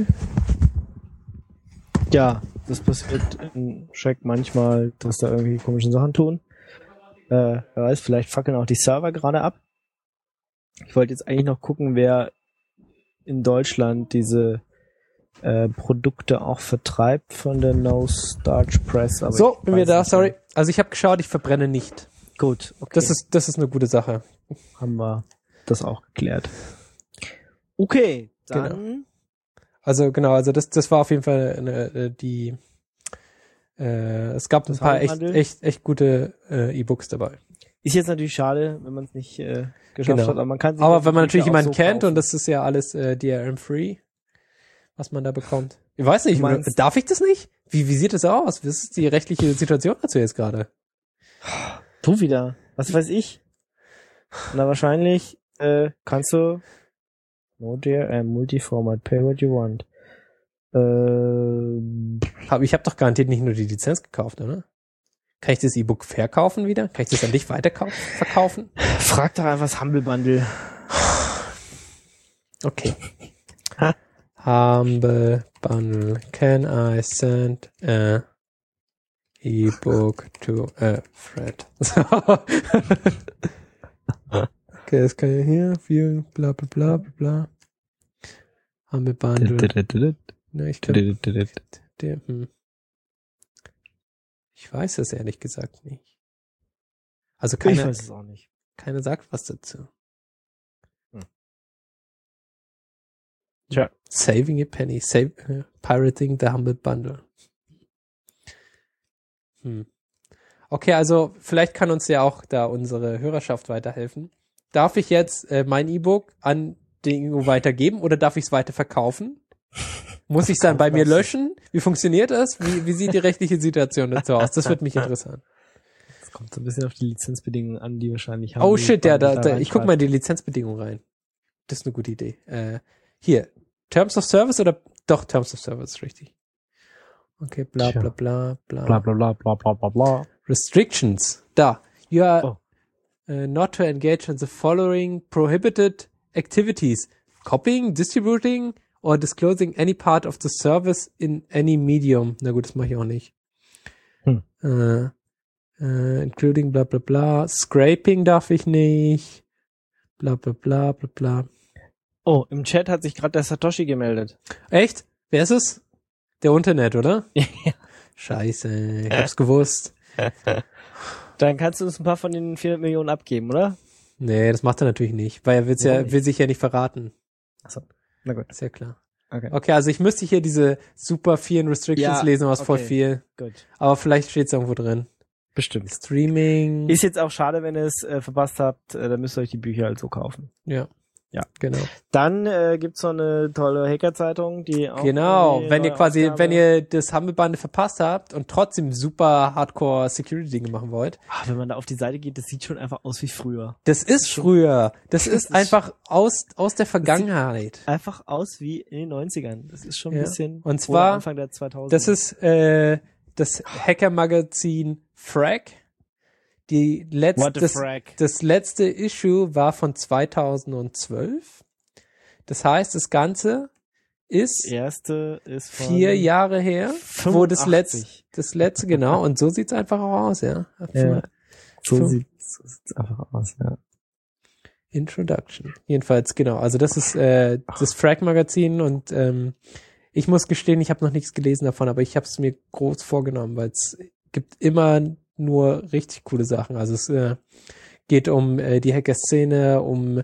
Speaker 1: Ja, das passiert in Shack manchmal, dass da irgendwie komische Sachen tun. Wer weiß, vielleicht fackeln auch die Server gerade ab. Ich wollte jetzt eigentlich noch gucken, wer in Deutschland diese Produkte auch vertreibt von der No Starch Press. Aber
Speaker 2: so, bin wir da, sorry. Also ich habe geschaut, ich verbrenne nicht.
Speaker 1: Gut, okay.
Speaker 2: Das ist eine gute Sache.
Speaker 1: Haben wir das auch geklärt. Okay, dann...
Speaker 2: Genau. Also das war auf jeden Fall es gab ein paar echt gute E-Books dabei.
Speaker 1: Ist jetzt natürlich schade, wenn man es nicht geschafft hat, aber man kann sich
Speaker 2: aber wenn man natürlich jemanden
Speaker 1: so
Speaker 2: kennt
Speaker 1: kaufen.
Speaker 2: und das ist ja alles DRM-free, was man da bekommt. Ich weiß nicht, darf ich das nicht? Wie sieht das aus? Was ist die rechtliche Situation dazu jetzt gerade?
Speaker 1: Du wieder. Was weiß ich? Na, wahrscheinlich kannst du no DRM, Multiformat, pay what you want.
Speaker 2: Ich habe doch garantiert nicht nur die Lizenz gekauft, oder? Kann ich das E-Book verkaufen wieder? Kann ich das an dich verkaufen?
Speaker 1: Frag doch einfach das Humble Bundle.
Speaker 2: Okay. Humble Bundle. Can I send a E-Book to a friend? Okay, das kann ja hier, vielen, bla bla bla bla bla. Humble Bundle. Ne, ich glaube, ich weiß es ehrlich gesagt nicht. Also
Speaker 1: ich weiß es auch nicht.
Speaker 2: Keiner sagt was dazu.
Speaker 1: Tja.
Speaker 2: Saving a penny, pirating the Humble Bundle. Okay, also vielleicht kann uns ja auch da unsere Hörerschaft weiterhelfen. Darf ich jetzt mein E-Book an den Ingo weitergeben oder darf ich es weiter verkaufen? Muss ich es dann bei mir löschen? Wie funktioniert das? Wie sieht die rechtliche Situation dazu aus? Das wird mich interessant.
Speaker 1: Das kommt so ein bisschen auf die Lizenzbedingungen an, die wahrscheinlich haben.
Speaker 2: Oh
Speaker 1: die
Speaker 2: shit,
Speaker 1: da
Speaker 2: ich guck mal in die Lizenzbedingungen rein. Das ist eine gute Idee. Hier, Terms of Service oder doch Terms of Service, richtig. Okay, bla bla bla bla.
Speaker 1: Bla bla bla bla bla bla bla.
Speaker 2: Restrictions. Da. You are not to engage in the following prohibited activities. Copying, distributing or disclosing any part of the service in any medium. Na gut, das mache ich auch nicht. Including bla bla bla. Scraping darf ich nicht. Bla bla bla bla bla.
Speaker 1: Oh, im Chat hat sich gerade der Satoshi gemeldet.
Speaker 2: Echt? Wer ist es? Der Internet, oder?
Speaker 1: Ja.
Speaker 2: Scheiße, ich hab's gewusst.
Speaker 1: Dann kannst du uns ein paar von den 400 Millionen abgeben, oder?
Speaker 2: Nee, das macht er natürlich nicht, weil er will sich ja nicht verraten.
Speaker 1: Achso, na gut.
Speaker 2: Ist ja klar.
Speaker 1: Okay.
Speaker 2: Okay, also ich müsste hier diese super vielen Restrictions lesen, was voll viel.
Speaker 1: Gut.
Speaker 2: Aber vielleicht steht's irgendwo drin.
Speaker 1: Bestimmt.
Speaker 2: Streaming.
Speaker 1: Ist jetzt auch schade, wenn ihr es verpasst habt, dann müsst ihr euch die Bücher halt so kaufen.
Speaker 2: Ja.
Speaker 1: Ja.
Speaker 2: Genau.
Speaker 1: Dann gibt's noch eine tolle Hacker-Zeitung, die auch...
Speaker 2: Genau, wenn ihr das Humble-Bundle verpasst habt und trotzdem super Hardcore Security-Dinge machen wollt.
Speaker 1: Ach, wenn man da auf die Seite geht, das sieht schon einfach aus wie früher.
Speaker 2: Das ist früher. Das ist einfach aus der Vergangenheit.
Speaker 1: Einfach aus wie in den 90ern. Das ist schon ein bisschen...
Speaker 2: Und zwar,
Speaker 1: Anfang der 2000er.
Speaker 2: das ist das Hacker-Magazin Frag. Das letzte Issue war von 2012. Das heißt, das Ganze ist,
Speaker 1: erste ist von
Speaker 2: 4 Jahre her,
Speaker 1: 85.
Speaker 2: wo das letzte, genau, und so sieht's einfach auch aus, ja.
Speaker 1: So sieht's einfach aus, ja.
Speaker 2: Introduction. Jedenfalls, genau, also das ist das Frag-Magazin und ich muss gestehen, ich habe noch nichts gelesen davon, aber ich habe es mir groß vorgenommen, weil es gibt immer nur richtig coole Sachen. Also es geht um die Hacker-Szene, um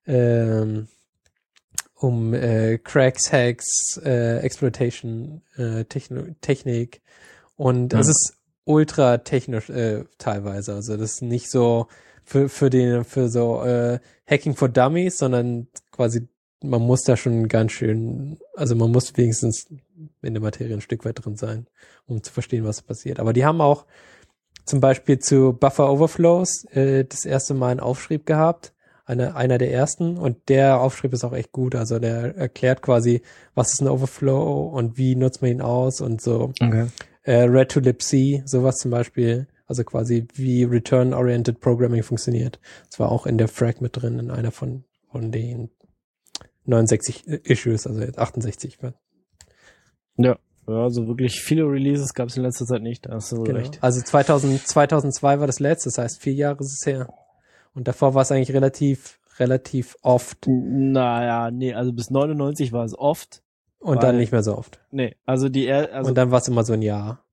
Speaker 2: Cracks, Hacks, Exploitation, Technik und es ist ultra technisch teilweise. Also das ist nicht so für so Hacking for Dummies, sondern quasi man muss da schon ganz schön, also man muss wenigstens in der Materie ein Stück weit drin sein, um zu verstehen, was passiert. Aber die haben auch zum Beispiel zu Buffer Overflows das erste Mal einen Aufschrieb gehabt, einer der ersten, und der Aufschrieb ist auch echt gut, also der erklärt quasi, was ist ein Overflow und wie nutzt man ihn aus und so.
Speaker 1: Okay.
Speaker 2: Red to libc, sowas zum Beispiel, also quasi wie Return-Oriented Programming funktioniert. Das war auch in der Frag mit drin, in einer von den 69 Issues, also jetzt 68.
Speaker 1: Ja, also wirklich viele Releases gab es in letzter Zeit nicht, da hast du recht.
Speaker 2: Also 2002 war das letzte, das heißt 4 Jahre ist es her. Und davor war es eigentlich relativ oft.
Speaker 1: Naja, nee, also bis 99 war es oft.
Speaker 2: Und dann nicht mehr so oft.
Speaker 1: Nee, also
Speaker 2: und dann war es immer so ein Jahr.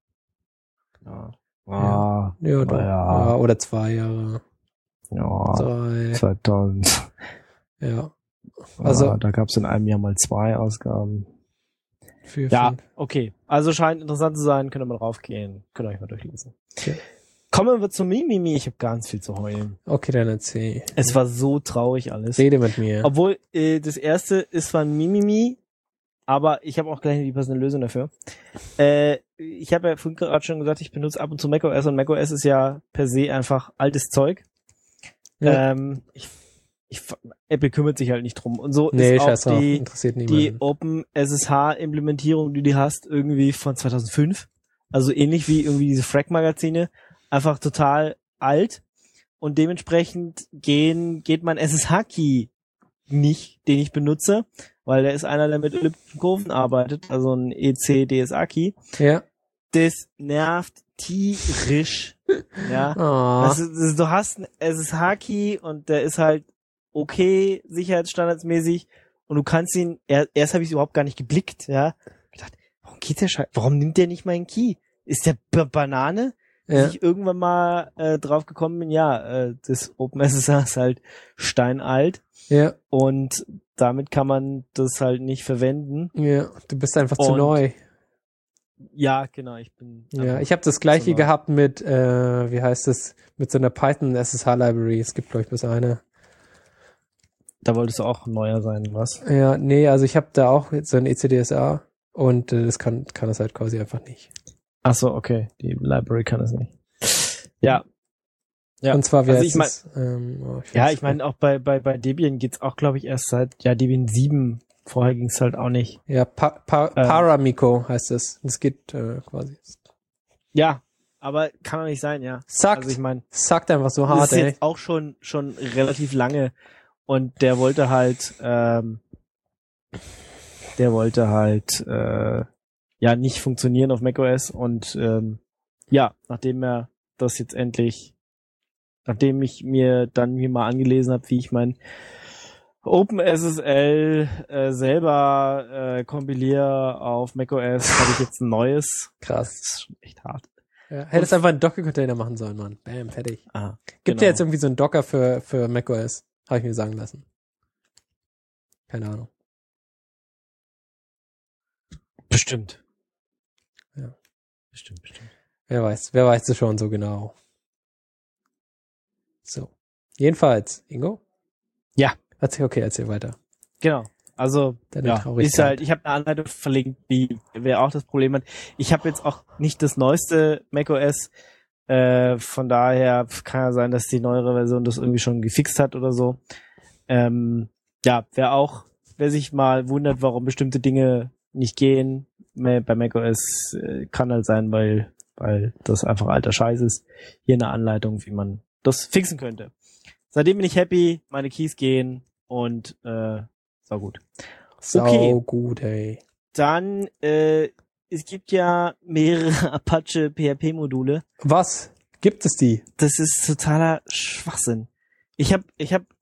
Speaker 1: Ja.
Speaker 2: Ja, oder 2 Jahre.
Speaker 1: Ja.
Speaker 2: 3.
Speaker 1: 2000.
Speaker 2: Ja. Also
Speaker 1: da gab es in einem Jahr mal 2 Ausgaben.
Speaker 2: 4,
Speaker 1: ja,
Speaker 2: 5.
Speaker 1: okay. Also scheint interessant zu sein, könnt ihr mal draufgehen. Könnt ihr euch mal durchlesen.
Speaker 2: Okay.
Speaker 1: Kommen wir zum Mimimi. Ich habe ganz viel zu heulen.
Speaker 2: Okay, dann erzähl.
Speaker 1: Es war so traurig alles.
Speaker 2: Rede mit mir.
Speaker 1: Obwohl, das erste ist zwar ein Mimimi, aber ich habe auch gleich die passende Lösung dafür. Ich habe ja vorhin gerade schon gesagt, ich benutze ab und zu macOS und macOS ist ja per se einfach altes Zeug.
Speaker 2: Ja.
Speaker 1: Apple kümmert sich halt nicht drum. Und so
Speaker 2: Nee,
Speaker 1: ist auch
Speaker 2: interessiert
Speaker 1: die
Speaker 2: niemanden.
Speaker 1: Open SSH-Implementierung, die du hast, irgendwie von 2005. Also ähnlich wie irgendwie diese Frag-Magazine. Einfach total alt. Und dementsprechend geht mein SSH-Key nicht, den ich benutze, weil der ist einer, der mit elliptischen Kurven arbeitet, also ein EC-DSA-Key.
Speaker 2: Ja.
Speaker 1: Das nervt tierisch. Ja.
Speaker 2: Oh.
Speaker 1: Also, du hast einen SSH-Key und der ist halt okay, sicherheitsstandardsmäßig, und du kannst ihn, erst habe ich überhaupt gar nicht geblickt, ja. Ich dachte, warum geht der Scheiß? Warum nimmt der nicht meinen Key? Ist der Banane?
Speaker 2: Ja.
Speaker 1: Dass ich irgendwann mal drauf gekommen bin, ja, das OpenSSH ist halt steinalt.
Speaker 2: Ja.
Speaker 1: Und damit kann man das halt nicht verwenden.
Speaker 2: Ja, du bist einfach zu neu.
Speaker 1: Ja, genau, ich bin...
Speaker 2: Ja, ich habe das gleiche gehabt mit, wie heißt es, mit so einer Python SSH-Library. Es gibt, glaube ich, bloß eine.
Speaker 1: Da wolltest du auch neuer sein, was?
Speaker 2: Ja, nee, also ich habe da auch so ein ECDSA und das kann das halt quasi einfach nicht.
Speaker 1: Ach so, okay. Die Library kann es nicht. Ja, Ja.
Speaker 2: Und zwar, wie
Speaker 1: Also
Speaker 2: heißt
Speaker 1: ich
Speaker 2: es?
Speaker 1: ich meine, auch bei Debian geht's auch, glaube ich, erst seit Debian 7. Vorher ging's halt auch nicht.
Speaker 2: Ja, Paramiko heißt es. Das geht quasi.
Speaker 1: Ja, aber kann doch nicht sein, ja.
Speaker 2: Sagt,
Speaker 1: Also ich meine,
Speaker 2: sagt einfach so
Speaker 1: das
Speaker 2: hart,
Speaker 1: ist
Speaker 2: ey.
Speaker 1: jetzt auch schon relativ lange und der wollte halt nicht funktionieren auf macOS und nachdem ich mir dann mal angelesen habe, wie ich mein OpenSSL selber kompiliere auf macOS, habe ich jetzt ein neues.
Speaker 2: Krass.
Speaker 1: Das ist schon echt hart.
Speaker 2: Ja, hättest einfach einen Docker-Container machen sollen, Mann. Bam, fertig. Gibt
Speaker 1: Genau.
Speaker 2: ja jetzt irgendwie so einen Docker für macOS. Habe ich mir sagen lassen. Keine Ahnung.
Speaker 1: Bestimmt.
Speaker 2: Ja.
Speaker 1: Bestimmt.
Speaker 2: Wer weiß das schon so genau. So. Jedenfalls, Ingo?
Speaker 1: Ja.
Speaker 2: Erzähl weiter.
Speaker 1: Genau. Also,
Speaker 2: Deine
Speaker 1: ja,
Speaker 2: Traurigkeit.
Speaker 1: ist halt, ich habe eine Anleitung verlinkt, wer auch das Problem hat. Ich habe jetzt auch nicht das neueste macOS, von daher kann ja sein, dass die neuere Version das irgendwie schon gefixt hat oder so. Wer sich mal wundert, warum bestimmte Dinge nicht gehen bei macOS, kann halt sein, weil das einfach alter Scheiß ist. Hier eine Anleitung, wie man das fixen könnte. Seitdem bin ich happy, meine Keys gehen und so gut. Okay.
Speaker 2: Sau gut, ey.
Speaker 1: Dann, es gibt ja mehrere Apache PHP-Module.
Speaker 2: Was? Gibt es die?
Speaker 1: Das ist totaler Schwachsinn. Ich hab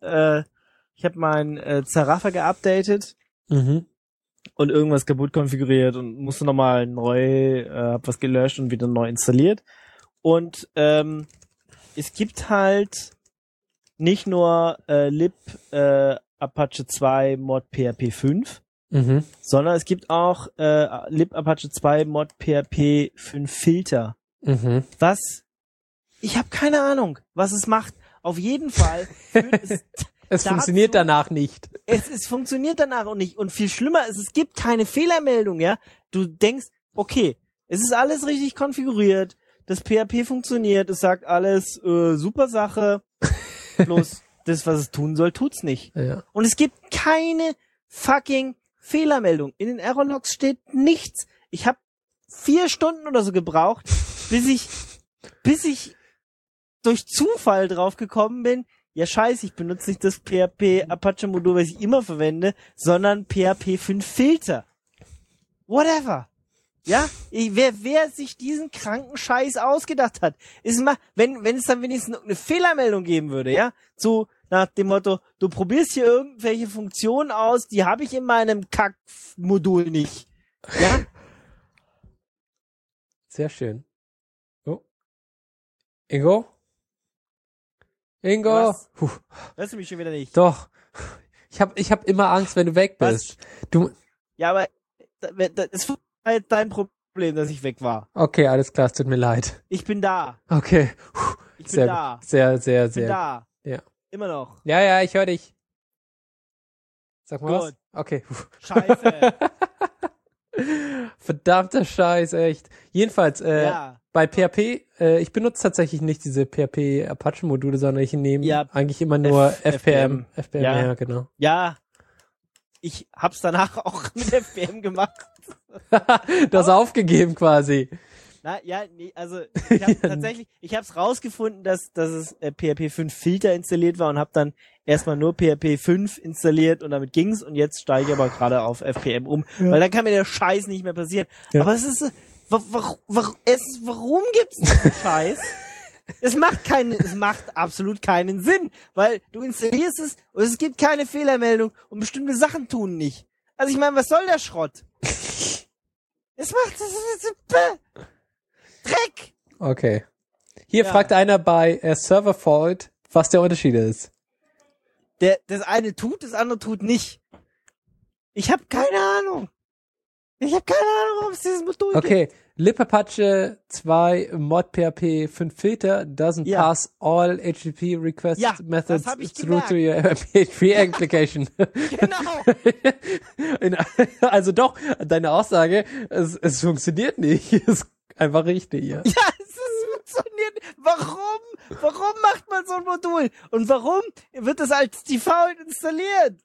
Speaker 1: mein Zaraffa geupdatet und irgendwas kaputt konfiguriert und musste nochmal neu, hab was gelöscht und wieder neu installiert. Und es gibt halt nicht nur lib Apache 2 mod PHP 5, sondern es gibt auch lib Apache 2 mod PHP 5 Filter. Was? Ich habe keine Ahnung, was es macht. Auf jeden Fall führt es
Speaker 2: es funktioniert danach nicht.
Speaker 1: Es funktioniert danach auch nicht. Und viel schlimmer ist, es gibt keine Fehlermeldung, ja. Du denkst, okay, es ist alles richtig konfiguriert, das PHP funktioniert, es sagt alles, super Sache, bloß das, was es tun soll, tut's nicht.
Speaker 2: Ja.
Speaker 1: Und es gibt keine fucking Fehlermeldung. In den Errorlogs steht nichts. Ich habe 4 Stunden oder so gebraucht, bis ich durch Zufall drauf gekommen bin, ja scheiße, ich benutze nicht das PHP Apache Modul, was ich immer verwende, sondern PHP 5 Filter. Whatever. Ja, wer sich diesen kranken Scheiß ausgedacht hat, ist mal, wenn es dann wenigstens eine Fehlermeldung geben würde, ja, so nach dem Motto, du probierst hier irgendwelche Funktionen aus, die habe ich in meinem Kack-Modul nicht. Ja?
Speaker 2: Sehr schön. Oh. Ingo?
Speaker 1: Was? Hörst du mich schon wieder nicht?
Speaker 2: Doch. Ich hab immer Angst, wenn du weg bist.
Speaker 1: Ja, aber das ist halt dein Problem, dass ich weg war.
Speaker 2: Okay, alles klar, es tut mir leid.
Speaker 1: Ich bin da.
Speaker 2: Okay.
Speaker 1: Ich bin da.
Speaker 2: Sehr, sehr,
Speaker 1: Ich bin
Speaker 2: sehr.
Speaker 1: da.
Speaker 2: Ja.
Speaker 1: Immer noch.
Speaker 2: Ja, ich höre dich. Sag mal
Speaker 1: Gut.
Speaker 2: was. Okay.
Speaker 1: Scheiße.
Speaker 2: Verdammter Scheiß, echt. Jedenfalls,
Speaker 1: Ja.
Speaker 2: bei PHP, ich benutze tatsächlich nicht diese PHP Apache Module, sondern ich nehme eigentlich immer nur FPM. FPM, ja, genau.
Speaker 1: Ja. Ich hab's danach auch mit FPM gemacht.
Speaker 2: Du hast aufgegeben quasi.
Speaker 1: Na, ja, nee, also ich hab's rausgefunden, dass es PHP 5 Filter installiert war und hab dann erstmal nur PHP 5 installiert und damit ging's und jetzt steige ich aber gerade auf FPM um, weil dann kann mir der Scheiß nicht mehr passieren. Ja. Aber es ist warum gibt's diesen Scheiß? Es macht absolut keinen Sinn, weil du installierst es und es gibt keine Fehlermeldung und bestimmte Sachen tun nicht. Also ich meine, was soll der Schrott? Es macht Dreck!
Speaker 2: Okay. Hier fragt einer bei Server Fault, was der Unterschied ist.
Speaker 1: Das eine tut, das andere tut nicht. Ich habe keine Ahnung. Warum es dieses Modul gibt.
Speaker 2: Okay, lib Apache 2 mod PHP 5 Filter doesn't pass all HTTP request methods through to your PHP application.
Speaker 1: Genau.
Speaker 2: Also doch, deine Aussage, es funktioniert nicht. Ist einfach richtig, ja.
Speaker 1: Ja, es funktioniert. Warum macht ein Modul. Und warum wird das als Default installiert?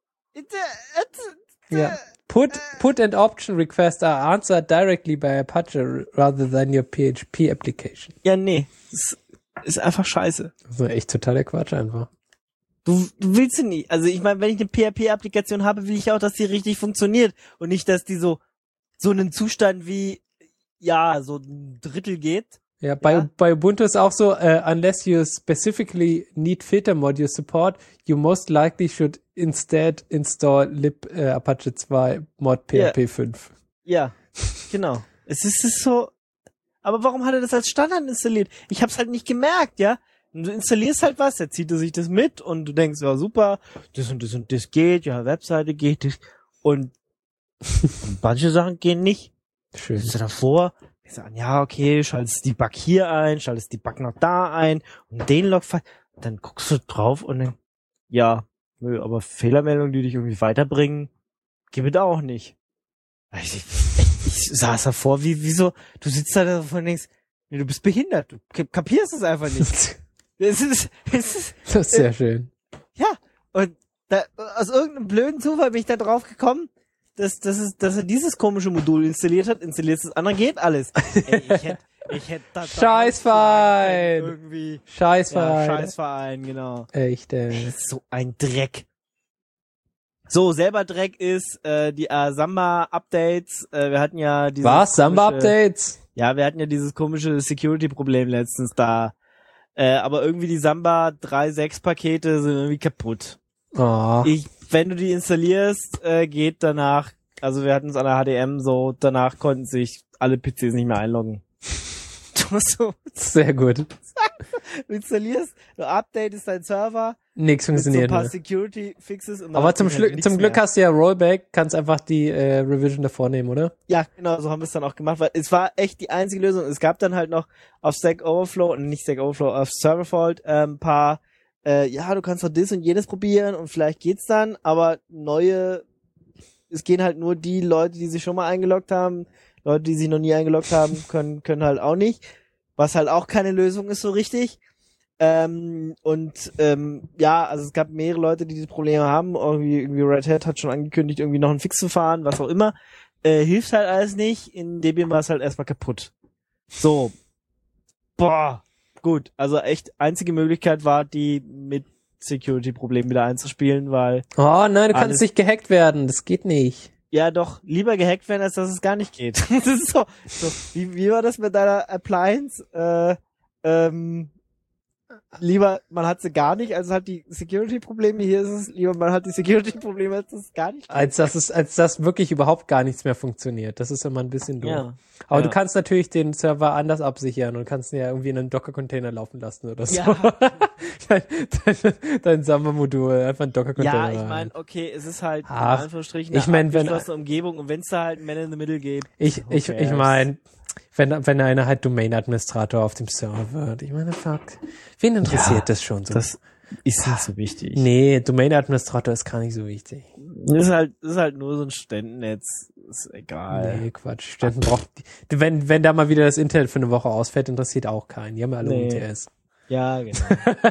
Speaker 2: Ja. Put and option requests are answered directly by Apache rather than your PHP application.
Speaker 1: Ja, nee. Das ist einfach scheiße.
Speaker 2: Das ist echt totaler Quatsch einfach.
Speaker 1: Du willst sie nie. Also ich meine, wenn ich eine PHP-Applikation habe, will ich auch, dass die richtig funktioniert und nicht, dass die so einen Zustand wie, ja, so ein Drittel geht.
Speaker 2: Ja, bei Ubuntu ist auch so, unless you specifically need filter module support, you most likely should instead install lib Apache 2 mod PHP 5.
Speaker 1: Ja, genau. Es ist so, aber warum hat er das als Standard installiert? Ich hab's halt nicht gemerkt, ja. Und du installierst halt was, er zieht sich das mit und du denkst, ja super, das und das und das geht, ja, Webseite geht, und manche Sachen gehen nicht.
Speaker 2: Schön.
Speaker 1: Sitzt du davor, ich sag, ja, okay, schaltest die Bug hier ein, schaltest die Bug noch da ein und den Logfile, dann guckst du drauf und dann, ja, nö, aber Fehlermeldungen, die dich irgendwie weiterbringen, gibt es auch nicht. Ich saß davor, wieso, du sitzt da davor und denkst, nee, du bist behindert, du kapierst es einfach nicht. Das ist
Speaker 2: sehr schön.
Speaker 1: Ja, und da, aus irgendeinem blöden Zufall bin ich da drauf gekommen, dass er dieses komische Modul installiert hat, installierst das andere, geht alles. Ey, ich hätte da
Speaker 2: Scheißverein!
Speaker 1: Irgendwie.
Speaker 2: Scheißverein.
Speaker 1: Ja, Scheißverein, genau.
Speaker 2: Echt,
Speaker 1: ey. So ein Dreck. So, selber Dreck ist die Samba-Updates. Wir hatten ja dieses
Speaker 2: Samba-Updates?
Speaker 1: Ja, wir hatten ja dieses komische Security-Problem letztens da. Aber irgendwie die Samba 3.6 Pakete sind irgendwie kaputt.
Speaker 2: Oh.
Speaker 1: Wenn du die installierst, geht danach, also wir hatten es an der HDM so, danach konnten sich alle PCs nicht mehr einloggen. So,
Speaker 2: sehr gut.
Speaker 1: Du installierst, du updatest deinen Server.
Speaker 2: Nichts funktioniert.
Speaker 1: So ein paar Security-Fixes.
Speaker 2: Aber zum Glück hast du ja Rollback, kannst einfach die Revision davor nehmen, oder?
Speaker 1: Ja, genau, so haben wir es dann auch gemacht, weil es war echt die einzige Lösung. Es gab dann halt noch auf Stack Overflow, nicht Stack Overflow, auf Serverfault ein paar, ja, du kannst doch das und jenes probieren und vielleicht geht's dann, aber es gehen halt nur die Leute, die sich schon mal eingeloggt haben. Leute, die sich noch nie eingeloggt haben, können halt auch nicht. Was halt auch keine Lösung ist so richtig. Ja, also es gab mehrere Leute, die diese Probleme haben. Irgendwie Red Hat hat schon angekündigt, irgendwie noch einen Fix zu fahren, was auch immer. Hilft halt alles nicht. In Debian war es halt erstmal kaputt. So. Boah. Gut. Also echt, einzige Möglichkeit war, die mit Security-Problemen wieder einzuspielen, weil...
Speaker 2: Oh nein, du kannst nicht gehackt werden. Das geht nicht.
Speaker 1: Ja, doch, lieber gehackt werden, als dass es gar nicht geht. Das ist so wie war das mit deiner Appliance? Lieber, man hat sie gar nicht, als hat die Security-Probleme. Hier ist es lieber, man hat die Security-Probleme, als dass es gar nicht geht.
Speaker 2: Als das wirklich überhaupt gar nichts mehr funktioniert. Das ist immer ein bisschen doof.
Speaker 1: Ja.
Speaker 2: Aber du kannst natürlich den Server anders absichern und kannst ihn ja irgendwie in einen Docker-Container laufen lassen oder so.
Speaker 1: Ja.
Speaker 2: Dein Samba-Modul, einfach ein Docker-Container.
Speaker 1: Ja, ich meine, okay, es ist halt in Anführungsstrichen
Speaker 2: eine
Speaker 1: abgeschlossene Umgebung und wenn es da halt einen Man in the Middle gibt.
Speaker 2: Ich meine, wenn einer halt Domain-Administrator auf dem Server wird. Ich meine, fuck. Wen interessiert das schon so?
Speaker 1: Das ist nicht so wichtig.
Speaker 2: Nee, Domain-Administrator ist gar nicht so wichtig.
Speaker 1: Das ist halt nur so ein Studentennetz. Ist egal.
Speaker 2: Nee, Quatsch. Studenten braucht, wenn da mal wieder das Internet für eine Woche ausfällt, interessiert auch keinen. Die haben ja alle UMTS.
Speaker 1: Ja, genau.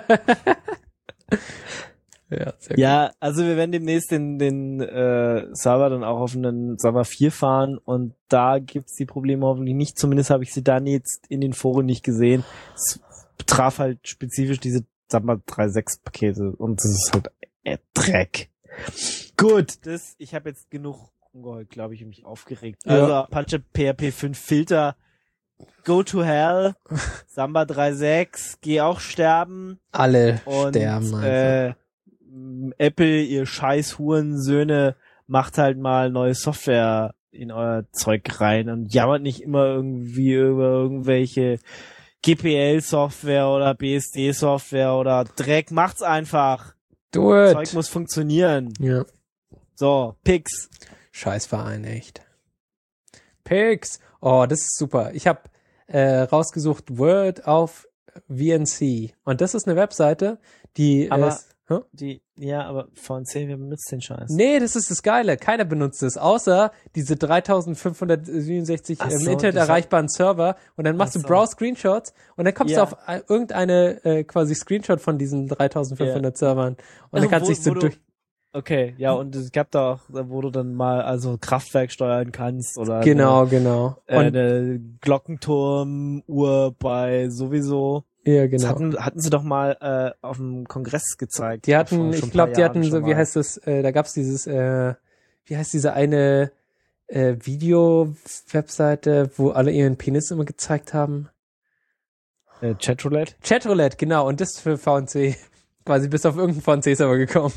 Speaker 2: Ja, sehr gut.
Speaker 1: Ja, also wir werden demnächst den Server dann auch auf einen Server 4 fahren und da gibt's die Probleme hoffentlich nicht. Zumindest habe ich sie dann jetzt in den Foren nicht gesehen. Es betraf halt spezifisch diese, sag mal, 3.6 Pakete und das ist halt Dreck. Gut, ich habe jetzt genug rumgeheult, glaube ich, und mich aufgeregt.
Speaker 2: Ja.
Speaker 1: Also Apache PHP 5 Filter, go to hell, Samba 3.6, geh auch sterben.
Speaker 2: Alle
Speaker 1: und,
Speaker 2: sterben einfach.
Speaker 1: Apple, ihr scheiß Hurensöhne, macht halt mal neue Software in euer Zeug rein und jammert nicht immer irgendwie über irgendwelche GPL-Software oder BSD-Software oder Dreck. Macht's einfach.
Speaker 2: Do it.
Speaker 1: Zeug muss funktionieren.
Speaker 2: Ja.
Speaker 1: So, Pix.
Speaker 2: Scheißverein, echt. Pix. Oh, das ist super. Ich habe rausgesucht Word auf VNC. Und das ist eine Webseite, die
Speaker 1: Ja, aber VNC, wer benutzt den Scheiß?
Speaker 2: Nee, das ist das Geile. Keiner benutzt es, außer diese 3567
Speaker 1: Ach
Speaker 2: im
Speaker 1: so,
Speaker 2: Internet
Speaker 1: das
Speaker 2: erreichbaren Server. Und dann machst du
Speaker 1: so.
Speaker 2: Browse-Screenshots und dann kommst du
Speaker 1: Ja.
Speaker 2: auf irgendeine quasi Screenshot von diesen 3500 Servern. Und dann kannst du dich so durch...
Speaker 1: Okay, ja, und es gab da auch, wo du dann mal also Kraftwerk steuern kannst oder
Speaker 2: Genau.
Speaker 1: eine Glockenturmuhr bei sowieso.
Speaker 2: Ja,
Speaker 1: Das
Speaker 2: genau.
Speaker 1: hatten sie doch mal auf dem Kongress gezeigt.
Speaker 2: Die hatten,
Speaker 1: Schon
Speaker 2: ich
Speaker 1: ein
Speaker 2: glaube,
Speaker 1: paar
Speaker 2: die
Speaker 1: Jahren
Speaker 2: hatten so,
Speaker 1: schon
Speaker 2: wie
Speaker 1: mal.
Speaker 2: heißt das, da gab's dieses, wie heißt diese eine Video-Webseite, wo alle ihren Penis immer gezeigt haben?
Speaker 1: Chatroulette?
Speaker 2: Chatroulette, genau, und das für VNC. Quasi bis auf irgendeinen VNC-Server gekommen.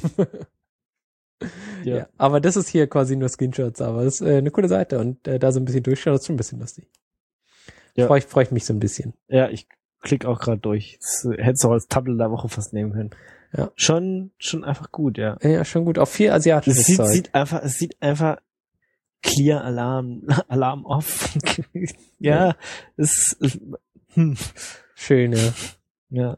Speaker 2: Ja, aber das ist hier quasi nur Screenshots, aber das ist eine coole Seite und da so ein bisschen durchschauen, ist schon ein bisschen lustig.
Speaker 1: Ja.
Speaker 2: Freu ich mich so ein bisschen.
Speaker 1: Ja, ich klick auch gerade durch. Das hättest du auch als Tablet der Woche fast nehmen können.
Speaker 2: Ja.
Speaker 1: Schon einfach gut, ja.
Speaker 2: Ja, schon gut. Auch viel asiatisches
Speaker 1: Es
Speaker 2: Zeug.
Speaker 1: sieht einfach clear Alarm off. Ja,
Speaker 2: Schön, ja.
Speaker 1: Ja.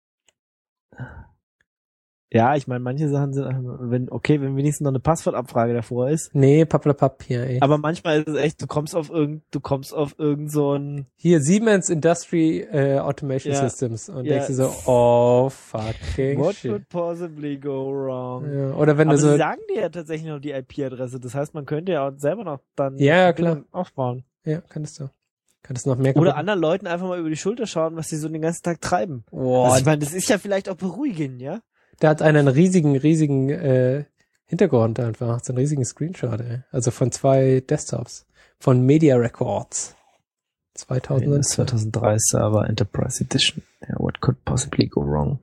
Speaker 1: Ja, ich meine, manche Sachen sind, wenn wenigstens noch eine Passwortabfrage davor ist.
Speaker 2: Nee, Papp hier, ey.
Speaker 1: Aber manchmal ist es echt, du kommst auf irgend so ein,
Speaker 2: Hier, Siemens Industry Automation
Speaker 1: Ja.
Speaker 2: Systems. Und
Speaker 1: Ja.
Speaker 2: denkst du so, oh, fucking
Speaker 1: what
Speaker 2: shit.
Speaker 1: could possibly go wrong?
Speaker 2: Ja, oder wenn
Speaker 1: Aber
Speaker 2: du so,
Speaker 1: sie sagen dir ja tatsächlich noch die IP-Adresse. Das heißt, man könnte ja auch selber noch dann
Speaker 2: Ja, klar.
Speaker 1: Verbindung aufbauen.
Speaker 2: ja, könntest du noch mehr
Speaker 1: Oder
Speaker 2: kaputt-
Speaker 1: anderen Leuten einfach mal über die Schulter schauen, was sie so den ganzen Tag treiben.
Speaker 2: Boah,
Speaker 1: Also ich meine, das ist ja vielleicht auch beruhigend, ja?
Speaker 2: da hat einer einen riesigen Hintergrund einfach, so einen riesigen Screenshot, ey. Also von 2 Desktops. Von Media Records. 2000.
Speaker 1: 2003 Server Enterprise Edition. Ja, what could possibly go wrong?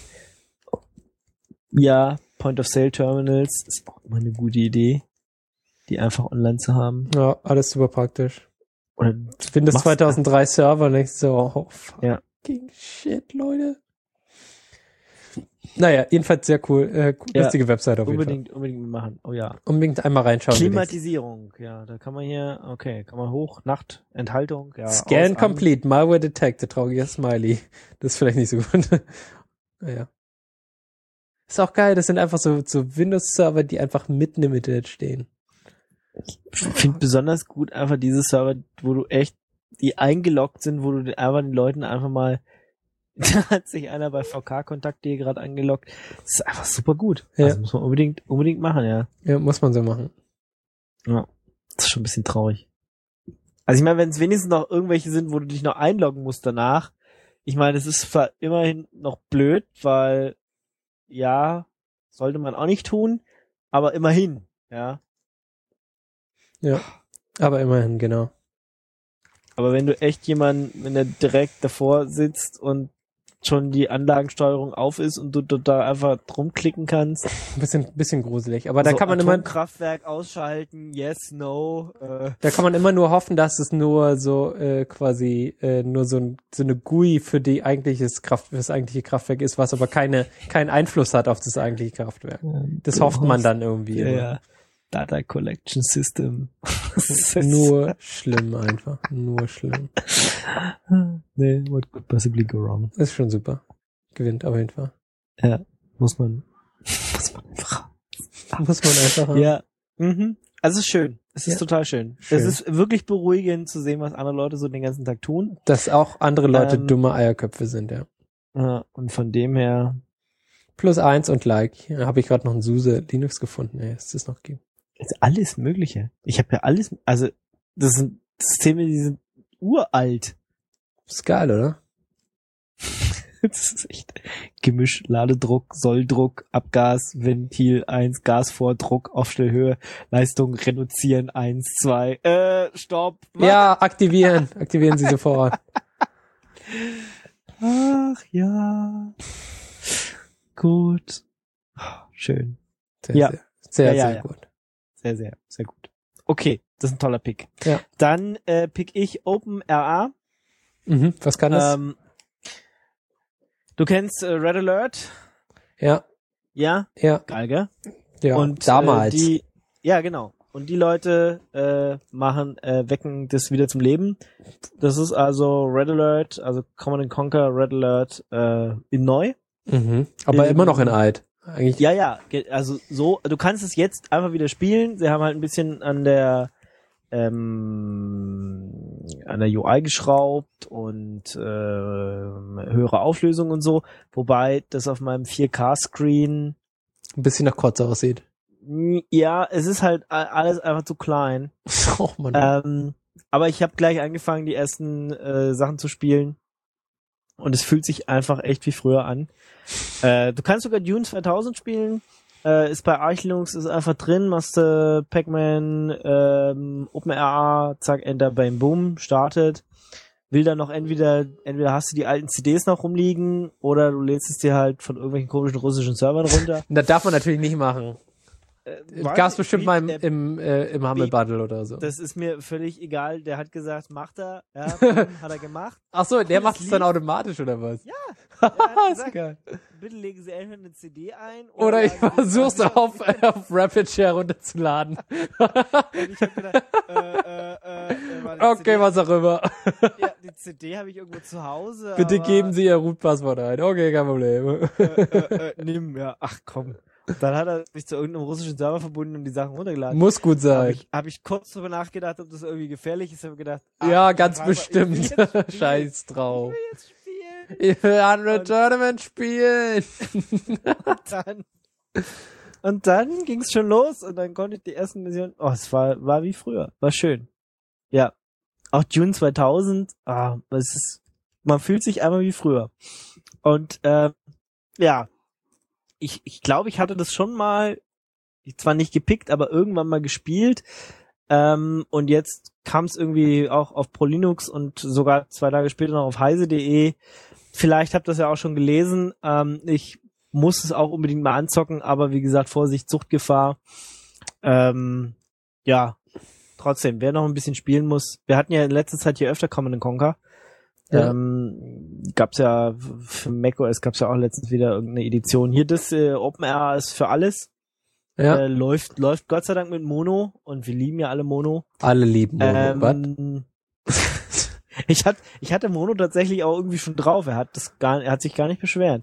Speaker 1: Ja, Point-of-Sale-Terminals ist auch immer eine gute Idee, die einfach online zu haben.
Speaker 2: Ja, alles super praktisch.
Speaker 1: Oder
Speaker 2: Windows
Speaker 1: machst-
Speaker 2: 2003 Server und denkst so, oh,
Speaker 1: Ja.
Speaker 2: fucking shit, Leute. Naja, jedenfalls sehr cool.
Speaker 1: Ja,
Speaker 2: Lustige Website auf jeden
Speaker 1: unbedingt machen. Oh ja.
Speaker 2: Fall. Unbedingt einmal reinschauen. demnächst.
Speaker 1: Klimatisierung, ja, da kann man hier, kann man hoch, Nacht, Enthaltung, ja.
Speaker 2: Scan
Speaker 1: aus, an.
Speaker 2: complete, Malware detected, trauriger Smiley. Das ist vielleicht nicht so gut. Naja. Ist auch geil, das sind einfach so Windows-Server, die einfach mitten im Internet stehen.
Speaker 1: Ich finde besonders gut einfach diese Server, wo du echt, die eingeloggt sind, wo du einfach den Leuten einfach mal, da hat sich einer bei VK-Kontakt.de gerade angeloggt. Das ist einfach super gut.
Speaker 2: Ja.
Speaker 1: Also muss man unbedingt machen, ja.
Speaker 2: Ja, muss man so machen.
Speaker 1: Ja. Das ist schon ein bisschen traurig. Also ich meine, wenn es wenigstens noch irgendwelche sind, wo du dich noch einloggen musst danach, ich meine, es ist zwar immerhin noch blöd, weil, ja, sollte man auch nicht tun, aber immerhin, ja.
Speaker 2: Ja. Aber immerhin, genau.
Speaker 1: Aber wenn du echt wenn der direkt davor sitzt und schon die Anlagensteuerung auf ist und du da einfach drum klicken kannst.
Speaker 2: Ein bisschen gruselig. Aber da
Speaker 1: so
Speaker 2: kann man immer,
Speaker 1: Kraftwerk ausschalten, yes, no.
Speaker 2: da kann man immer nur hoffen, dass es nur so quasi nur so eine GUI für das eigentliche Kraftwerk ist, was aber keinen Einfluss hat auf das eigentliche Kraftwerk. Das hofft man dann irgendwie.
Speaker 1: Ja,
Speaker 2: immer.
Speaker 1: ja. Data Collection System.
Speaker 2: Nur schlimm einfach. Nur schlimm.
Speaker 1: Nee, what could possibly go wrong?
Speaker 2: Ist schon super. Gewinnt auf jeden Fall.
Speaker 1: Ja, muss man einfach.
Speaker 2: Muss man einfach haben.
Speaker 1: Ja. Mhm. Also es ist schön. Es ist
Speaker 2: Ja.
Speaker 1: total schön.
Speaker 2: Schön.
Speaker 1: Es ist wirklich beruhigend zu sehen, was andere Leute so den ganzen Tag tun.
Speaker 2: Dass auch andere Leute dumme Eierköpfe sind, ja.
Speaker 1: Ja, und von dem her
Speaker 2: +1 und Like. Hier habe ich gerade noch ein SUSE Linux gefunden, ey, es das noch gibt.
Speaker 1: ist alles Mögliche. Ich habe ja alles, also das sind Systeme, die sind uralt.
Speaker 2: Ist geil, oder?
Speaker 1: Das ist echt Gemisch, Ladedruck, Solldruck, Abgas, Ventil 1, Gasvordruck, Aufstellhöhe, Leistung reduzieren 1, 2, Stopp.
Speaker 2: Ja, aktivieren. Aktivieren Sie sofort.
Speaker 1: Ach ja. Gut. Schön.
Speaker 2: Sehr,
Speaker 1: Ja.
Speaker 2: sehr
Speaker 1: Ja.
Speaker 2: gut.
Speaker 1: Sehr, sehr, sehr gut. Okay, das ist ein toller Pick.
Speaker 2: Ja.
Speaker 1: Dann pick ich OpenRA.
Speaker 2: Mhm. Was kann das?
Speaker 1: Du kennst Red Alert?
Speaker 2: Ja.
Speaker 1: Ja?
Speaker 2: Ja.
Speaker 1: Geil, gell?
Speaker 2: Ja.
Speaker 1: Und
Speaker 2: damals.
Speaker 1: ja, genau. Und die Leute wecken das wieder zum Leben. Das ist also Red Alert, also Command & Conquer Red Alert in neu.
Speaker 2: Mhm. Aber immer noch in alt. Eigentlich.
Speaker 1: Ja, also so, du kannst es jetzt einfach wieder spielen. Sie haben halt ein bisschen an der UI geschraubt und höhere Auflösung und so, wobei das auf meinem 4K-Screen
Speaker 2: Ein bisschen nach Kotze aussieht.
Speaker 1: ja, es ist halt alles einfach zu klein.
Speaker 2: Oh Mann.
Speaker 1: Aber ich habe gleich angefangen, die ersten Sachen zu spielen und es fühlt sich einfach echt wie früher an. Du kannst sogar Dune 2000 spielen. Ist bei Arch Linux, ist einfach drin, machst Pac-Man, OpenRA, zack, Enter, Bam, Boom, startet. Will dann noch entweder hast du die alten CDs noch rumliegen oder du lädst es dir halt von irgendwelchen komischen russischen Servern runter.
Speaker 2: Das darf man natürlich nicht machen. Gab's bestimmt mal im Humble Bundle oder so.
Speaker 1: Das ist mir völlig egal. Der hat gesagt, macht er. Ja, hat er gemacht.
Speaker 2: Ach so, der macht es dann automatisch oder was?
Speaker 1: Ja. Er hat
Speaker 2: Ist
Speaker 1: gesagt,
Speaker 2: geil.
Speaker 1: bitte legen Sie entweder eine CD ein
Speaker 2: Oder ich
Speaker 1: laden Sie
Speaker 2: versuch's
Speaker 1: einfach-
Speaker 2: auf Rapid Share runterzuladen.
Speaker 1: Und ich hab gedacht, warte, die
Speaker 2: Okay,
Speaker 1: CD,
Speaker 2: was auch immer.
Speaker 1: Ja, die CD habe ich irgendwo zu Hause.
Speaker 2: Bitte
Speaker 1: aber,
Speaker 2: geben Sie Ihr Root-Passwort ein. Okay, kein Problem.
Speaker 1: nimm, ja. Ach komm. Dann hat er sich zu irgendeinem russischen Server verbunden und die Sachen runtergeladen.
Speaker 2: Muss gut
Speaker 1: Habe
Speaker 2: sein.
Speaker 1: hab ich kurz drüber nachgedacht, ob das irgendwie gefährlich ist. Habe gedacht,
Speaker 2: Ja, ganz
Speaker 1: Schreiber, ich will
Speaker 2: bestimmt.
Speaker 1: jetzt spielen.
Speaker 2: Scheiß drauf.
Speaker 1: Ich will jetzt spielen.
Speaker 2: Ich will Unreal Tournament spielen.
Speaker 1: Und dann ging's schon los und dann konnte ich die ersten Missionen. Oh, es war wie früher. War schön. Ja. Auch Dune 2000. Man fühlt sich einmal wie früher. Und ja. Ich glaube, ich hatte das schon mal, zwar nicht gepickt, aber irgendwann mal gespielt. Und jetzt kam es irgendwie auch auf ProLinux und sogar 2 Tage später noch auf heise.de. Vielleicht habt ihr das ja auch schon gelesen. Ich muss es auch unbedingt mal anzocken, aber wie gesagt, Vorsicht, Suchtgefahr. Ja, trotzdem, wer noch ein bisschen spielen muss. Wir hatten ja in letzter Zeit hier öfter Command & Conquer.
Speaker 2: Ja.
Speaker 1: Gab's ja für macOS gab's ja auch letztens wieder irgendeine Edition. Hier das OpenRA ist für alles.
Speaker 2: Ja.
Speaker 1: Läuft Gott sei Dank mit Mono und wir lieben ja alle Mono.
Speaker 2: Alle lieben Mono. Was?
Speaker 1: Ich hatte Mono tatsächlich auch irgendwie schon drauf. Er hat sich gar nicht beschwert.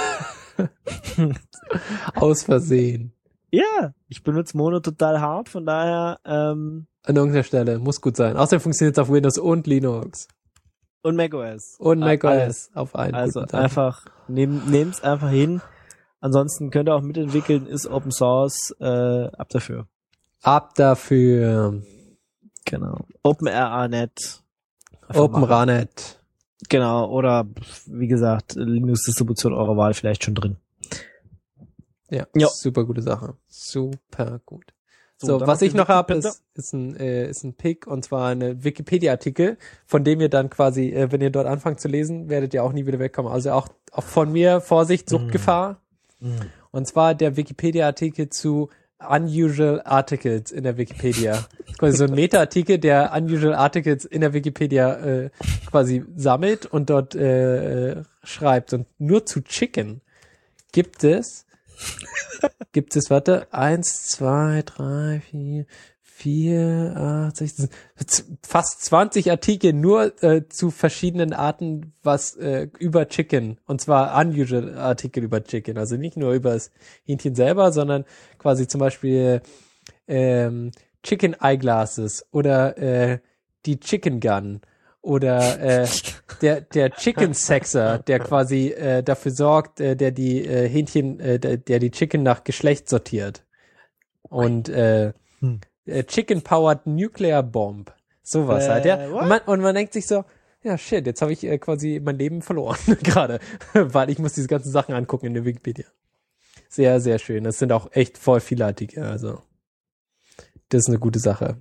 Speaker 2: Aus Versehen.
Speaker 1: Ja, ich benutze Mono total hart, von daher
Speaker 2: An irgendeiner Stelle. Muss gut sein. Außerdem funktioniert es auf Windows und Linux.
Speaker 1: und macOS.
Speaker 2: Und macOS.
Speaker 1: Alles.
Speaker 2: Auf einen.
Speaker 1: Also
Speaker 2: guten Tag.
Speaker 1: einfach, nehmt's einfach hin. Ansonsten könnt ihr auch mitentwickeln, ist Open Source, ab dafür.
Speaker 2: Ab dafür.
Speaker 1: Genau. OpenRA.net. Einfach machen.
Speaker 2: OpenRANet.
Speaker 1: Genau, oder wie gesagt, Linux-Distribution eurer Wahl vielleicht schon drin.
Speaker 2: Ja,
Speaker 1: Ja.
Speaker 2: super gute Sache. Super gut.
Speaker 1: So,
Speaker 2: So,
Speaker 1: dann
Speaker 2: was
Speaker 1: noch
Speaker 2: ich
Speaker 1: die
Speaker 2: noch habe,
Speaker 1: Wikipedia.
Speaker 2: ist ein Pick, und zwar eine Wikipedia-Artikel, von dem ihr dann quasi, wenn ihr dort anfangt zu lesen, werdet ihr auch nie wieder wegkommen. Also auch von mir, Vorsicht, Suchtgefahr. Und zwar der Wikipedia-Artikel zu Unusual Articles in der Wikipedia. Quasi so ein Meta-Artikel, der Unusual Articles in der Wikipedia quasi sammelt und dort schreibt. Und nur zu Chicken gibt es, warte, 1, 2, 3, 4, 8, 16, fast 20 Artikel nur zu verschiedenen Arten, was über Chicken, und zwar unusual Artikel über Chicken, also nicht nur über das Hähnchen selber, sondern quasi zum Beispiel Chicken Eyeglasses oder die Chicken Gun oder der Chicken Sexer, der quasi dafür sorgt, der die Hähnchen, der die Chicken nach Geschlecht sortiert. Und Chicken Powered Nuclear Bomb. Sowas halt, ja. Und man denkt sich so, ja shit, jetzt habe ich quasi mein Leben verloren gerade, weil ich muss diese ganzen Sachen angucken in der Wikipedia. Sehr, sehr schön. Das sind auch echt voll viele Artikel, also das ist eine gute Sache.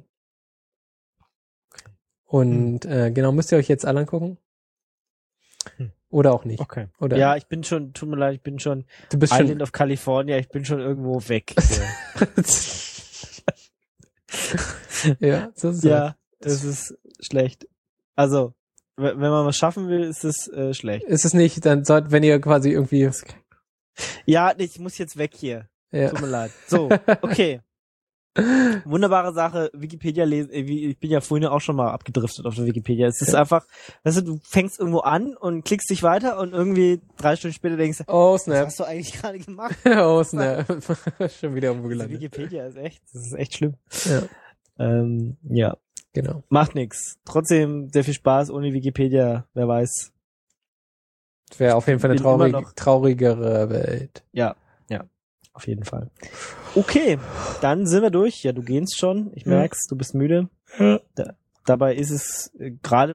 Speaker 2: Und genau, müsst ihr euch jetzt alle angucken? Oder auch nicht.
Speaker 1: Okay.
Speaker 2: Oder?
Speaker 1: Ja, ich bin schon, tut mir leid, ich bin schon
Speaker 2: Du bist
Speaker 1: Island
Speaker 2: schon.
Speaker 1: of California, ich bin schon irgendwo weg.
Speaker 2: Ja, so ist
Speaker 1: Ja, das ist schlecht. Also, wenn man was schaffen will, ist es schlecht.
Speaker 2: Ist es nicht, dann sollt, wenn ihr quasi irgendwie.
Speaker 1: Ja, ich muss jetzt weg hier.
Speaker 2: Ja.
Speaker 1: Tut mir leid. So, okay. Wunderbare Sache, Wikipedia lesen, ich bin ja vorhin auch schon mal abgedriftet auf der Wikipedia. Es ist einfach, weißt du fängst irgendwo an und klickst dich weiter und irgendwie 3 Stunden später denkst du,
Speaker 2: Oh,
Speaker 1: was
Speaker 2: Snap.
Speaker 1: hast du eigentlich gerade gemacht?
Speaker 2: Oh, Snap. Schon wieder irgendwo
Speaker 1: Also
Speaker 2: gelandet.
Speaker 1: Wikipedia das ist echt schlimm.
Speaker 2: Ja,
Speaker 1: Ja,
Speaker 2: genau.
Speaker 1: macht nix. Trotzdem sehr viel Spaß ohne Wikipedia, wer weiß.
Speaker 2: Das wäre auf jeden Fall eine
Speaker 1: Bin immer noch-
Speaker 2: traurigere Welt.
Speaker 1: Ja, auf jeden Fall. Okay, dann sind wir durch. Ja, du gehst schon. Ich merk's, du bist müde. Dabei ist es gerade